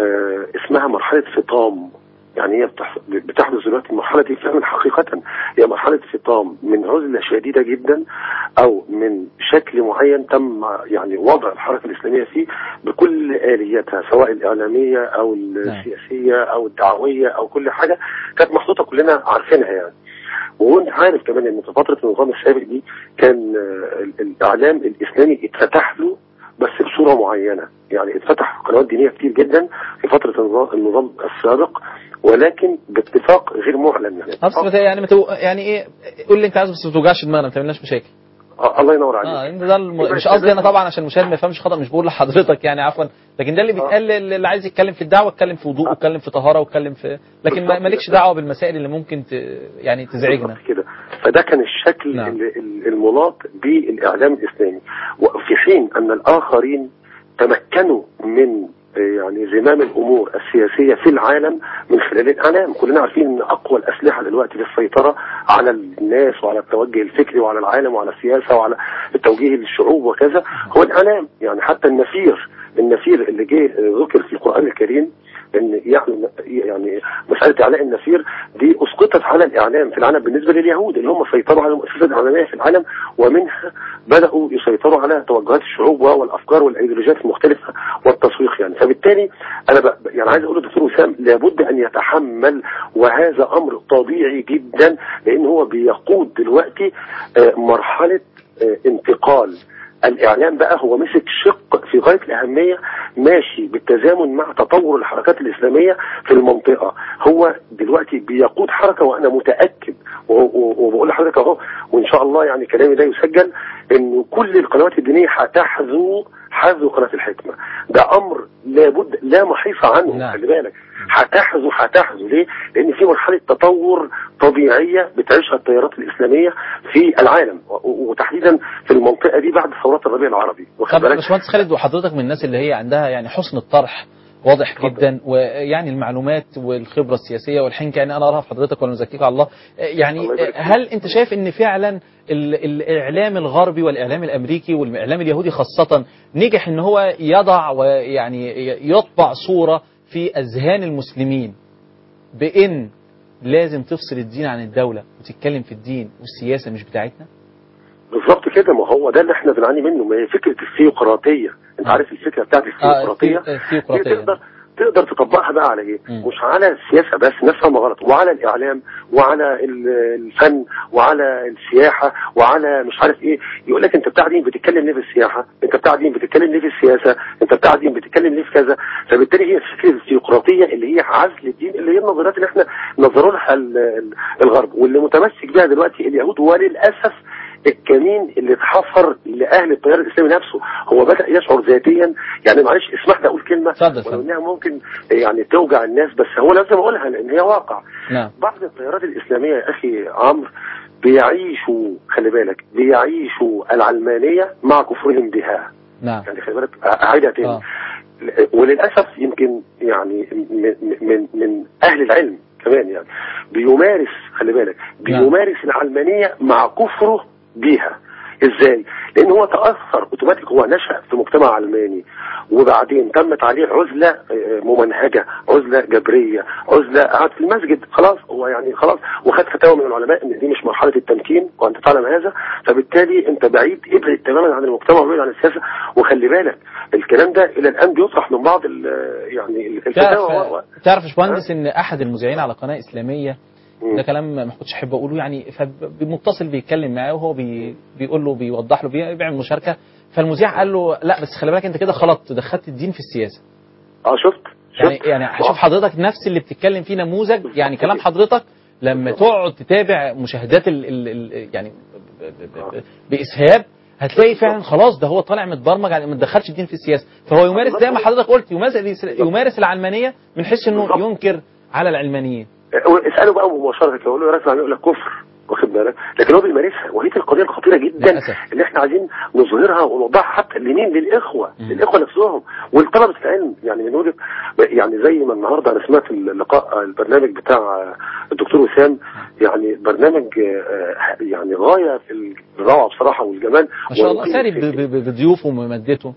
اسمها مرحله فطام. يعني هي بتحدث دلوقتي المرحله دي فعلا حقيقه هي مرحله فطام من عزله شديده جدا، او من شكل معين تم يعني وضع الحركه الاسلاميه فيه بكل الياتها، سواء الاعلاميه او السياسيه او الدعويه او كل حاجه كانت محطوطه كلنا عارفينها يعني. وانت عارف كمان ان في فتره النظام السابق دي كان الاعلام الاسلامي اتفتح له بس بصوره معينه، يعني اتفتح قنوات دينيه كتير جدا في فتره النظام السابق، ولكن باتفاق غير معلن. يعني يعني ايه، قول اللي انت عايزه بس ما توجعش دماغنا، ما تعملناش مشاكل. الله ينور عليك. ده مش قصدي انا طبعا عشان المشاهد ما يفهمش خطأ، مش بقول لحضرتك يعني عفوا، لكن ده اللي بيتقال اللي عايز يتكلم في الدعوه اتكلم في وضوء واتكلم في طهاره واتكلم في، لكن مالكش دعوه بالمسائل اللي ممكن يعني تزعجنا كده. فده كان الشكل المناط بالاعلام الاسلامي، وفي حين ان الاخرين تمكنوا من يعني زمام الامور السياسيه في العالم من خلال الاعلام. كلنا عارفين ان اقوى الاسلحه دلوقتي للسيطره على الناس وعلى التوجه الفكري وعلى العالم وعلى السياسه وعلى التوجيه للشعوب وكذا هو الاعلام. يعني حتى النفير اللي جه ذكر في القران الكريم ان يعني مساله اعلاء النفير دي اسقطت على الاعلام في العالم بالنسبه لليهود اللي هم سيطروا على المؤسسات الاعلاميه في العالم، ومنها بداوا يسيطروا على توجهات الشعوب والافكار والايديولوجيات المختلفه والتسويق يعني. فبالتالي انا يعني عايز اقول للدكتور وسام لابد ان يتحمل، وهذا امر طبيعي جدا، لان هو بيقود دلوقتي مرحله انتقال. الإعلام بقى هو مسك شق في غاية الأهمية ماشي بالتزامن مع تطور الحركات الإسلامية في المنطقة. هو دلوقتي بيقود حركة، وأنا متأكد وبقول لحضرتك أهو، وإن شاء الله يعني كلامي ده يسجل، إن كل القنوات الدينية هتحذو قناة الحكمة. ده أمر لابد لا محيص عنه. خلي بالك، هتحذو ليه؟ لأن في مرحلة تطور طبيعية بتعيشها التيارات الإسلامية في العالم، وتحديدا في المنطقة دي بعد ثورات الربيع العربي. طب باشمهندس خالد، وحضرتك من الناس اللي هي عندها يعني حسن الطرح واضح جدا، ويعني المعلومات والخبرة السياسية والحنكة يعني أنا أراها في حضرتك ولا نزكيك على الله، يعني هل أنت شايف إن فعلا الإعلام الغربي والإعلام الأمريكي والإعلام اليهودي خاصة نجح إن هو يضع ويعني يطبع صورة في أذهان المسلمين بإن لازم تفصل الدين عن الدولة وتتكلم في الدين والسياسة مش بتاعتنا؟ بالظبط كده. ما هو ده اللي احنا بنعاني منه، ما هي فكرة الثيوقراطية. انت عارف الفكرة بتاعت الثيوقراطية تقدر تطبقها بقى على ايه؟ مش على السياسة بس، ناس فاهمة غلط، وعلى الاعلام وعلى الفن وعلى السياحة وعلى مش عارف ايه. يقول لك انت بتاع دين بتتكلم ليه في السياحة؟ انت بتاع دين بتتكلم ليه في السياسة؟ انت بتاع دين بتتكلم ليه في كذا؟ فبالتالي هي الفكرة الثيوقراطية اللي هي عزل الدين، اللي هي النظريات اللي احنا نظروا لها الغرب، واللي متمسك بها دلوقتي اليهود. وللاسف الكمين اللي اتحفر لاهل التيار الاسلامي نفسه هو بدا يشعر ذاتيا. يعني معلش اسمح لي اقول كلمه ولو انها ممكن يعني توجع الناس، بس هو لازم اقولها لان هي واقع. بعض التيارات الاسلاميه يا اخي عمرو بيعيشوا، خلي بالك، بيعيشوا العلمانيه مع كفرهم بها. يعني خلي بالك اعيدها تاني. وللاسف يمكن يعني من اهل العلم كمان يعني بيمارس، خلي بالك، بيمارس العلمانيه مع كفره بيها. ازاي؟ لان هو تاثر اوتوماتيك، هو نشا في مجتمع علماني، وبعدين تمت عليه عزله ممنهجه، عزله جبريه، عزله قعد في المسجد خلاص، هو يعني خلاص، وخد فتاوى من العلماء ان دي مش مرحله التمكين وانت تعلم هذا، فبالتالي انت ابعد تماما عن المجتمع وبعيد عن السياسه. وخلي بالك الكلام ده الى الان بيطرح من بعض يعني الفتاوى. تعرف يا باشمهندس ان احد المذيعين على قناه اسلاميه، ده كلام ما كنتش احب اقوله يعني، فمتصل بيتكلم معاه وهو بيقول له، بيوضح له، بيعمل مشاركه، فالمذيع قال له لا بس خلي بالك انت كده خلطت، دخلت الدين في السياسه. شفت يعني شوف حضرتك نفس اللي بتتكلم فيه نموذج، يعني كلام حضرتك لما تقعد تتابع مشاهدات يعني باسهاب هتلاقي فعلا خلاص ده هو طالع متبرمج على ما تدخلش الدين في السياسه. فهو يمارس زي ما حضرتك قلت، يمارس العلمانيه من حيث انه ينكر على العلمانيين. اساله بقى مباشره، لو له رسمه يقول لك كفر، واخد بالك، لكن هو بيمارسها، وهي دي القضيه الخطيره جدا اللي احنا عايزين نظهرها ونوضحها حتى لمين؟ للاخوه نفسهم ولطلبه العلم. يعني من وجهه يعني زي ما النهارده انا سمعت اللقاء البرنامج بتاع الدكتور وسام، يعني برنامج يعني غايه في الروعه بصراحه والجمال ما شاء الله، ساري بضيوفه وممدته.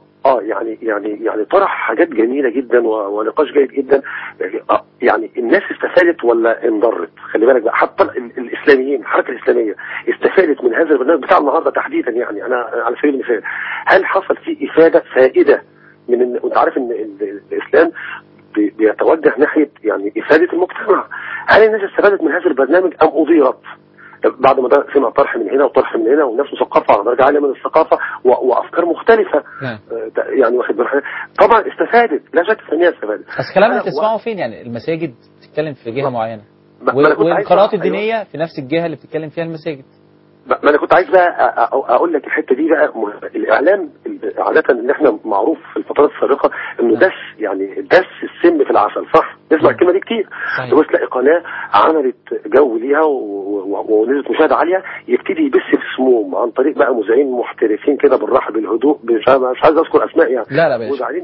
يعني طرح حاجات جميله جدا ونقاش جيد جدا. يعني الناس استفادت ولا انضرت؟ خلي بالك بقى، حتى الاسلاميين، الحركه الاسلاميه استفادت من هذا البرنامج بتاع النهارده تحديدا. يعني انا على سبيل المثال، هل حصل فيه فائده من وانت عارف ان الاسلام بيتوجه ناحيه يعني افاده المجتمع؟ هل الناس استفادت من هذا البرنامج ام اضيرت؟ بعد ما ده سمع طرح من هنا وطرح من هنا، ونفس ثقافه على درجه عاليه من الثقافه وافكار مختلفه. يعني واخد بالك، طبعا استفادت، لا شك في ان هي استفادت. بس كلامك تسمعه فين؟ يعني المساجد بتتكلم في جهه معينه، والقنوات الدينيه في نفس الجهه اللي بتتكلم فيها المساجد. ما انا كنت عايز بقى اقول لك الحته دي بقى. الاعلام عاده ان احنا معروف في الفترات السابقه انه دس السم في العسل، صح؟ نسمع الكلمه دي كتير. بس تلاقي قناه عملت جو ليها ونسبه مشاهده عاليه، يبتدي يبث في سموم عن طريق بقى مذيعين محترفين كده بالراحه بالهدوء، مش عايز اذكر اسماء يعني. لا باشا. وبعدين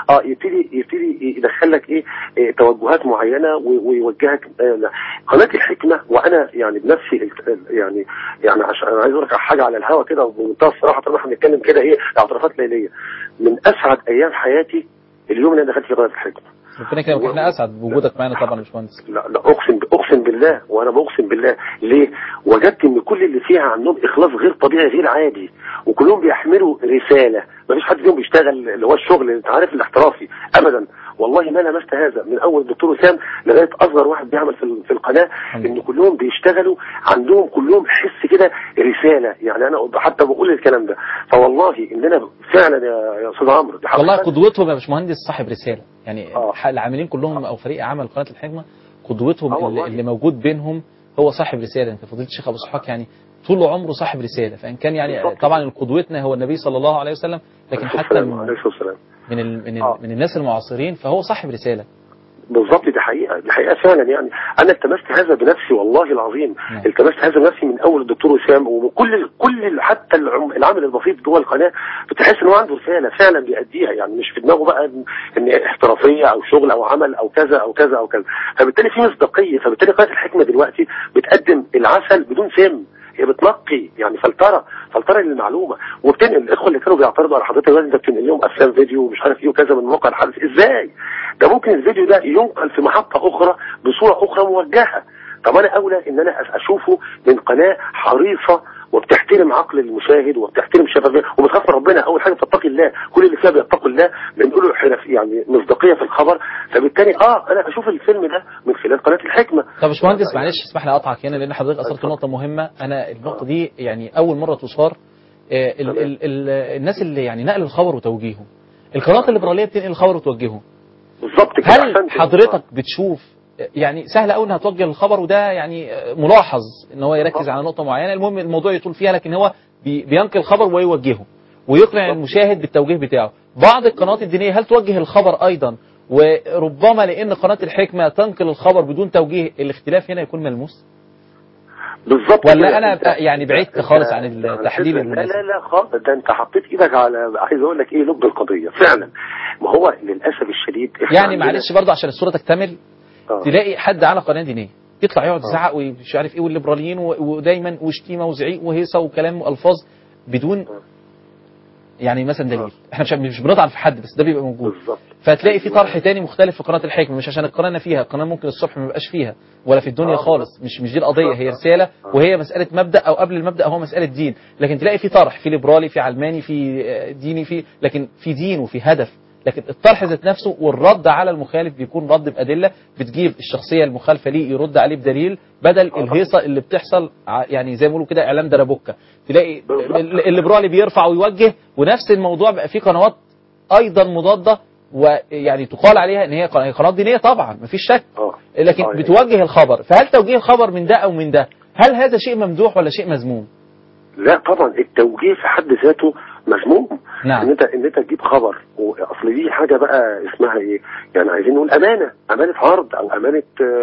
يبتدي يدخل لك توجهات معينه ويوجهك. قناه الحكمه، وانا يعني بنفسي يعني عشان انا عايز اقول لك حاجه على الهوا كده وبمنتهى الصراحه، طالما احنا بنتكلم كده اعترافات ليليه، من اسعد ايام حياتي اليوم اللي انا دخلت في قناه الحكمه. ربنا يكرمك، احنا اسعد بوجودك معانا طبعا يا باشمهندس. لا اقسم بالله، وانا بقسم بالله. ليه؟ وجدت ان كل اللي فيها عندهم اخلاص غير طبيعي غير عادي، وكلهم بيحملوا رساله. ما فيش حد فيهم بيشتغل اللي هو الشغل اللي انت عارف الاحترافي ابدا. والله ما لمست هذا من اول الدكتور وسام لغايه اصغر واحد بيعمل في القناه، ان كلهم بيشتغلوا عندهم كلهم حس كده رساله. يعني انا حتى بقول الكلام ده، فوالله اننا فعلا يا استاذ عمرو والله قدوتهم يا باشمهندس صاحب رساله. يعني العاملين كلهم او فريق عمل قناه الحكمه قدوتهم اللي موجود بينهم هو صاحب رساله. انت فضيله الشيخ ابو اسحاق يعني طول عمره صاحب رساله، فان كان يعني طبعا قدوتنا هو النبي صلى الله عليه وسلم، لكن حتى من الناس المعاصرين فهو صاحب رساله. بالظبط، دي حقيقه فعلا. يعني انا التمست هذا بنفسي والله العظيم. التمست هذا بنفسي من اول الدكتور وسام، وكل حتى العامل البسيط جوه القناه بتحس ان هو عنده رساله فعلا بيأديها. يعني مش في دماغه بقى ان احترافيه او شغل او عمل او كذا او كذا او كذا. فبالتالي في مصداقيه. فبالتالي قناه الحكمه دلوقتي بتقدم العسل بدون سم، هي بتنقي يعني فلتره للمعلومه، وبتنقل. الاخوه اللي كانوا بيعترضوا على حضرتك انت بتنقل لهم افلام فيديو ومش عارف ايه وكذا من موقع الحدث، ازاي؟ ده ممكن الفيديو ده ينقل في محطه اخرى بصوره اخرى موجهه. طب انا اولى ان انا اشوفه من قناه حريصه وبتحترم عقل المشاهد وبتحترم شبابه وبتخاف من ربنا. اول حاجه بتتقي الله، كل اللي فيها بيتقوا الله، بنقول يعني مصداقيه في الخبر. فبالتالي انا اشوف الفيلم ده من خلال قناه الحكمه. طب يا باشمهندس معلش اسمح لي اقطعك هنا لان حضرتك اثرت نقطه مهمه. انا النقطه دي يعني اول مره تثار. الناس اللي يعني نقل الخبر وتوجيهه، القنوات الليبراليه بتنقل الخبر وتوجهه بالظبط كده. هل حضرتك بتشوف يعني سهل قوي انها توجه الخبر، وده يعني ملاحظ ان هو يركز على نقطه معينه، المهم الموضوع يطول فيها، لكن هو بينقل الخبر ويوجهه ويقنع المشاهد بالتوجيه بتاعه. بعض القنوات الدينيه هل توجه الخبر ايضا؟ وربما لان قناه الحكمه تنقل الخبر بدون توجيه، الاختلاف هنا يكون ملموس بالظبط. ولا انا يعني بعدت خالص عن التحليل؟ لا خالص. ده انت حطيت ايدك على عايز اقول لك لب القضيه فعلا. ما هو للاسف الشديد يعني معلش برضه عشان الصوره تكتمل، تلاقي حد على قناه دينيه يطلع يقعد يزعق ومش عارف ايه والليبراليين ودايما وشتيمه وزعيق وهيصه وكلام والفاظ بدون يعني مثلا دليل. احنا مش بنطعن في حد، بس ده بيبقى موجود. فتلاقي في طرح تاني مختلف في قناه الحكمه، مش عشان القناه فيها، القناه ممكن الصبح ما يبقاش فيها ولا في الدنيا خالص، مش دي القضيه، هي رساله وهي مساله مبدا، او قبل المبدا هو مساله دين. لكن تلاقي في طرح، في ليبرالي، في علماني، في ديني، لكن في دين وفي هدف. لكن الطرح ذات نفسه والرد على المخالف بيكون رد بأدلة، بتجيب الشخصية المخالفة ليه يرد عليه بدليل، بدل الهيصة اللي بتحصل يعني زي ما بيقولوا كده إعلام دربوكة. تلاقي الليبرالي بيرفع ويوجه، ونفس الموضوع بقى في قنوات أيضا مضادة، ويعني تقال عليها ان هي قنوات دينية طبعا مفيش شك، لكن بتوجه الخبر. فهل توجيه الخبر من ده او من ده، هل هذا شيء ممدوح ولا شيء مذموم؟ لا طبعا، التوجيه في حد ذاته مذموم. نعم. ان انت تجيب خبر، واصل دي حاجه بقى اسمها ايه؟ يعني عايزين نقول امانه عرض، او امانه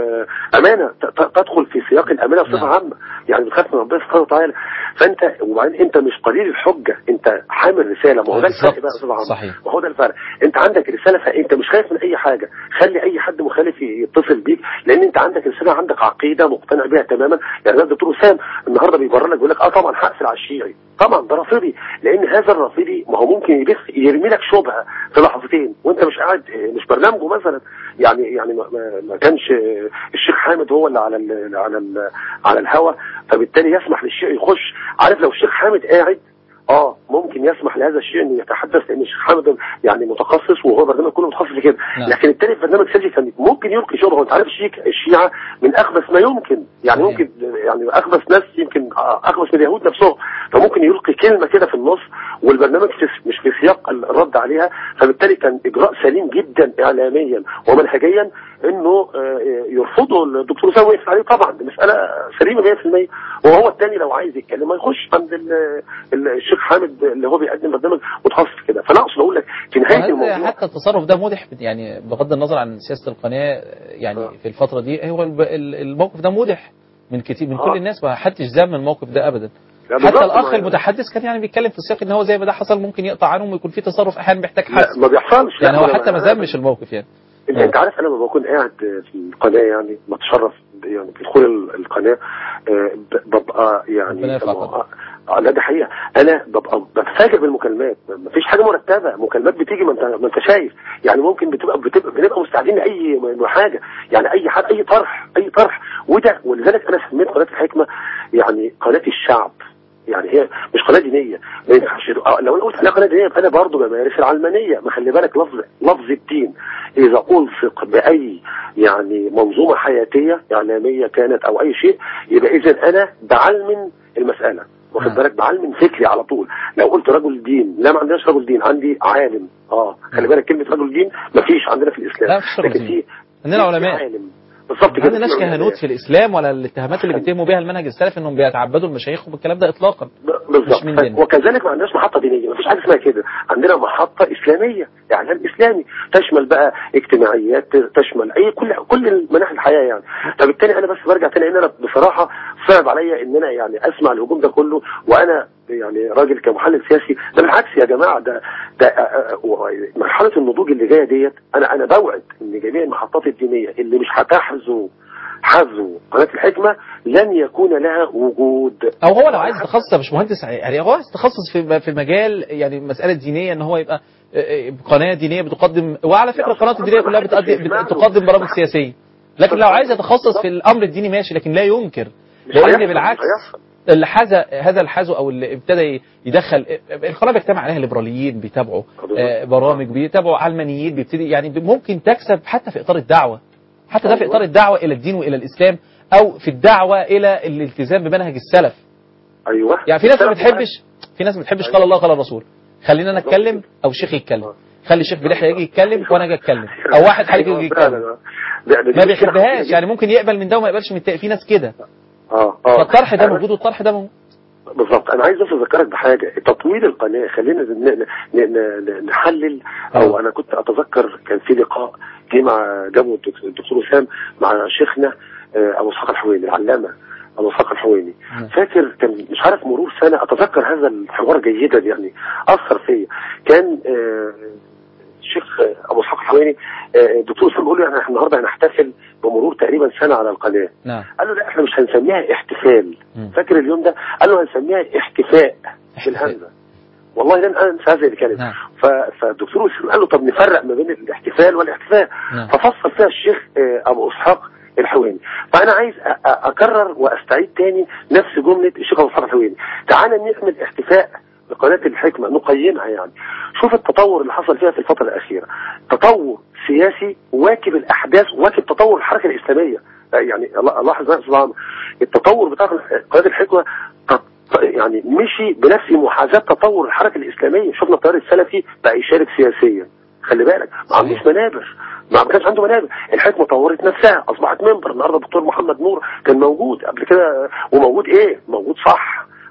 تدخل في سياق الامانه بصفه عامه، يعني بتخاف من ربنا سبحانه وتعالى. فانت وبعدين انت مش قليل الحجه، انت حامل رساله. ما هو ده الفرق بقى بصفه عامه. صحيح. ما هو ده الفرق، انت عندك رساله، فانت مش خايف من اي حاجه. خلي اي حد مخالف يتصل بيك، لان انت عندك رساله، عندك عقيده مقتنع بيها تماما. يعني الدكتور وسام النهارده بيبرر لك، بيقول لك طبعا هقفل على الشيعي، طبعا ده رافضي، لان هذا الرافضي ما هو ممكن يرمي لك شبهه في لحظتين وانت مش قاعد، مش برنامجه مثلا. يعني ما كانش الشيخ حامد هو اللي على الهوا، فبالتالي يسمح للشيعي يخش. عارف لو الشيخ حامد قاعد ممكن يسمح لهذا الشيء انه يتحدث، لان الشيخ حامد يعني متخصص، وهو برنامج كله متخصص في كده. لكن التاني في برنامج سجي كان ممكن يلقي شبهه. انت عارف الشيعة من اخبث ما يمكن، يعني ممكن يعني اخبث ناس، يمكن اخبث من اليهود نفسهم، فممكن يلقي كلمه كده في النص والبرنامج مش في سياق الرد عليها. فبالتالي كان اجراء سليم جدا اعلاميا ومنهجيا انه يرفضوا الدكتور وسام ويقف عليه. طبعا دي مساله سليمه 100%. وهو الثاني لو عايز يتكلم ما يخش عند الشيخ حامد اللي هو بيقدم برنامج متخصص كده. فانا اقصد اقول لك في نهايه الموضوع، حتى التصرف ده مدح، يعني بغض النظر عن سياسه القناه، يعني في الفتره دي هو الموقف ده مدح من كتير من كل الناس، ما حدش ذم الموقف ده ابدا. حتى الاخ المتحدث كان يعني بيتكلم في السياق ان هو زي ما ده حصل ممكن يقطع عنهم ويكون في تصرف احيانا بيحتاج حسم. ما بيحصلش يعني هو حتى ما ذمش الموقف يعني. انت عارف انا لما بكون قاعد في القناه، يعني بتشرف يعني بدخول القناه، ببقى يعني لا ده حقيقه، انا ببقى بتفاجئ بالمكالمات. ما فيش حاجه مرتبه، مكالمات بتيجي ما انت شايف. يعني ممكن بنبقى مستعدين لاي حاجه، يعني اي طرح وده. ولذلك انا سميت قناه الحكمه يعني قناه الشعب. يعني هي مش قناه دينيه، ما ينفعش. لو انا قلت عليها قناه دينيه انا برضه بمارس العلمانيه. ما خلي بالك لفظ الدين اذا الصق باي يعني منظومه حياتيه اعلاميه كانت او اي شيء، يبقى اذا انا بعلمن المساله، واخد بالك، بعلمن فكري على طول. لو قلت رجل دين، لا ما عندناش رجل دين، عندي عالم. خلي بالك كلمه رجل دين ما فيش عندنا في الاسلام، لكن في عندنا علماء بالظبط كده. ما عندناش كهنوت في الاسلام، ولا الاتهامات اللي بيتهموا بها المنهج السلفي انهم بيتعبدوا المشايخ والكلام ده اطلاقا. بالظبط. وكذلك ما عندناش محطه دينيه، ما فيش حاجه اسمها كده. عندنا محطه اسلاميه، اعلام اسلامي تشمل بقى اجتماعيات، تشمل كل مناحي الحياه يعني. فبالتالي انا بس برجع تاني ان انا بصراحه صعب عليا ان انا يعني اسمع الهجوم ده كله، وانا يعني راجل كمحلل سياسي. ده بالعكس يا جماعه، ده مرحله النضوج اللي جايه ديت، انا بوعد ان جميع المحطات الدينيه اللي مش هتحذو قناه الحكمه لن يكون لها وجود. او هو لو عايز يتخصص يا باشمهندس، يعني هو عايز يتخصص في مجال يعني مساله دينيه، ان هو يبقى قناه دينيه بتقدم. وعلى فكره القنوات الدينيه كلها بتقدم برامج سياسيه، لكن لو عايز يتخصص في الامر الديني ماشي، لكن لا ينكر، لان بالعكس اللي هذا الحذو او اللي ابتدى يدخل القناه بيجتمع عليها الليبراليين بيتابعوا برامج، بيتابعوا علمانيين، بيبتدي يعني ممكن تكسب حتى في اطار الدعوه، حتى ده في اطار الدعوه الى الدين والى الاسلام، او في الدعوه الى الالتزام بمنهج السلف. ايوه يعني في ناس ما بتحبش قال الله قال الرسول، خلينا انا اتكلم او الشيخ يتكلم، خلي الشيخ بلحيه يجي يتكلم وانا اجي اتكلم، او واحد حالك يجي يتكلم، ما بيحبهاش. يعني ممكن يقبل من ده وما يقبلش من التاني، في ناس كده. فالطرح ده موجود والطرح ده موجود. بالظبط. انا عايز بس اذكرك بحاجه، تطوير القناه. خلينا نحلل، او انا كنت اتذكر كان في لقاء جابوا الدكتور وسام مع شيخنا ابو اسحاق الحويني، العلامه ابو اسحاق الحويني. فاكر كان مش عارف مرور سنه، اتذكر هذا الحوار جيدا، يعني اثر فيا. كان الشيخ ابو اسحاق الحويني الدكتور وسام بيقول له احنا النهارده هنحتفل بمرور تقريبا سنه على القناه. قال له لا احنا مش هنسميها احتفال. فاكر اليوم ده؟ قال له هنسميها احتفاء بالهمزه. والله لن انسى هذه الكلمه. فالدكتور وسام قال له طب نفرق ما بين الاحتفال والاحتفاء. ففصل فيها الشيخ ابو اسحاق الحويني. فانا عايز اكرر واستعيد تاني نفس جمله الشيخ ابو اسحاق الحويني. تعالى نعمل احتفاء بقناه الحكمه، نقيمها. يعني شوف التطور اللي حصل فيها في الفتره الاخيره، تطور سياسي واكب الاحداث، واكب تطور الحركه الاسلاميه. يعني لاحظ بقى التطور بتاع قناه الحكمه يعني مشي بنفس محاذاه تطور الحركه الاسلاميه. شفنا التيار السلفي بقى يشارك سياسيا، خلي بالك ما عندوش منابر، ما كانش عنده منابر. الحكمه طورت نفسها، اصبحت منبر. النهارده الدكتور محمد نور كان موجود قبل كده، وموجود موجود صح،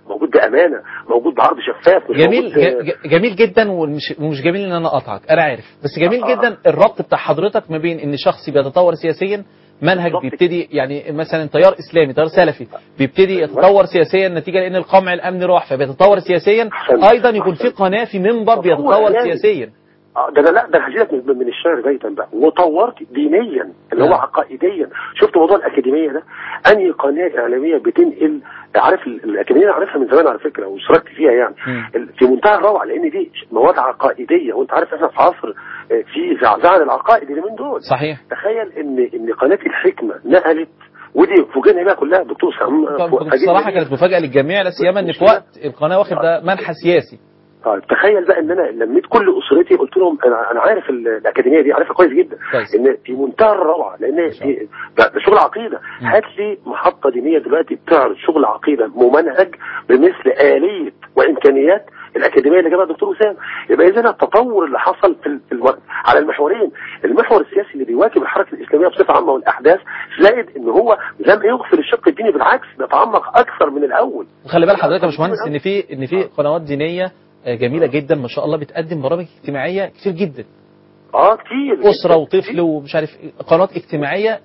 موجود بامانه، موجود بعرض شفاف، مش جميل جميل جدا، ومش جميل ان انا اقطعك، انا عارف، بس جميل جدا الربط بتاع حضرتك ما بين ان شخص بيتطور سياسيا، منهج بيبتدي يعني مثلا تيار اسلامي تيار سلفي بيبتدي يتطور سياسيا نتيجه لان القمع الامني راح فبيتطور سياسيا، ايضا يكون في قناه في منبر بيتطور سياسيا. ده انا هجيلك من الشعر بيتا بقى، وطورت دينيا اللي هو عقائديا. شفت موضوع الاكاديميه ده؟ انهي قناه اعلاميه بتنقل، عارف الاكاديميه عارفها من زمان على فكره واشتركت فيها يعني في منتهى الروعه، لان دي مواد عقائديه، وانت عارف احنا في عصر في زعزعه العقائد اللي من دول. صحيح. تخيل ان قناه الحكمه نقلت، ودي فوجئنا بيها كلها دكتور سام. بصراحه كانت مفاجاه للجميع، لا سيما ان في وقت القناه واخد ده منحى سياسي. طيب تخيل بقى ان انا لميت كل اسرتي، قلت لهم انا عارف الاكاديميه دي، عارفها كويس جدا ان في منتهى الروعه، لان ده شغل عقيده. هات لي محطه دينيه دلوقتي بتعرض شغل عقيده ممنهج بمثل اليه وامكانيات الاكاديميه اللي جابها الدكتور وسام. يبقى اذا التطور اللي حصل على المحورين، المحور السياسي اللي بيواكب الحركه الاسلاميه بصفه عامه والاحداث، زائد ان هو لم يغفل الشق الديني، بالعكس ده تعمق اكثر من الاول. وخلي بال حضرتك يا باشمهندس ان في قنوات دينيه جميلة جدا ما شاء الله، بتقدم برامج اجتماعية كتير جدا. كتير، أسرة وطفل ومش عارف، قنوات اجتماعية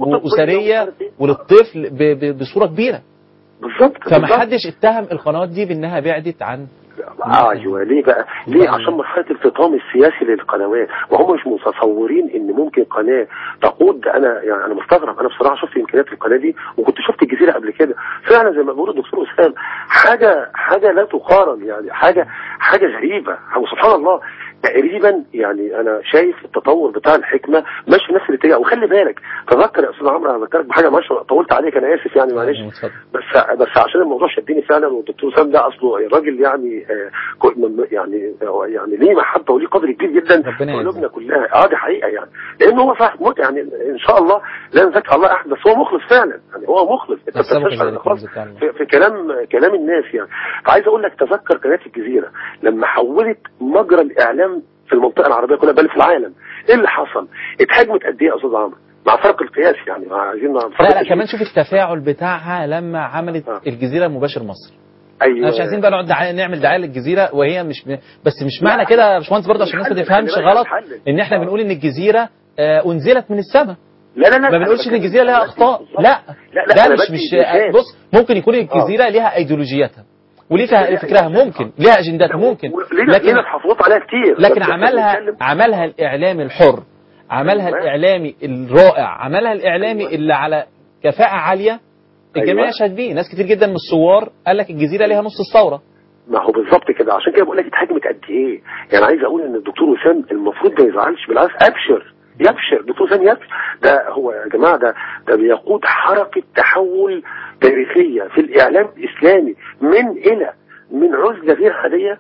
وأسرية وللطفل بصورة كبيرة. بالظبط. فما حدش اتهم القنوات دي بانها بعدت عن ايوه. ليه بقى؟ ليه؟ عشان مرحله الفطام السياسي للقنوات، وهم مش متصورين ان ممكن قناه تقود. انا مستغرب، انا بصراحه شفت امكانيات القناه دي، وكنت شفت الجزيره قبل كده، فعلا زي ما بيقول الدكتور وسام، حاجه لا تقارن، يعني حاجه غريبه، وسبحان الله تقريبا. يعني انا شايف التطور بتاع الحكمه ماشي في نفس الاتجاه. وخلي بالك، تذكر يا استاذ عمرو، انا بذكرك بحاجه ماشي طولت عليك، انا اسف يعني معلش، بس عشان الموضوع شدني فعلا، والدكتور وسام ده اصله الراجل يعني يعني ليه محبه وليه قدر كبير جدا في قلوبنا كلها. دي حقيقه يعني، لان هو صاحب موت يعني، ان شاء الله لا نزكي الله احد، بس هو مخلص فعلا يعني، هو مخلص. انت في كلام الناس يعني. فعايز اقول لك، تذكر قناه الجزيره لما حولت مجرى الاعلام في المنطقه العربيه كلها بل في العالم، ايه اللي حصل؟ اتهاجمت قد ايه يا استاذ عمرو؟ مع فرق القياس يعني، عايزين لا كمان شوف التفاعل بتاعها لما عملت الجزيره مباشر مصر. ايوه. مش عايزين بقى نقعد نعمل دعايه للجزيره، وهي مش معنى كده يا باشمهندس برضه عشان الناس ما تفهمش غلط ان احنا بنقول ان الجزيره انزلت من السماء. لا ما بنقولش ان الجزيره لها اخطاء، لا ده مش بص، ممكن يكون الجزيره ليها ايديولوجياتها وليها فكرها، ممكن ليها اجندات، ممكن، لكن تحفظات عليها كتير، لكن عملها الاعلامي الحر، عملها الاعلامي الرائع، عملها الاعلامي اللي على كفاءه عاليه، الجميع يشهد بيه. ناس كتير جدا من الثوار قال لك الجزيره ليها نص الثوره. ما هو بالظبط كده، عشان كده بقول لك اتهاجمت قد ايه. يعني عايز اقول ان الدكتور وسام المفروض ما يزعلش، بالعكس يبشر دكتور وسام يبشر. ده هو يا جماعه، ده بيقود حركه تحول تاريخيه في الاعلام الاسلامي من عزله غير عاديه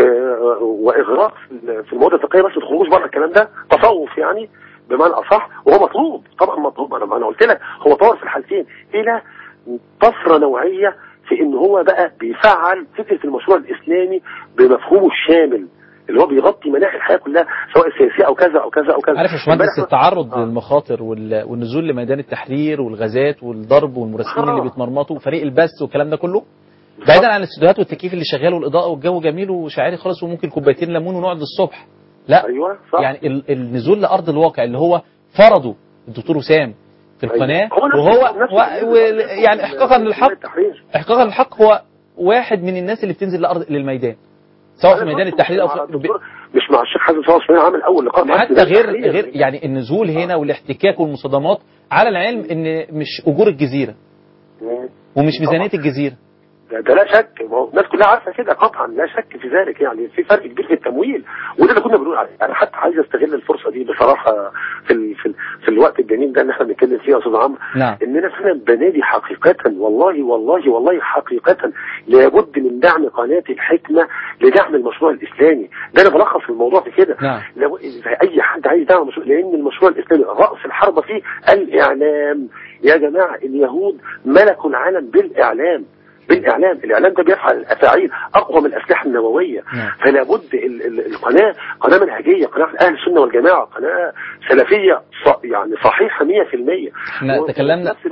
واغراق في المواد الفقهيه، بس ما تخرجوش بره الكلام ده، تصوف يعني بمعنى اصح، وهو مطلوب طبعا، مطلوب. انا قلت لك هو طور في الحالتين الى طفره نوعيه في ان هو بقى بيفعل فكره المشروع الاسلامي بمفهومه الشامل، اللي هو بيغطي مناحي الحياه كلها، سواء سياسيه او كذا او كذا او كذا. عارف يا باشمهندس، التعرض للمخاطر والنزول لميدان التحرير والغازات والضرب والمراسلين اللي بيتمرمطوا وفريق البث والكلام ده كله، بعيدا عن الاستوديوهات والتكييف اللي شغال والاضاءه والجو جميل وشاعري خالص، وممكن كوبايتين ليمون ونقعد للصبح، لا أيوة صح. يعني النزول لارض الواقع اللي هو فرضه الدكتور وسام في القناه، وهو يعني احقاقا للحق هو واحد من الناس اللي بتنزل للميدان، سواء في ميدان التحرير او مش مع الشيخ حازم صلاح اسماعيل عامل اول لقاء، حتى غير يعني النزول هنا والاحتكاك والمصادمات، على العلم ان مش اجور الجزيره ومش ميزانيه الجزيره، ده لا شك، الناس كلها عارفه كده قطعا، لا شك في ذلك. يعني في فرق كبير في التمويل، وده اللي كنا بنقول عليه. انا حتى عايز استغل الفرصه دي بصراحه في الوقت الجميل ده اللي احنا بنتكلم فيه يا استاذ عمرو، اننا فعلا بنادي حقيقه، والله حقيقه لابد من دعم قناه الحكمه لدعم المشروع الاسلامي. ده انا بلخص الموضوع في كده. اي حد عايز دعم المشروع، لان المشروع الاسلامي راس الحربه فيه الاعلام. يا جماعه، اليهود ملكوا العالم بالاعلام. الإعلام ده بيفعل أفاعيل أقوى من الأسلحة النووية. فلا بد قناة منهجية، قناة أهل السنة والجماعة، قناة سلفية يعني صحيحة 100%.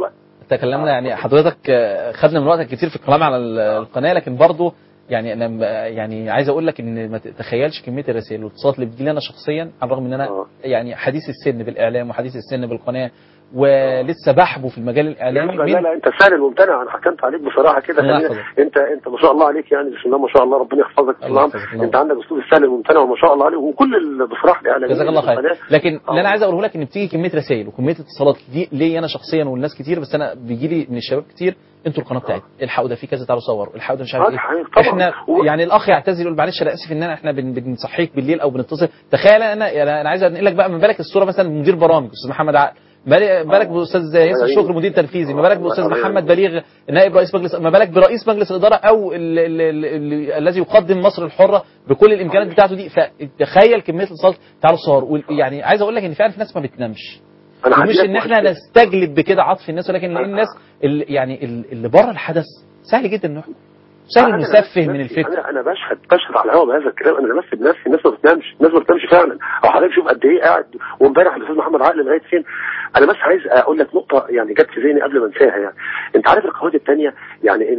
تكلمنا يعني حضرتك خدنا من وقتك كتير في الكلام على القناه، لكن برضه يعني انا يعني عايز اقول لك ان ما تتخيلش كميه الرسائل والاتصالات اللي بتجي لي انا شخصيا، على الرغم ان انا يعني حديث السن بالاعلام وحديث السن بالقناه ولسه بحبه في المجال الاعلامي. لا انت سهل الممتنع، انا حكمت عليك بصراحه كده. انت ما شاء الله عليك يعني، بسم الله ما شاء الله، ربنا يحفظك. انت عندك اسلوب السهل الممتنع وما شاء الله عليك، وكل بصراحه الاعلاميين جزاك الله خير. لكن اللي انا عايز اقوله لك ان بتيجي كميه رسائل وكميه اتصالات دي ليا انا شخصيا والناس كتير، بس انا بيجي لي من الشباب كتير انتوا القناه بتاعتي الحقوا ده في كذا تعالوا صوروا، الحقوا ده مش عارف ايه. احنا يعني الاخ يعتذر يقول معلش انا اسف ان احنا بنصحيك بالليل او بنتصل. تخيل انا عايز انقل لك بقى من بالك الصوره مثلا مدير برامج استاذ محمد عقل، ما بالك باستاذ ياسر شكر مدير تنفيذي، ما بالك باستاذ محمد بليغ نائب رئيس مجلس، ما بالك برئيس مجلس الاداره او الذي يقدم مصر الحره بكل الامكانيات بتاعته دي. فتخيل كميه الاتصالات تعالوا صور. يعني عايز اقول لك ان فعلا في ناس ما بتنامش، مش ان احنا نستجلب بكده عطف الناس، ولكن لان الناس اللي بره الحدث سهل جدا انه سهل نسفه من الفكر. انا بشهد على الهواء بهذا الكلام، انا بمثل بنفسي. الناس ما بتنامش فعلا. او حضرتك شوف قد ايه قاعد، وامبارح الاستاذ محمد عقل لغايه فين. انا بس عايز اقول لك نقطه يعني جت في ذهني قبل ما انساها. يعني انت عارف القنوات الثانيه يعني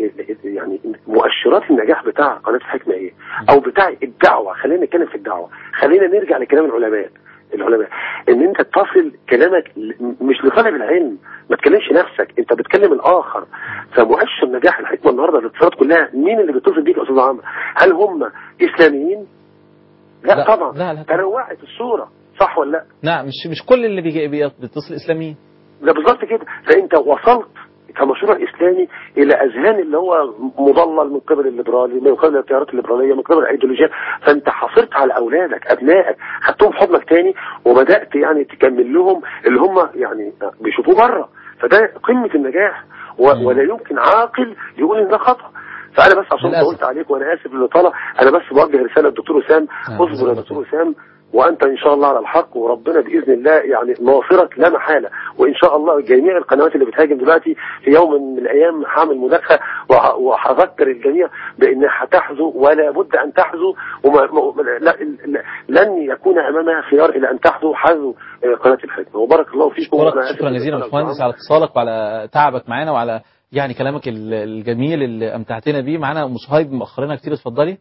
مؤشرات النجاح بتاع قناه الحكمه ايه؟ او بتاع الدعوه. خلينا نتكلم في الدعوه، خلينا نرجع لكلام العلماء ان انت تصل كلامك مش لطلب العلم، ما تكلمش نفسك، انت بتكلم الاخر. فمؤشر نجاح الحكمه النهارده الاتصالات كلها مين اللي بيتصل بيك يا استاذ عمرو؟ هل هم اسلاميين؟ لا طبعا. لا. تنوعت الصوره، صح ولا لا؟ لا مش كل اللي بيتصل اسلاميين. ده بالظبط كده. فانت وصلت كمشروع اسلامي الى اذهان اللي هو مضلل من قبل الليبرالي، من قبل التيارات الليبراليه، من قبل الايديولوجيات. فانت حصرت على اولادك ابنائك، خدتهم حضنك تاني وبدات يعني تكمل لهم اللي هم يعني بيشوفوه بره. فده قمه النجاح، ولا يمكن عاقل يقول ان ده خطا. فانا بس عشان قلت عليك وانا اسف للاطاله، انا بس بوجه رساله للدكتور وسام. اصبر يا دكتور وسام، وانت ان شاء الله على الحق، وربنا باذن الله يعني ناصرك لا محاله. وان شاء الله جميع القنوات اللي بتهاجم دلوقتي في يوم من الايام هعمل مداخله وهذكر الجميع بانها هتحذو ولا بد ان تحذو، لن يكون امامها خيار الى ان تحذو حذو قناه الحكمه. وبارك الله فيكم. شكرا جزيلا يا باشمهندس على اتصالك وعلى تعبك معانا وعلى يعني كلامك الجميل اللي امتعتنا بيه. معانا ام صهيب مأخرنا كتير، اتفضلي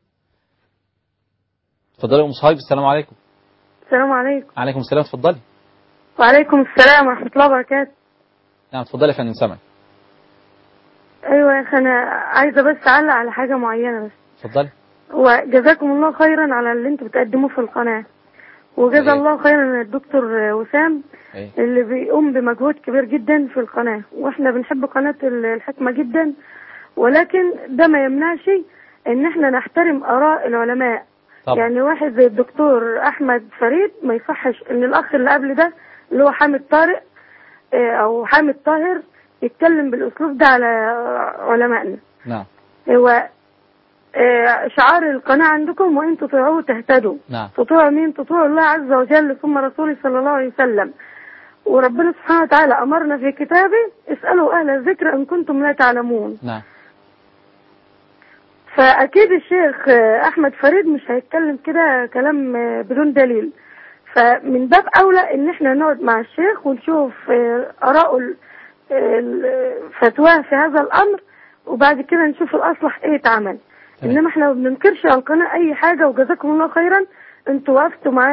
يا ام صهيب. السلام عليكم. السلام عليكم. عليكم السلام، اتفضلي. وعليكم السلام ورحمة الله وبركاته. نعم اتفضلي يا فندم، سامعك. ايوه يا اخي، انا عايزة بس اعلق على حاجة معينة بس. اتفضلي. وجزاكم الله خيرا على اللي انتوا بتقدموه في القناة، وجزا الله خيرا الدكتور وسام اللي بيقوم بمجهود كبير جدا في القناة، واحنا بنحب قناة الحكمة جدا، ولكن ده ما يمنعش ان احنا نحترم اراء العلماء. طبعا. يعني واحد زي الدكتور احمد فريد ما يصحش ان الاخ اللي قبل ده اللي هو حامد طارق او حامد طاهر يتكلم بالاسلوب ده على علمائنا. نعم. هو شعار القناة عندكم وإن تطيعوه تهتدوا. نعم. تطيعوا مين؟ تطيعوا الله عز وجل ثم رسوله صلى الله عليه وسلم. وربنا سبحانه وتعالى أمرنا في كتابه اسألوا أهل الذكر إن كنتم لا تعلمون. نعم. فأكيد الشيخ أحمد فريد مش هيتكلم كده كلام بدون دليل، فمن باب أولى إن احنا نقعد مع الشيخ ونشوف آراءه فتواه في هذا الأمر، وبعد كده نشوف الأصلح إيه يتعمل. إنما احنا ما بننكرش على القناة أي حاجة، وجزاكم الله خيرا انتوا وقفتوا مع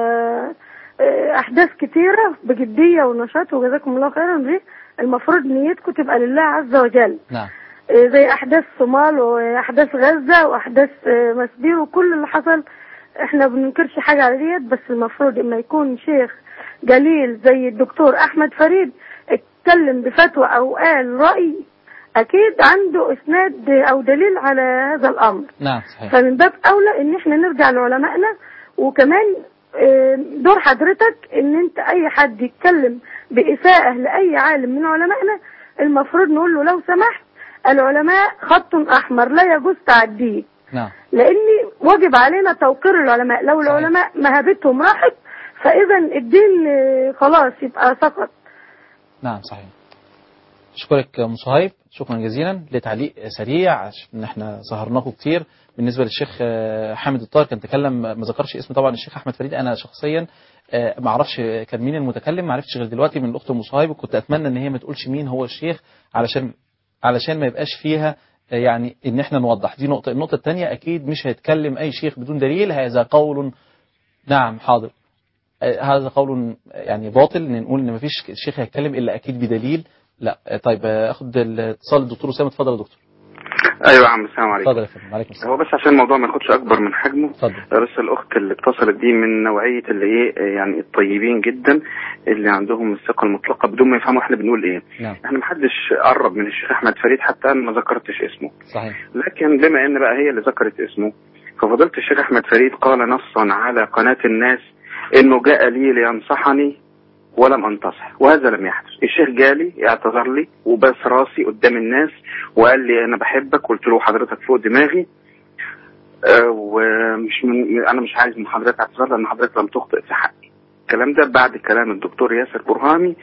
أحداث كتيرة بجدية ونشاط، وجزاكم الله خيرا. دي المفروض نيتكم تبقى لله عز وجل. نعم. زي أحداث صومال وأحداث غزة وأحداث مسبير وكل اللي حصل، احنا ما بننكرش حاجة على ديت، بس المفروض إما يكون شيخ جليل زي الدكتور أحمد فريد اتكلم بفتوى أو قال رأي أكيد عنده إسناد أو دليل على هذا الأمر. نعم صحيح. فمن باب أولى إن احنا نرجع لعلمائنا. وكمان دور حضرتك إن أنت أي حد يتكلم بإساءة لأي عالم من علمائنا المفروض نقول له لو سمحت العلماء خط أحمر لا يجوز تعديه. نعم. لأن واجب علينا توقير العلماء، لو العلماء مهابتهم راحت فإذا الدين خلاص يبقى سقط. نعم صحيح. أشكرك أم صهيب شكرا جزيلا. لتعليق سريع ان احنا سهرناكم كتير بالنسبه للشيخ حامد الطاهر، كان تكلم ما ذكرش اسم طبعا الشيخ احمد فريد. انا شخصيا ما اعرفش كان مين المتكلم، ما عرفتش غير دلوقتي من الاخت ام صهيب، وكنت اتمنى ان هي ما تقولش مين هو الشيخ علشان ما يبقاش فيها يعني ان احنا نوضح. دي نقطه. النقطه الثانيه اكيد مش هيتكلم اي شيخ بدون دليل، هذا قول نعم حاضر، هذا قول يعني باطل ان نقول ان ما فيش شيخ هيتكلم الا اكيد بدليل. لا. طيب اخد الاتصال الدكتور اسامه. اتفضل يا دكتور. ايوه يا عم السلام عليكم. اتفضل يا فندم. وعليكم السلام. هو بس عشان الموضوع ما ياخدش اكبر من حجمه، اتفضل. بس الاخت اللي اتصلت دي من نوعيه اللي ايه يعني الطيبين جدا اللي عندهم الثقه المطلقه بدون ما يفهموا احنا بنقول ايه. نعم. احنا ما حدش قرب من الشيخ احمد فريد حتى انا ما ذكرتش اسمه. صحيح. لكن بما ان بقى هي اللي ذكرت اسمه، ففضيلة الشيخ احمد فريد قال نصا على قناه الناس انه جاء لي لينصحني ولم انتصح، وهذا لم يحدث. الشيخ جالي اعتذر لي وبس راسي قدام الناس وقال لي انا بحبك، قلت له حضرتك فوق دماغي، ومش انا مش عايز من حضرتك اعتذار لان حضرتك لم تخطئ في حقي. الكلام ده بعد كلام الدكتور ياسر برهامي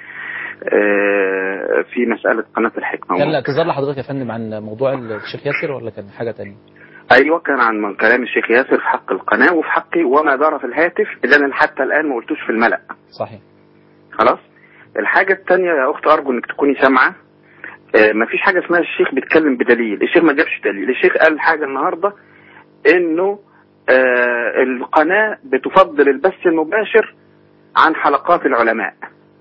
في مساله قناه الحكمه. كان الاعتذار لحضرتك يا فندم عن موضوع الشيخ ياسر ولا كان حاجه ثانيه؟ ايوه كان عن كلام الشيخ ياسر في حق القناه وفي حقي وما دار في الهاتف اللي انا حتى الان ما قلتوش في الملأ. صحيح. خلاص. الحاجة الثانية يا أخت أرجو إنك تكوني سامعة، مفيش حاجة اسمها الشيخ بيتكلم بدليل. الشيخ ما جابش دليل. الشيخ قال حاجة النهاردة إنه القناة بتفضل البث المباشر عن حلقات العلماء.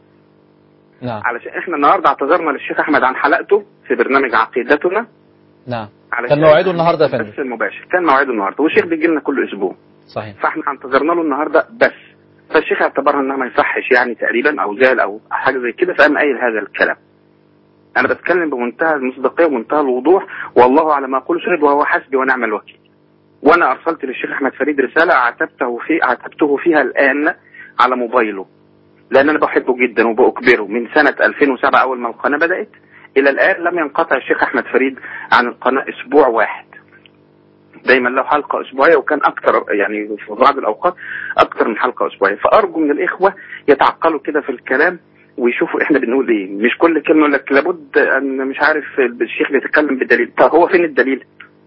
نعم. علشان إحنا النهاردة اعتذرنا للشيخ أحمد عن حلقته في برنامج عقيدتنا. نعم. كان موعده النهاردة يا فندم. البث المباشر كان موعده النهاردة، والشيخ بيجي لنا كل أسبوع. صحيح. فإحنا اعتذرنا له النهاردة بس. فالشيخ اعتبرها انها ما يصحش يعني تقريبا او زال او حاجه زي كده، فقام قايل هذا الكلام. انا بتكلم بمنتهى المصداقيه ومنتهى الوضوح، والله على ما اقول شهد وهو حسبي ونعم الوكيل. وانا ارسلت للشيخ احمد فريد رساله عاتبته فيها الان على موبايله، لان انا بحبه جدا وبأكبره من سنه 2007 اول ما القناه بدات الى الان لم ينقطع الشيخ احمد فريد عن القناه اسبوع واحد. دايما له حلقة أسبوعية، وكان أكتر يعني في بعض الأوقات أكتر من حلقة أسبوعية. فأرجو من الإخوة يتعقلوا كده في الكلام ويشوفوا إحنا بنقول إيه. مش كل كلمة يقول لك لابد أن مش عارف الشيخ بيتكلم بدليل. طب هو فين الدليل؟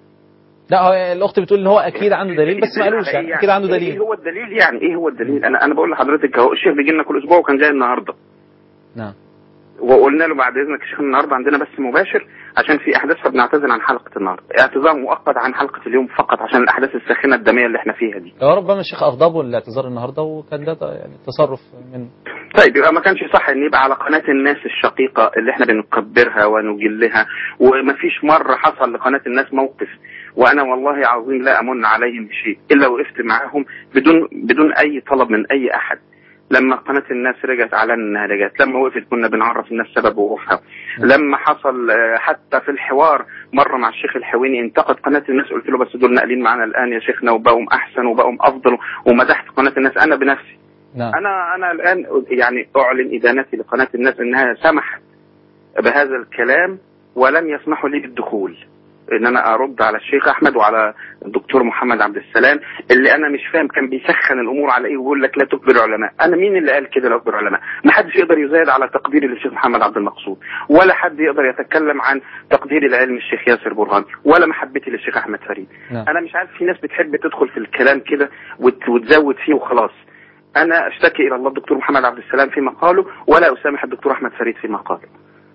لا الأخت بتقول إن هو أكيد عنده دليل بس ما قالوش يعني أكيد عنده دليل. إيه هو الدليل يعني؟ إيه هو الدليل؟ أنا بقول لحضرتك أهو الشيخ بيجي لنا كل أسبوع وكان جاي النهاردة. نعم. وقلنا له بعد اذنك يا شيخ النهارده عندنا بث مباشر عشان في احداث فبنعتذر عن حلقه النهارده، اعتذار مؤقت عن حلقه اليوم فقط عشان الاحداث الساخنه الدميه اللي احنا فيها دي. يا ربما الشيخ اغضبه الاعتذار النهارده وكان ده يعني تصرف من. طيب يبقى ما كانش صح ان يبقى على قناه الناس الشقيقه اللي احنا بنكبرها ونجلها، ومفيش مره حصل لقناه الناس موقف وانا والله عظيم لا امن عليهم بشيء الا وقفت معاهم بدون اي طلب من اي احد. لما قناة الناس رجعت اعلان انها رجعت، لما وقفت كنا بنعرف الناس سبب وقوفها، لما حصل حتى في الحوار مرة مع الشيخ الحويني انتقد قناة الناس، قلت له بس دول ناقلين معانا الان يا شيخنا وبقوا احسن وبقوا افضل، ومدحت قناة الناس انا بنفسي. نعم. انا الان يعني اعلن ادانتي لقناة الناس انها سمحت بهذا الكلام ولم يسمحوا لي بالدخول ان انا ارد على الشيخ احمد وعلى الدكتور محمد عبد السلام اللي انا مش فاهم كان بيسخن الامور على ايه ويقول لك لا تكبر علماء. انا مين اللي قال كده لا تكبر علماء؟ ما حدش يقدر يزايد على تقديري للشيخ محمد عبد المقصود، ولا حد يقدر يتكلم عن تقديري لعلم الشيخ ياسر برهامي، ولا محبتي للشيخ احمد فريد. انا مش عارف في ناس بتحب تدخل في الكلام كده وتزود فيه وخلاص. انا اشتكي الى الله الدكتور محمد عبد السلام في مقاله ولا اسامح الدكتور احمد فريد في مقاله.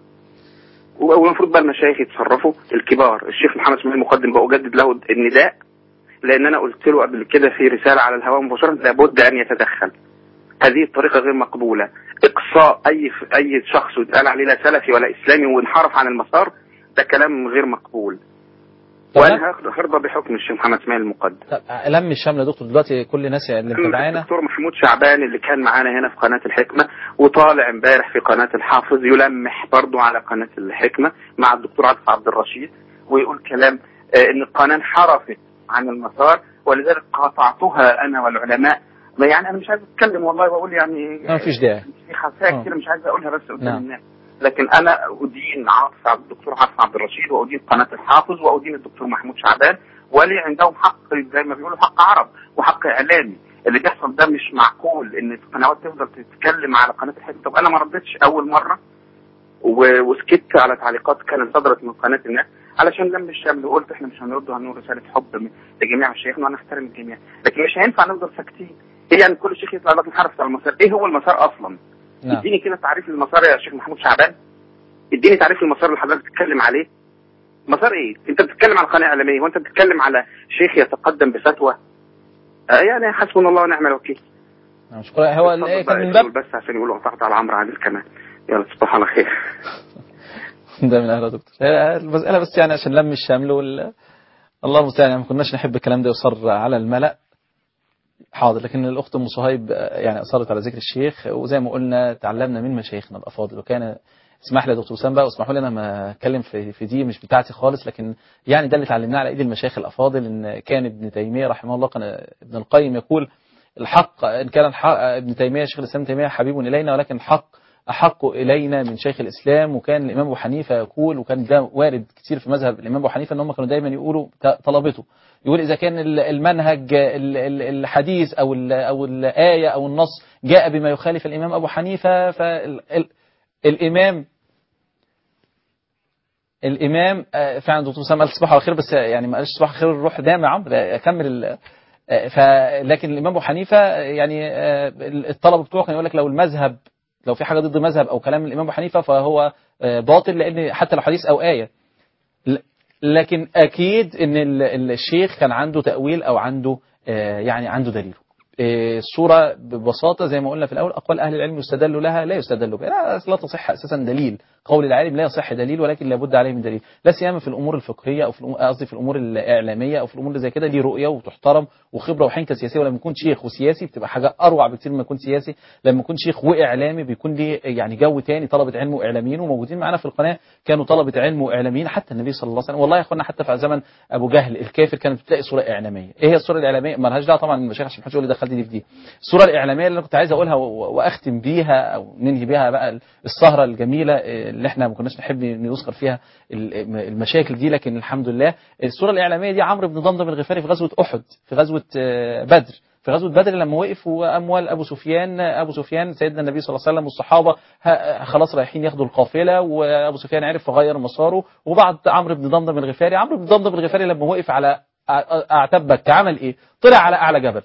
والمفروض بقى المشايخ يتصرفوا الكبار. الشيخ محمد اسماعيل المقدم بقى اجدد له النداء، لان انا قلت له قبل كده في رساله على الهواء مباشره لابد ان يتدخل. هذه الطريقه غير مقبوله. اقصاء اي شخص ويتقال عليه لا سلفي ولا اسلامي وانحرف عن المسار ده كلام غير مقبول. وانا هرضى بحكم الشيخ محمد اسماعيل المقدم. لم الشمل يا دكتور دلوقتي كل الناس اللي متابعانا. الدكتور محمود شعبان اللي كان معانا هنا في قناه الحكمه وطالع امبارح في قناه الحافظ يلمح برضو على قناه الحكمه مع الدكتور عبد الرشيد ويقول كلام ان القناه انحرفت عن المسار ولذلك قاطعتها انا والعلماء. يعني انا مش عايز اتكلم والله واقول يعني ما فيش داعي في خفايا كتير مش عايز اقولها بس قدام الناس، لكن انا ادين الدكتور عبد الرشيد وادين قناه الحافظ وادين الدكتور محمود شعبان ولي عندهم حق زي ما بيقولوا حق عرب وحق اعلامي. اللي بيحصل ده مش معقول ان القنوات تفضل تتكلم على قناه الحكمه. طب انا ما ردتش اول مره وسكت على تعليقات كانت صدرت من قناه الناس علشان لم الشمل وقلت احنا مش هنرد وهنقول رساله حب لجميع مشايخنا وانا احترم الجميع، لكن مش هينفع نفضل ساكتين. ايه يعني كل شيخ يطلع لك انحرف على المسار؟ ايه هو المسار اصلا؟ اديني كده تعريف للمسار يا شيخ محمود شعبان، اديني تعريف للمسار اللي حضرتك بتتكلم عليه. مسار ايه؟ انت بتتكلم على قناه اعلاميه وانت بتتكلم على شيخ يتقدم بفتوى؟ يعني حسبنا الله ونعم الوكيل. شكرا. هو كان من باب بس عشان يقولوا قطعت على عمرو عادل كمان. يلا تصبحوا على خير. ده من اهل يا دكتور. المساله بس يعني عشان لم الشمل الله المستعان، يعني ما كناش نحب الكلام ده يصر على الملأ. حاضر. لكن الاخت ام صهيب يعني اصرت على ذكر الشيخ، وزي ما قلنا تعلمنا من مشايخنا الافاضل. وكان اسمح لي يا دكتور وسام بقى، واسمحوا لي انا ما اتكلم في دي مش بتاعتي خالص، لكن يعني ده اللي اتعلمناه على ايد المشايخ الافاضل. ان كان ابن تيميه رحمه الله، كان ابن القيم يقول الحق ان كان ابن تيميه شيخ الاسلام تيميه حبيب الينا، ولكن الحق احق الينا من شيخ الاسلام. وكان الامام ابو حنيفه يقول، وكان ده وارد كتير في مذهب الامام ابو حنيفه، ان هم كانوا دايما يقولوا طلبته، يقول اذا كان المنهج الحديث او الايه او النص جاء بما يخالف الامام ابو حنيفه، فالامام فعلا دكتور سام قال تصبحوا على خير، بس يعني ما قالش تصبحوا على خير الروح دام يا عمرو، اكمل لكن الامام ابو حنيفه يعني الطلبه بتوعه كان يقول لك لو في حاجه ضد مذهب او كلام الامام ابو حنيفه فهو باطل، لان حتى لو حديث او ايه. لكن اكيد ان الشيخ كان عنده تاويل او عنده يعني عنده دليل. الصورة ببساطة زي ما قلنا في الأول، أقوال أهل العلم يستدل لها لا يستدل بها، لا تصح أساسا دليل. قول العالم لا يصح دليل، ولكن لابد عليه من دليل، لا سيما في الأمور الفقهية أو قصدي في الأمور الإعلامية أو في الأمور اللي زي كده. دي رؤية وتحترم وخبرة وحنكة سياسية. ولما يكون شيخ وسياسي بتبقى حاجة أروع بكتير مما يكون سياسي. لما يكون شيخ وإعلامي بيكون ليه يعني جو تاني. طلبة علم وإعلاميين وموجودين معنا في القناة كانوا طلبة علم وإعلاميين، حتى النبي صلى الله عليه وسلم. والله يا أخوانا حتى في زمن أبو جهل الكافر كانت بتلاقي صورة إعلامية. إيه هي الصورة الإعلامية؟ ما لهاش دعوة طبعا المشايخ عشان محدش يقول لي دخلت دي في دي. الصورة الإعلامية اللي أنا كنت عايز أقولها وأختم بيها أو ننهي بيها بقى السهرة الجميلة اللي إحنا ما كناش نحب نذكر فيها المشاكل دي، لكن الحمد لله. الصورة الإعلامية دي عمرو بن ضمضم الغفاري في غزوة أحد، في غزوة بدر. في غزوة بدر لما وقف وأموال أبو سفيان سيدنا النبي صلى الله عليه وسلم والصحابة خلاص رايحين ياخدوا القافلة، وأبو سفيان عرف فغير مساره وبعد عمرو بن ضمضم الغفاري. عمرو بن ضمضم الغفاري لما وقف على أعتاب مكة عمل إيه؟ طلع على أعلى جبل.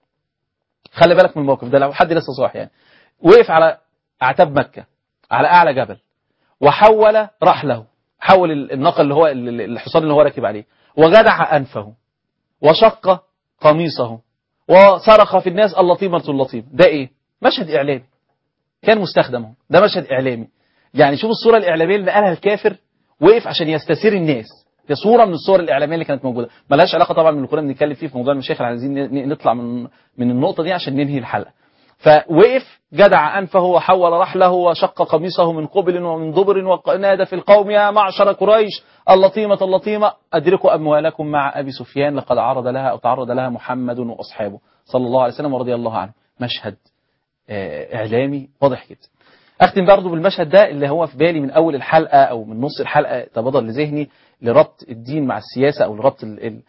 خلي بالك من الموقف ده لو حد لسه صاحي يعني. وقف على أعتاب مكة على أعلى جبل، وحول رحله، حول الناقة اللي هو الحصان اللي هو راكب عليه، وجدع أنفه وشق قميصه وصرخ في الناس اللطيمة اللطيمة. ده إيه؟ مشهد إعلامي كان مستخدم. ده مشهد إعلامي. يعني شوف الصورة الإعلامية اللي قالها الكافر، وقف عشان يستثير الناس. دي صورة من الصور الإعلامية اللي كانت موجودة. ملهاش علاقة طبعا من اللي كنا بنتكلم فيه في موضوع المشايخ، عايزين نطلع من النقطة دي عشان ننهي الحلقة. فوقف جدع أنفه وحول رحله وشق قميصه من قبل ومن دبر ونادى في القوم يا معشر قريش اللطيمة أدركوا أموالكم مع أبي سفيان لقد تعرض لها محمد وأصحابه صلى الله عليه وسلم ورضي الله عنه. مشهد إعلامي واضح جدا. أختم برضو بالمشهد ده اللي هو في بالي من أول الحلقة أو من نص الحلقة تبادر لذهني، لربط الدين مع السياسة أو لربط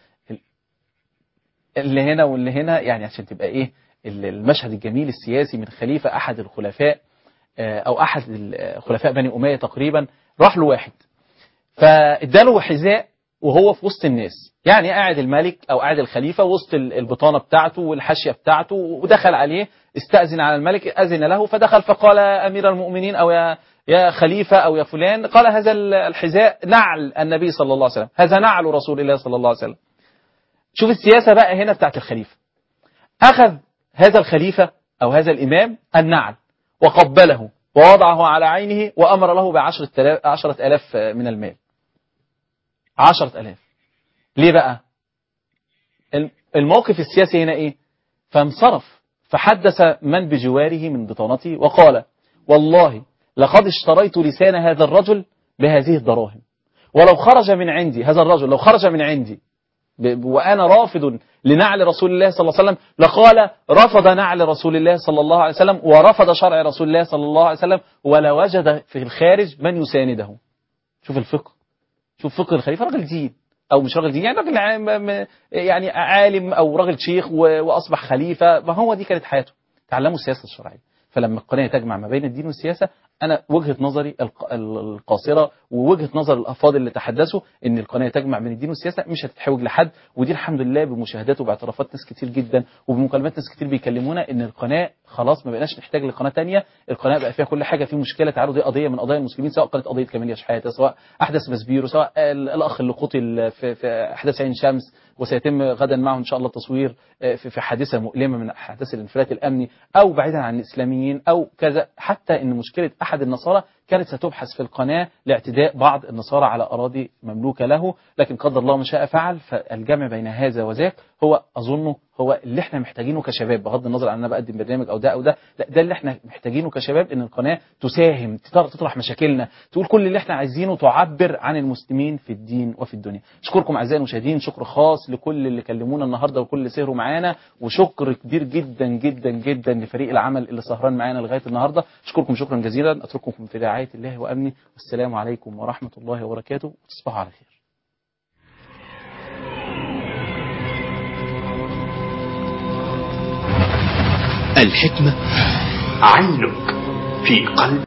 اللي هنا واللي هنا، يعني عشان تبقى إيه المشهد الجميل السياسي من خليفة أحد الخلفاء أو أحد الخلفاء بني أمية تقريبا. راح له واحد فاداله حذاء وهو في وسط الناس، يعني قاعد الملك أو قاعد الخليفة وسط البطانة بتاعته والحاشية بتاعته، ودخل عليه استأذن على الملك، أذن له فدخل فقال أمير المؤمنين أو يا خليفة أو يا فلان، قال هذا الحذاء نعل النبي صلى الله عليه وسلم، هذا نعل رسول الله صلى الله عليه وسلم. شوف السياسة بقى هنا بتاعت الخليفة. أخذ هذا الخليفة أو هذا الإمام النعل وقبله ووضعه على عينه وأمر له ب10,000 من المال. 10,000. ليه بقى؟ الموقف السياسي هنا إيه؟ فانصرف فحدث من بجواره من بطانته وقال والله لقد اشتريت لسان هذا الرجل بهذه الدراهم، ولو خرج من عندي هذا الرجل لو خرج من عندي وأنا رافض لنعل رسول الله صلى الله عليه وسلم لقال رفض نعل رسول الله صلى الله عليه وسلم ورفض شرع رسول الله صلى الله عليه وسلم، ولوجد في الخارج من يسانده. شوف الفقه، شوف فقه الخليفة. راجل دين أو مش راجل دين، يعني راجل يعني عالم أو راجل شيخ وأصبح خليفة، ما هو دي كانت حياته. تعلموا السياسة الشرعية. فلما القناه تجمع ما بين الدين والسياسه، انا وجهه نظري القاصره ووجهه نظر الافاضل اللي تحدثوا ان القناه تجمع بين الدين والسياسه مش هتتحوج لحد. ودي الحمد لله بمشاهدات وباعترافات ناس كتير جدا وبمكالمات ناس كتير بيكلمونا ان القناه خلاص ما بقيناش نحتاج لقناه ثانيه، القناه بقى فيها كل حاجه. في مشكله تعالوا دي قضيه من قضايا المسلمين، سواء كانت قضيه كمال شحاته، سواء احداث مسبيرو، سواء الاخ اللي قتل في احداث عين شمس وسيتم غدا معه ان شاء الله التصوير في حادثه مؤلمه من احداث الانفلات الامني، او بعيدا عن الاسلاميين او كذا. حتى ان مشكله احد النصارى كانت ستبحث في القناه لاعتداء بعض النصارى على اراضي مملوكه له، لكن قدر الله ما شاء فعل. فالجمع بين هذا وذاك هو اظنه هو اللي احنا محتاجينه كشباب، بغض النظر عن انا بقدم برنامج او ده او ده، لا ده اللي احنا محتاجينه كشباب، ان القناه تساهم، تطرح مشاكلنا، تقول كل اللي احنا عايزينه، تعبر عن المسلمين في الدين وفي الدنيا. اشكركم اعزائي المشاهدين، شكر خاص لكل اللي كلمونا النهارده وكل اللي سهروا معانا، وشكر كبير جدا جدا جدا لفريق العمل اللي سهران معانا لغايه النهارده. اشكركم شكرا جزيلا، اترككم في رعايه الله وامنه، والسلام عليكم ورحمه الله وبركاته، وتصبحوا على خير. الحكمة عينك في قلب